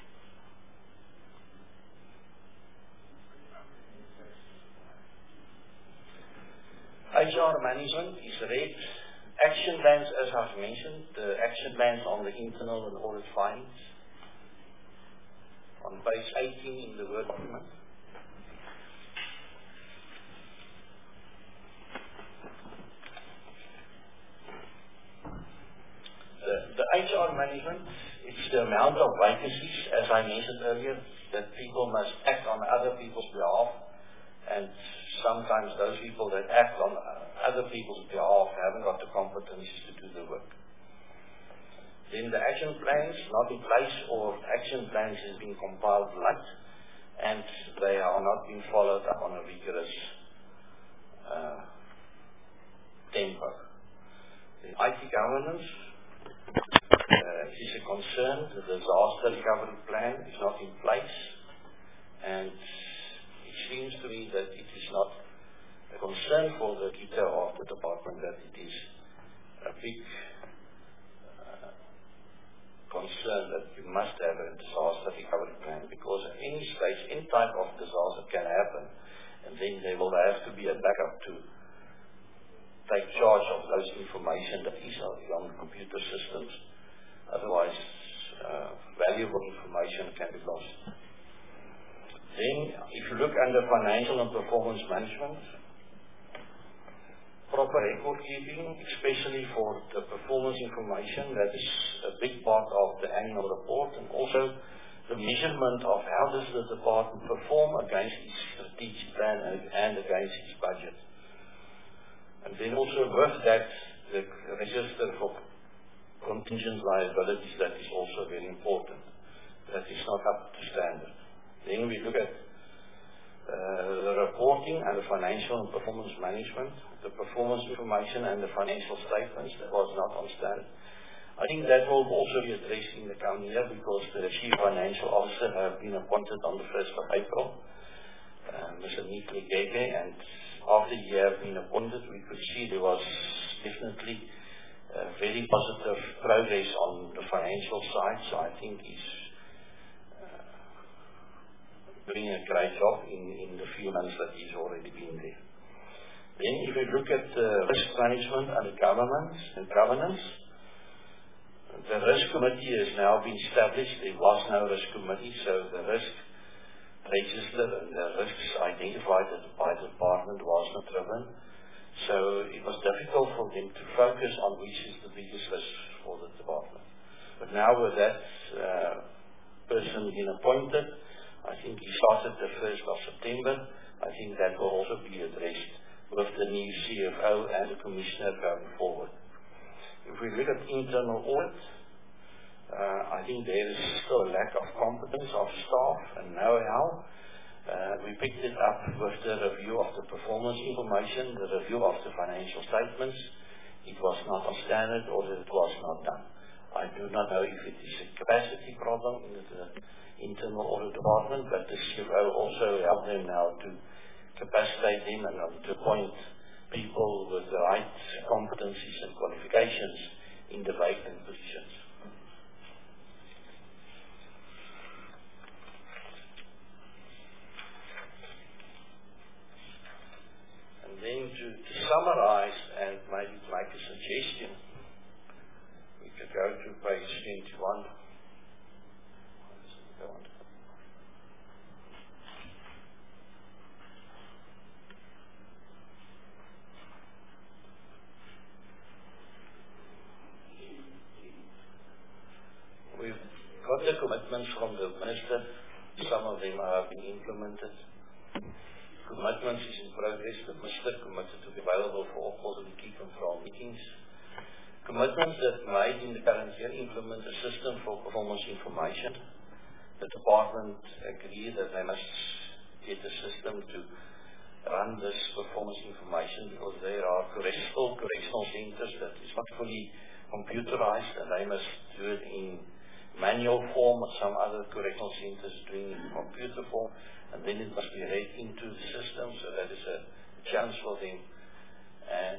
H R management is red. Action plans, as I've mentioned, the action plans on the internal and audit findings. On page eighteen in the Word document. The, the H R management, it's the amount of vacancies, as I mentioned earlier, that people must act on other people's behalf, and sometimes those people that act on other people's behalf haven't got the competencies to do the work. Then the action plans not in place, or action plans has been compiled late and they are not being followed up on a rigorous uh, tempo. The I T governance uh, is a concern. The disaster recovery plan is not in place, and it seems to me that it is not a concern for the leader of the department that it is a big concern that you must have a disaster recovery plan, because at any stage, any type of disaster can happen, and then there will have to be a backup to take charge of those information that is on the computer systems. Otherwise, uh, valuable information can be lost. Then, if you look under financial and performance management, proper record keeping, especially for the performance information, that is a big part of the annual report, and also the measurement of how does the department perform against its strategic plan and, and against its budget. And then also with that, the register for contingent liabilities, that is also very important. That is not up to standard. Then we look at Uh, the reporting and the financial and performance management, the performance information and the financial statements, that was not on standard. I think that will also be addressed in the coming year, because the Chief Financial Officer have been appointed on the first of April, uh, Mister Nikli Gege, and after he had been appointed, we could see there was definitely uh, very positive progress on the financial side, so I think he's doing a great job in, in the few months that he's already been there. Then if you look at uh, risk management and governance, and governance, the risk committee has now been established. There was no risk committee, so the risk register and the risks identified by the department was not driven. So it was difficult for them to focus on which is the biggest risk for the department. But now with that uh, person being appointed, I think he started the first of September. I think that will also be addressed with the new C F O and the Commissioner going forward. If we look at internal audit, uh, I think there is still a lack of competence of staff and know-how, Uh, we picked it up with the review of the performance information, the review of the financial statements. It was not on standard or it was not done. I do not know if it is a capacity problem in the internal audit department, but the C F O also helped them now to capacitate them and to appoint people with the right competencies and qualifications in the vacant positions. And then to, to summarize and maybe make a suggestion, we could go to page twenty-one. We've got the commitments from the Minister. Some of them have been implemented. Commitments is in progress. The Minister committed to be available for all quarterly key control meetings. Commitments that made in the current year implement a system for performance information. The department agreed that they must get a system to run this performance information because there are correctional, correctional centers that is not fully computerized and they must do it in manual form, or some other correctional centers doing it in computer form, and then it must be read into the system, so that is a challenge for them. And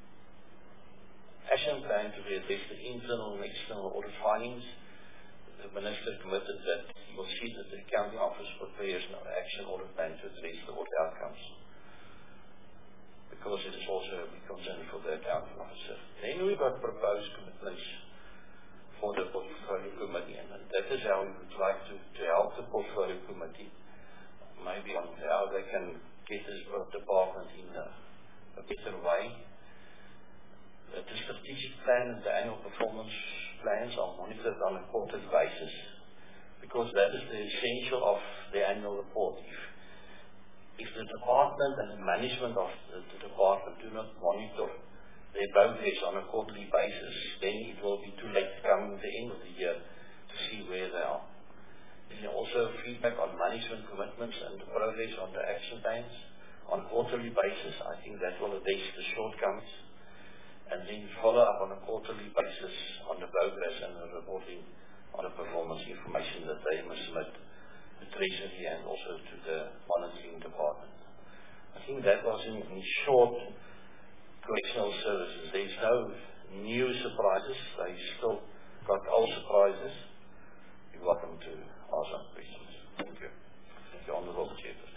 action plan to address the internal and external audit findings. The Minister committed that he will see that the Accounting Office prepares an action audit plan to address the audit outcomes, because it is also a big concern for the Accounting Officer. Then we've got proposed commitments for the Portfolio Committee, and that is how we would like to, to help the Portfolio Committee, maybe on how they can get this department in a, a better way. The strategic plan and the annual performance plans are monitored on a quarterly basis, because that is the essential of the annual report. If, if the department and the management of the, the department do not monitor their progress on a quarterly basis, then it will be too late to come at the end of the year to see where they are. Then also feedback on management commitments and the progress on the action plans on a quarterly basis. I think that will address the shortcomings, and then follow up on a quarterly basis on the progress and the reporting on the performance information that they must submit to Treasury and also to the monitoring department. I think that was in, in short correctional services. There is no new surprises. They still got old surprises. You're welcome to ask some questions. Thank you. Thank you, Honourable Chairperson.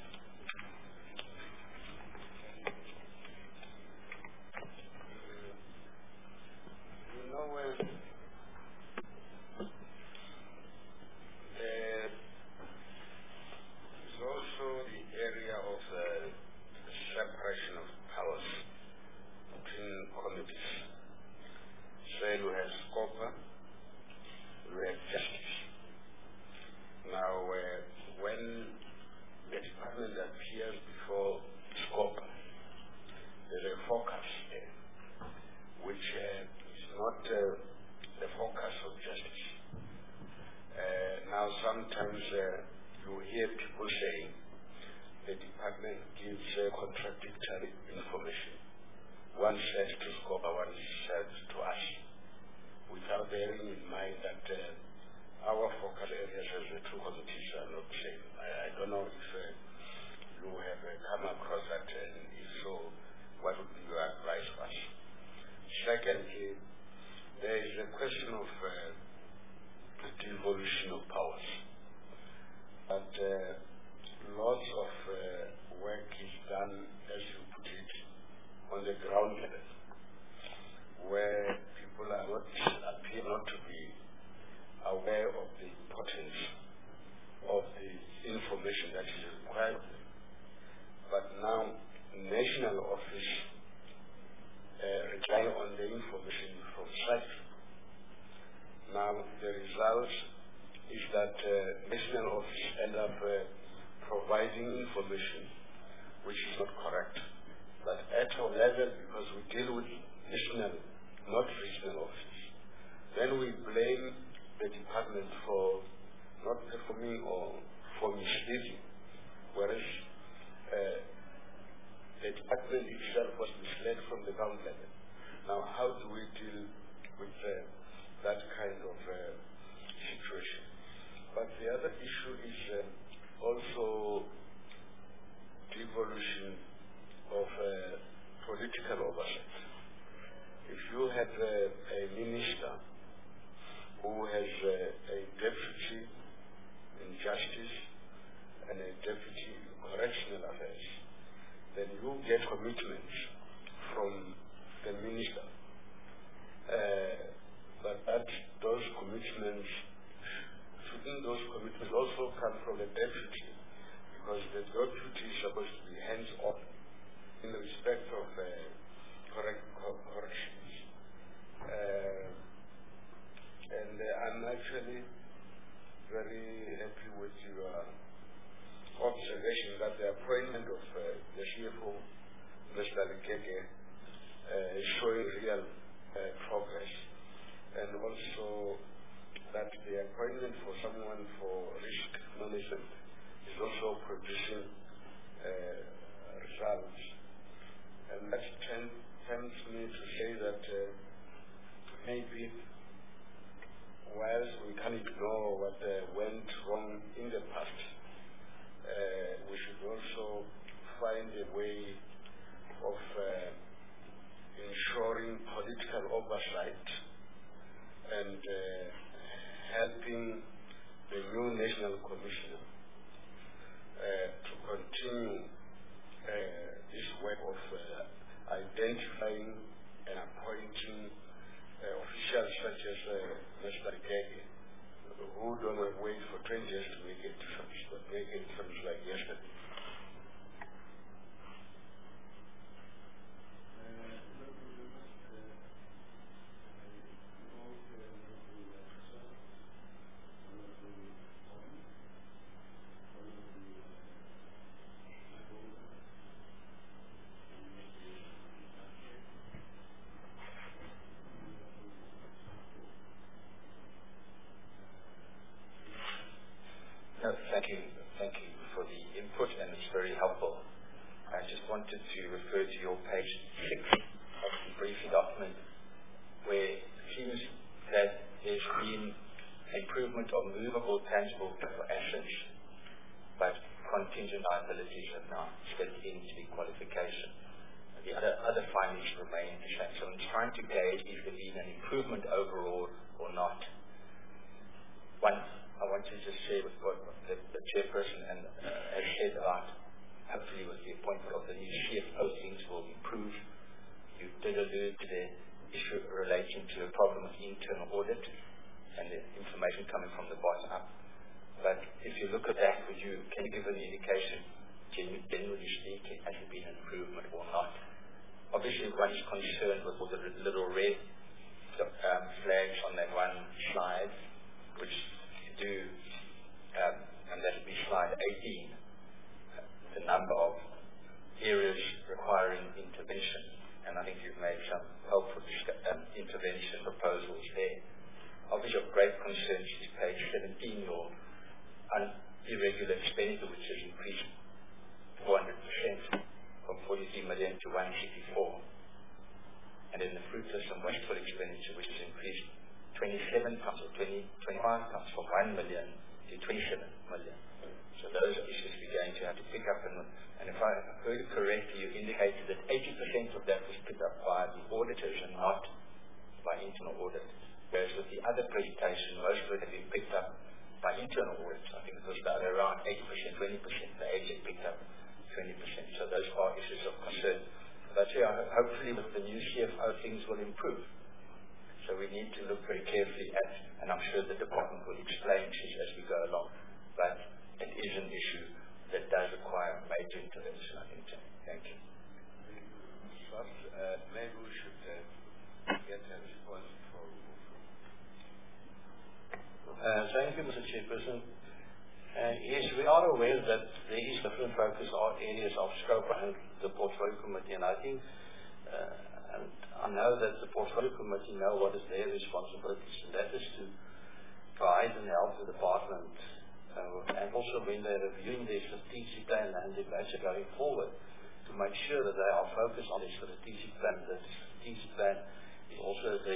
You know, uh, there is also the area of uh, the separation of powers between committees. So we have SCOPA, we have justice. Now, uh, when the department appears before SCOPA, there's a focus there, which uh, is not uh, the focus of justice. Uh, now, sometimes uh, you hear people saying the department gives uh, contradictory information. One says to SCOPA, one says to us, without bearing in mind that uh, our focal areas as the two committees are not the same. I, I don't know if uh, you have uh, come across that, and if so, what would be your advice to us? Secondly, there is a question of uh, the devolution of powers. But uh, lots of uh, work is done, as you put it, on the ground level, where people are not, appear not to be aware of the importance of the information that is required. But now, national office uh, rely on the information from site. Now, the result is that uh, national office end up uh, providing information which is not correct. But at our level, because we deal with national, not regional offices, then we blame the department for not performing or for misleading, whereas level. Now, how do we deal with uh, that kind of uh, situation? But the other issue is uh, also devolution of uh, political oversight. If you have uh, a minister who has uh, a deputy in justice and a deputy in correctional affairs, then you get commitments from the minister. Uh, but that those commitments, shouldn't those commitments also come from the deputy? Because the deputy is supposed to be hands-on in respect of uh, correct co- corrections. Uh, and uh, I'm actually very happy with your observation that the appointment of uh, the C F O, Mister Lekeke, uh, is showing real uh, progress. And also that the appointment for someone for risk management is also producing uh, results. And that tempts me to say that uh, maybe whilst we can ignore what uh, went wrong in the past, uh, we should also find a way of uh, ensuring political oversight and uh, helping the new National Commissioner uh, to continue uh, this work of uh, identifying and appointing uh, officials such as uh, Mister Lekeke, who don't wait for twenty years to make a difference, but make a difference like yesterday. No, thank you. Thank you for the input, and it's very helpful. I just wanted to refer to your page six of the briefing document, where it seems that there's been improvement of movable, tangible assets, but contingent liabilities have now split into the qualification. The other, other findings remain the same. So I'm trying to gauge if there's been an improvement overall or not. One, I want to just share with what the, the chairperson and, uh, has said about, hopefully with the appointment of the new C F O, things will improve. You did allude to the issue relating to a problem with internal audit and the information coming from the bottom up. But if you look at that, would you, can you give an indication, generally speaking, has there been an improvement or not? Obviously, one is concerned with all the little red um, flags on that one slide, which do, um, and that would be slide eighteen, uh, the number of areas requiring intervention. And I think you've made some helpful um, intervention proposals there. Obviously, of great concern is page seventeen, your un- irregular expenditure, which has increased four hundred percent from forty-three million to one hundred sixty-four. And then the fruitless and wasteful expenditure, which has increased twenty-seven times or twenty, twenty-five times from one million to twenty-seven million. So those are issues we're going to have to pick up. And, and if I heard correctly, you indicated that eighty percent of that was picked up by the auditors and not by internal audit. Whereas with the other presentation, most of it had been picked up by internal audits. I think it was about around eighty percent, twenty percent. The A G picked up twenty percent. So those are issues of concern. But yeah, hopefully with the new C F O, things will improve. So we need to look very carefully at, and I'm sure the department will explain this as we go along, but it is an issue that does require major intervention, I think. Thank you. First, uh, maybe we should uh, get a response from. Uh, thank you, Mister Chairperson. Uh, yes, we are aware that there is different focus on areas of scope and the portfolio committee, and I think uh, and I know that the portfolio committee know what is their responsibilities, and that is to guide and help the department, uh, and also when they're reviewing their strategic plan and their budget going forward, to make sure that they are focused on their strategic plan, that the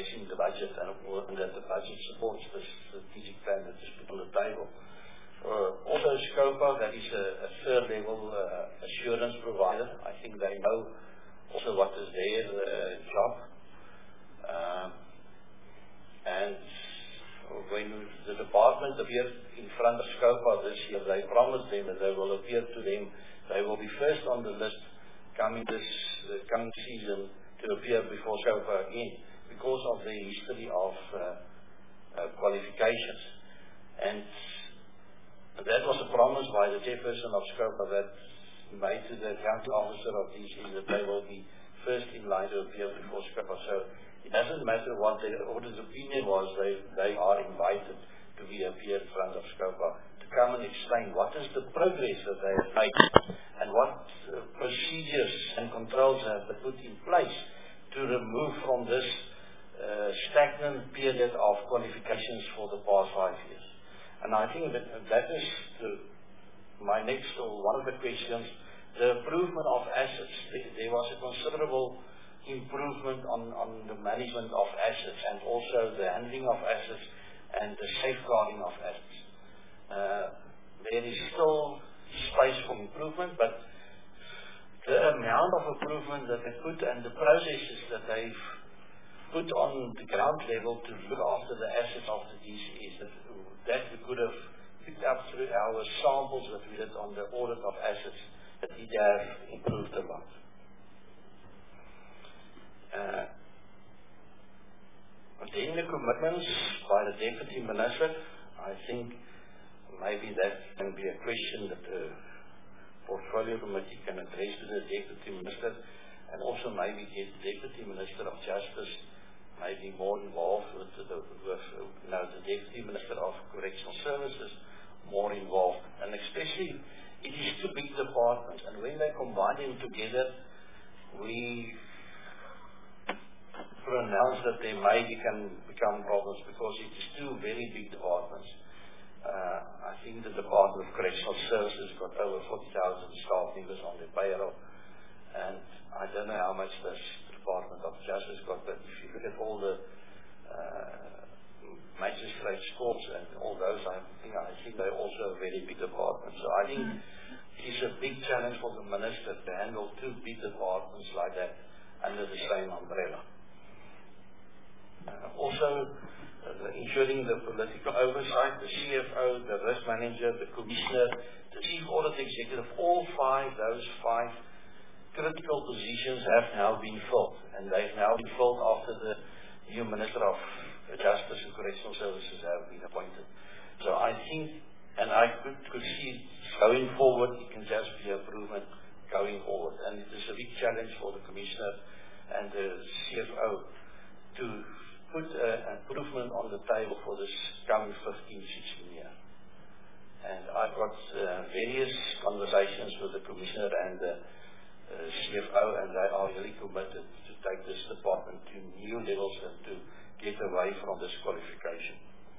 addressing the budget and, and that the budget supports the strategic plan that is put on the table. Uh, also, SCOPA, that is a, a third level uh, assurance provider. I think they know also what is their uh, job. Um, and when the department appeared in front of SCOPA this year, they promised them that they will appear to them. They will be first on the list coming this uh, coming season to appear before SCOPA again because of the history of uh, uh, qualifications. And that was a promise by the chairperson of SCOPA that made to the county officer of D C that they will be first in line to appear before SCOPA. So it doesn't matter what their auditor's opinion was, they, they are invited to be appear in front of SCOPA to come and explain what is the progress that they have made and what uh, procedures and controls have they put in place to remove from this uh, stagnant period of qualifications for the past five years. And I think that that is the, my next or one of the questions, the improvement of assets. There was a considerable improvement on, on the management of assets and also the handling of assets and the safeguarding of assets. Uh, there is still space for improvement, but the amount of improvement that they put and the processes that they've put on the ground level to look after the assets of the D C S, that, that we could have picked up through our samples that we did on the audit of assets, that it has improved a lot. Uh, then the commitments by the Deputy Minister, I think maybe that can be a question that the Portfolio Committee can address to the Deputy Minister, and also maybe get the Deputy Minister of Justice maybe more involved with the, with, you know, the Deputy Minister of Correctional Services more involved, and especially it is two big departments, and when they combine them together, we pronounce that they may become, become problems because it is two very big departments. Uh, I think the Department of Correctional Services got over forty thousand staff members on their payroll, and I don't know how much this Department of Justice got, but if you look at all the uh, magistrates' courts and all those, I think I think they're also a very big department. So I think it is a big challenge for the Minister to handle two big departments like that under the same umbrella. Uh, also, uh, ensuring the political oversight, the C F O, the risk manager, the commissioner, the chief audit executive, all five, those five critical positions have now been filled, and they've now been filled after the new Minister of Justice and Correctional Services have been appointed. So I think, and I could, could see going forward, it can just be improvement going forward, and it is a big challenge for the Commissioner and the C F O to put uh, improvement on the table for this coming fifteen sixteen year. And I've got uh, various conversations with the Commissioner and the Uh, C F O, and they are really committed to take this department to new levels and to get away from this qualification.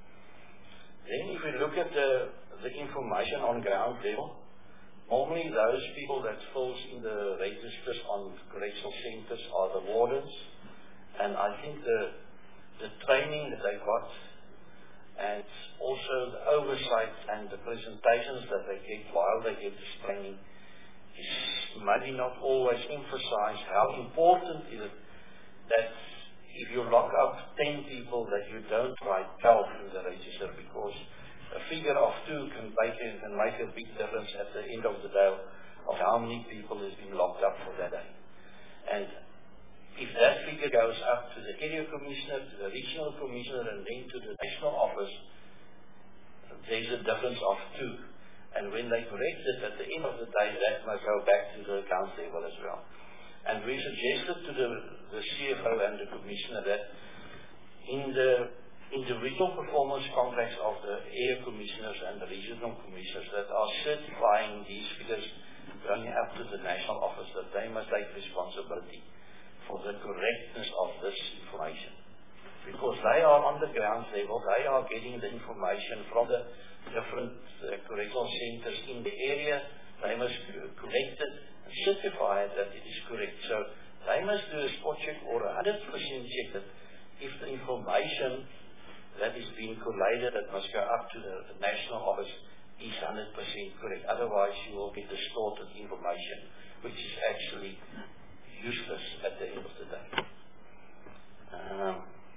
Then if we look at the, the information on ground level, normally those people that fills in the registers on correctional centers are the wardens, and I think the, the training that they got and also the oversight and the presentations that they get while they get this training is maybe not always emphasize how important it is that if you lock up ten people that you don't write twelve in the register, because a figure of two can make, a, can make a big difference at the end of the day of how many people has been locked up for that day. And if that figure goes up to the area commissioner, to the regional commissioner, and then to the national office, there's a difference of two. And when they correct it, at the end of the day, that must go back to the account level as well. And we suggested to the, the C F O and the Commissioner that in the individual performance contracts of the area commissioners and the regional commissioners that are certifying these figures going up to the national office, that they must take responsibility for the correctness of this information. Because they are on the ground level, they are getting the information from the different uh, correctional centers in the area. They must correct it and certify it that it is correct. So they must do a spot check or a one hundred percent check that if the information that is being collated that must go up to the, the national office is one hundred percent correct. Otherwise, you will get distorted information, which is actually useless at the end of the day. Um,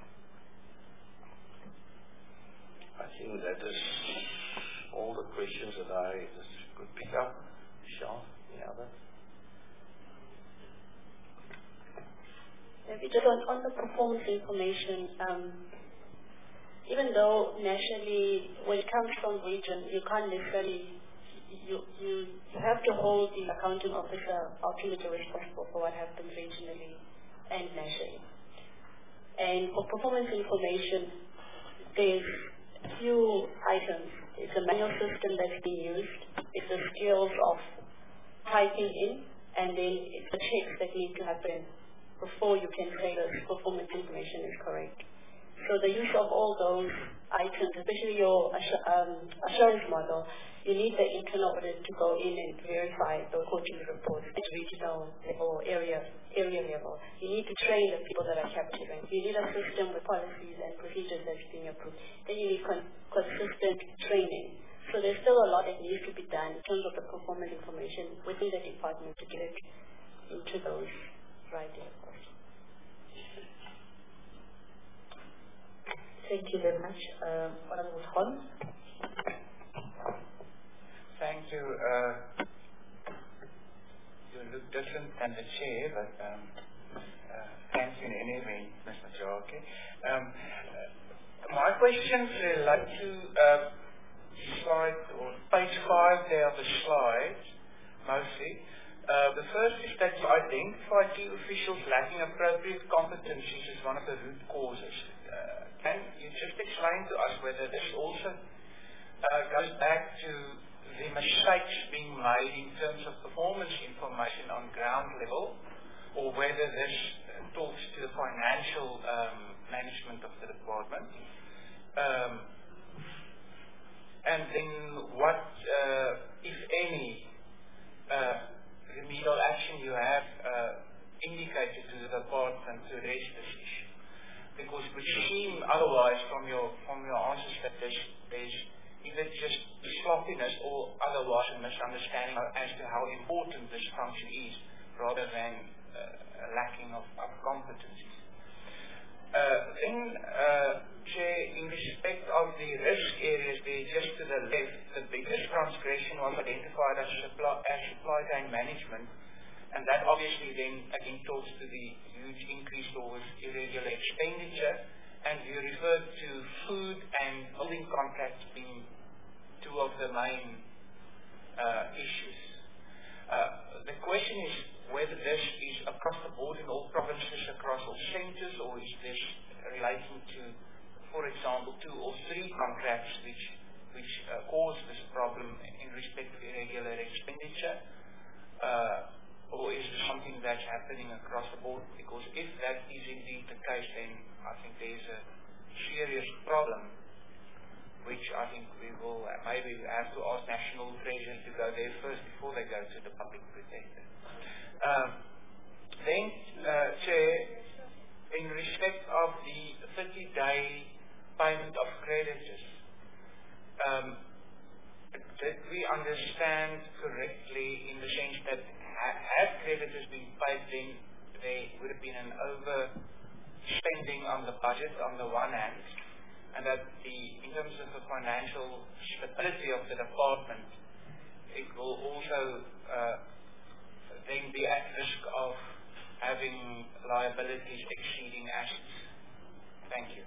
I think that is all the questions that I could pick up. Michelle, any other? Maybe just on, on the performance information, um, even though nationally, when it comes from region, you can't necessarily, you, you, you have to hold the accounting officer ultimately responsible for what happens regionally and nationally. And for performance information, there's a few items. It's a manual system that's being used. It's the skills of typing in, and then it's the checks that need to happen before you can say the performance information is correct. So the use of all those items, especially your assur um, assurance model, you need the internal audit to go in and verify the quarterly reports at regional level, area, area level. You need to train the people that are capturing. You need a system with policies and procedures that's being approved. Then you need con consistent training. So there's still a lot that needs to be done in terms of the performance information within the department to get it into those right levels. Thank you very much. Uh, Honorable Hon. Thank you. Uh, you look different than the chair, but um, uh, thank you in any event, Mister Jake. Um, uh, my questions relate to uh, slide or page five there of the slide, mostly. Uh, the first is that you identify key officials lacking appropriate competencies as one of the root causes. Uh, can you just explain to us whether this also uh, goes back to the mistakes being made in terms of performance information on ground level, or whether this uh, talks to the financial um, management of the department? Um, and then what, uh, if any, uh, remedial action you have uh, indicated to the department to address this issue? Because it would seem otherwise from your from your answers that there's, there's either just sloppiness or otherwise a misunderstanding as to how important this function is, rather than uh, a lacking of, of competencies. Uh, then, uh, Chair, in respect of the risk areas there, just to the left, the biggest transgression was identified as supply, as supply chain management, and that obviously then again talks to the huge increase or irregular expenditure, and you referred to food and building contracts being two of the main uh, issues. Uh, the question is whether this is across the board in all provinces, across all centres, or is this relating to, for example, two or three contracts which which uh, cause this problem in respect to irregular expenditure, uh, or is this something that's happening across the board? Because if that is indeed the case, then I think there is a serious problem, which I think we will uh, maybe have to ask National Treasury to go there first before they go to the Public Protector. Um, then, uh, Chair, in respect of the thirty-day payment of creditors, um, did we understand correctly in the sense that ha had creditors been paid, then there would have been an overspending on the budget on the one hand, and that the, in terms of the financial stability of the department, it will also uh, then be at risk of having liabilities exceeding assets. Thank you.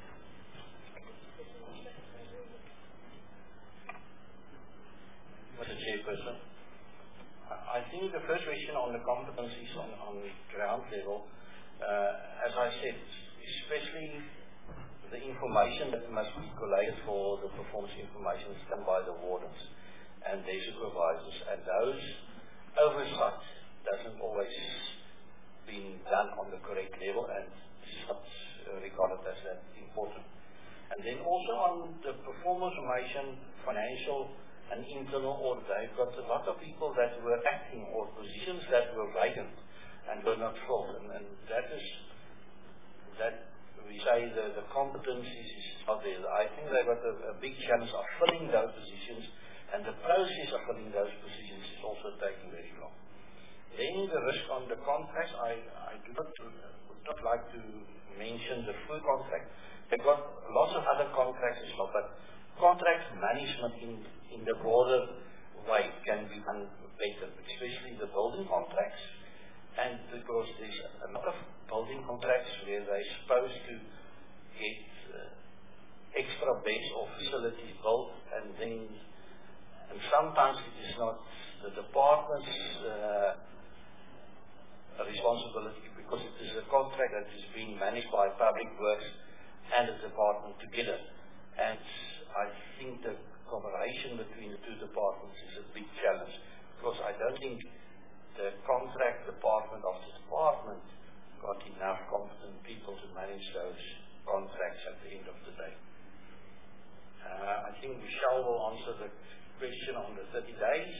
Mister Chairperson, I think the first question on the competencies on, on ground level, uh, as I said, especially the information that must be collated for the performance information is done by the wardens and their supervisors, and those oversight doesn't always been done on the correct level, and it's not uh, regarded as that important. And then also on the performance information, financial and internal audit, they've got a lot of people that were acting or positions that were vacant and were not filled, and, and that is that we say the, the competencies is not there. I think they've got a, a big challenge of filling those positions, and the process of filling those positions is also taking very long. Then the risk on the contracts, I, I do not, would not like to mention the food contract. They've got lots of other contracts as well, but contract management in, in the broader way can be done better, especially the building contracts. And because there's a lot of building contracts where they're supposed to get uh, extra beds or facilities built, and then and sometimes it is not the department's uh, responsibility, because it is a contract that is being managed by Public Works and the department together. And I think the cooperation between the two departments is a big challenge, because I don't think the contract department of the department got enough competent people to manage those contracts at the end of the day. Uh, I think Michelle will answer the question on the thirty days.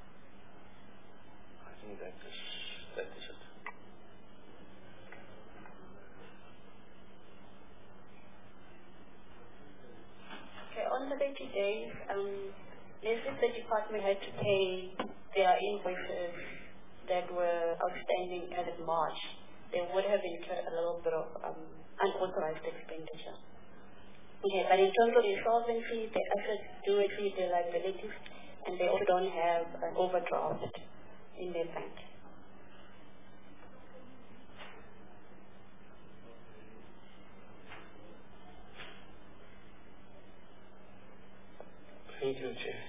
I think that is, that is it. Okay, on the thirty days, um, let's say the department had to pay their invoices that were outstanding as of March, they would have incurred a little bit of um, unauthorized expenditure. Okay, but in terms of insolvency, the assets do exceed their liabilities, and they also don't have an overdraft in their bank. Thank you, Chair.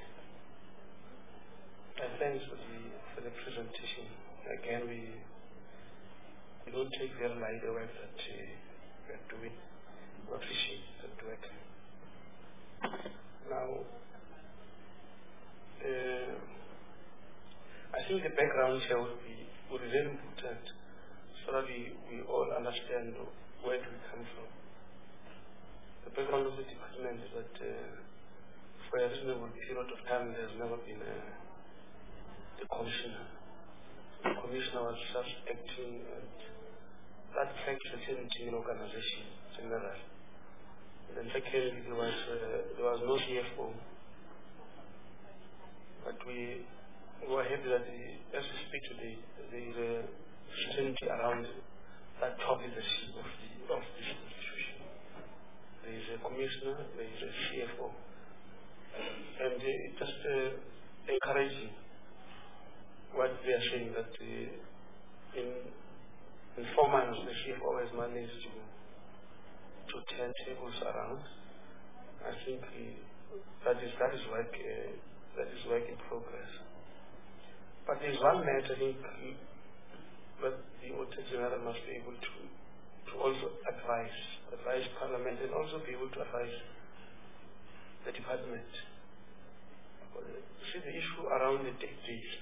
And thanks for the, for the presentation. Again, we, we don't take very lightly the work that uh, we are doing. We appreciate that work. Now, uh, I think the background here would be, would be very important, so that we, we all understand where we come from. The background of the department is that uh, for a reasonable period of time there has never been a the commissioner. The commissioner was just acting, and that affects the team organization generally. And then secondly, there was uh, there was no C F O. But we, we were happy that the, as we speak today, there is a certainty around that top leadership of the of this institution. There is a commissioner, there is a C F O, and uh, it's just uh, encouraging what they are saying, that uh, in, in four months the C F O has managed to, to turn tables around. I think uh, that is that is work uh, that is work in progress. But there is one matter I think uh, that the Auditor General must be able to to also advise advise Parliament, and also be able to advise the department. See the issue around the debt days.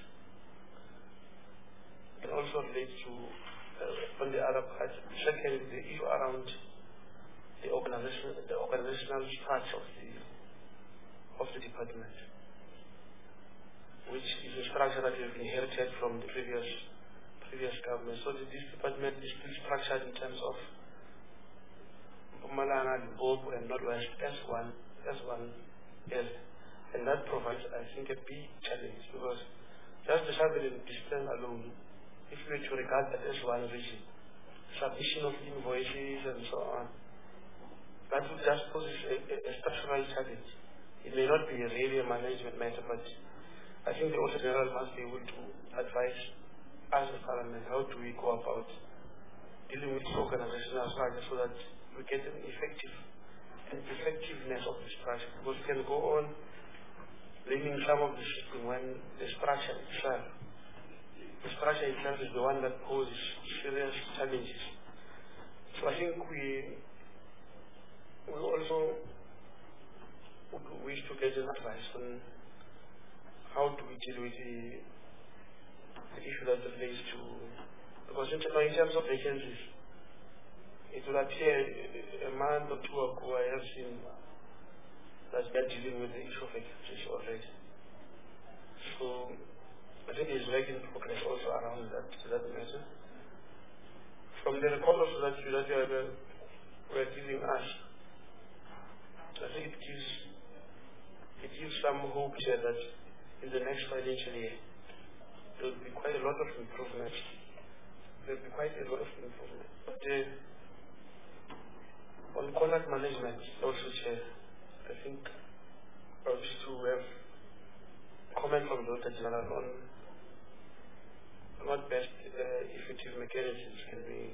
It also relates to, uh, on the other part, secondly, the issue around the organization, the organizational structure of the of the department, which is a structure that we have inherited from the previous previous government. So this department is still structured in terms of Mpumalanga, Limpopo, and Northwest as one as one area, and that provides, I think, a big challenge, because just the Southern distance alone, if we were to regard that as one region, submission of invoices and so on, that would just pose a, a, a structural challenge. It may not be a really a management matter, but I think the Auditor General must be able to advise us as Parliament how do we go about dealing with the organizational structure so that we get an effective and effectiveness of the structure, because we can go on blaming some of the system when the structure itself The structure itself is the one that poses serious challenges. So I think we we also would wish to get an advice on how do we deal with the, the issue that relates to, because in terms of vacancies, it will appear a month or two ago I have seen that they're dealing with the issue of vacancies already. So I think there is work in progress also around that, that matter. From the report also that you, that you have uh, were giving us, I think it gives, it gives some hope here that in the next financial year, there will be quite a lot of improvement. There will be quite a lot of improvement. But uh, on contract management, also, Chair, I think I wish to have comment from the Doctor General on what best uh, effective mechanisms can we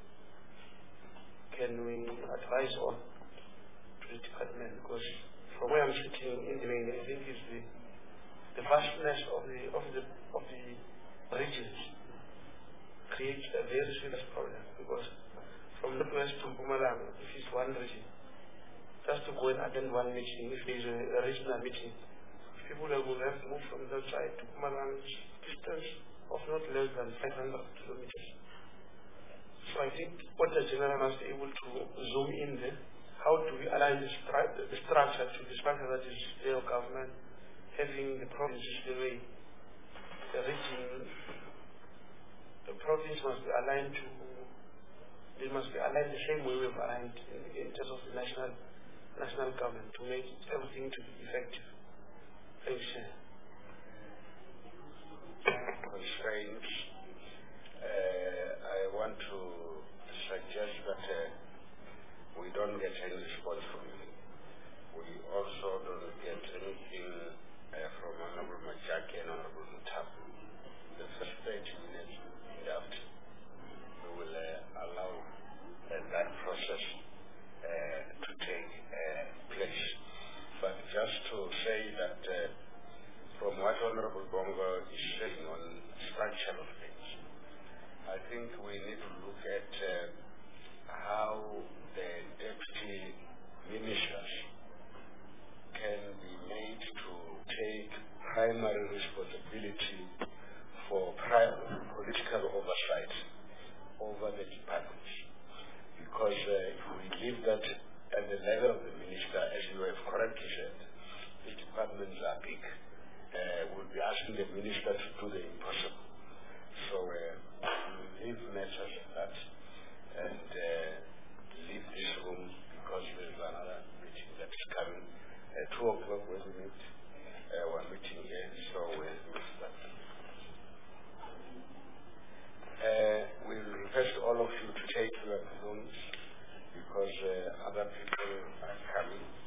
can we advise on to the department, because from where I'm sitting in the main, I think is the the vastness of the of the of the regions creates a very serious problem, because from Northwest to Mpumalanga, this is one region. Just to go and attend one meeting, if there is a, a regional meeting, people will have to move from that side to Mpumalanga, distance of not less than five hundred kilometers. So I think what the General must be able to zoom in there, how do we align the, stru the structure to the structure that is their government, having the provinces the way the region, the province must be aligned to, they must be aligned the same way we've aligned in, in terms of the national national government to make everything to be effective. Thanks, Chair. Constraints. Uh, I want to suggest that uh, we don't get any response from you. We also don't get anything uh, from Honorable Majaki and Honorable Mutapu. The first thirty minutes in the afternoon, we will uh, allow uh, that process uh, to take uh, place. But just to say that uh, from what Honorable Bongo is saying on structural things, I think we need to look at uh, how the deputy ministers can be made to take primary responsibility for private political oversight over the departments. Because uh, if we leave that at the level of the minister, as you have correctly said, the departments are big. Uh, we'll be asking the minister to do the impossible. So uh, we'll leave matters at that and uh, leave this room, because there's another meeting that is coming at two o'clock when we meet. Uh, one meeting here, so we'll miss that. Uh, we'll request all of you to take your rooms, because uh, other people are coming.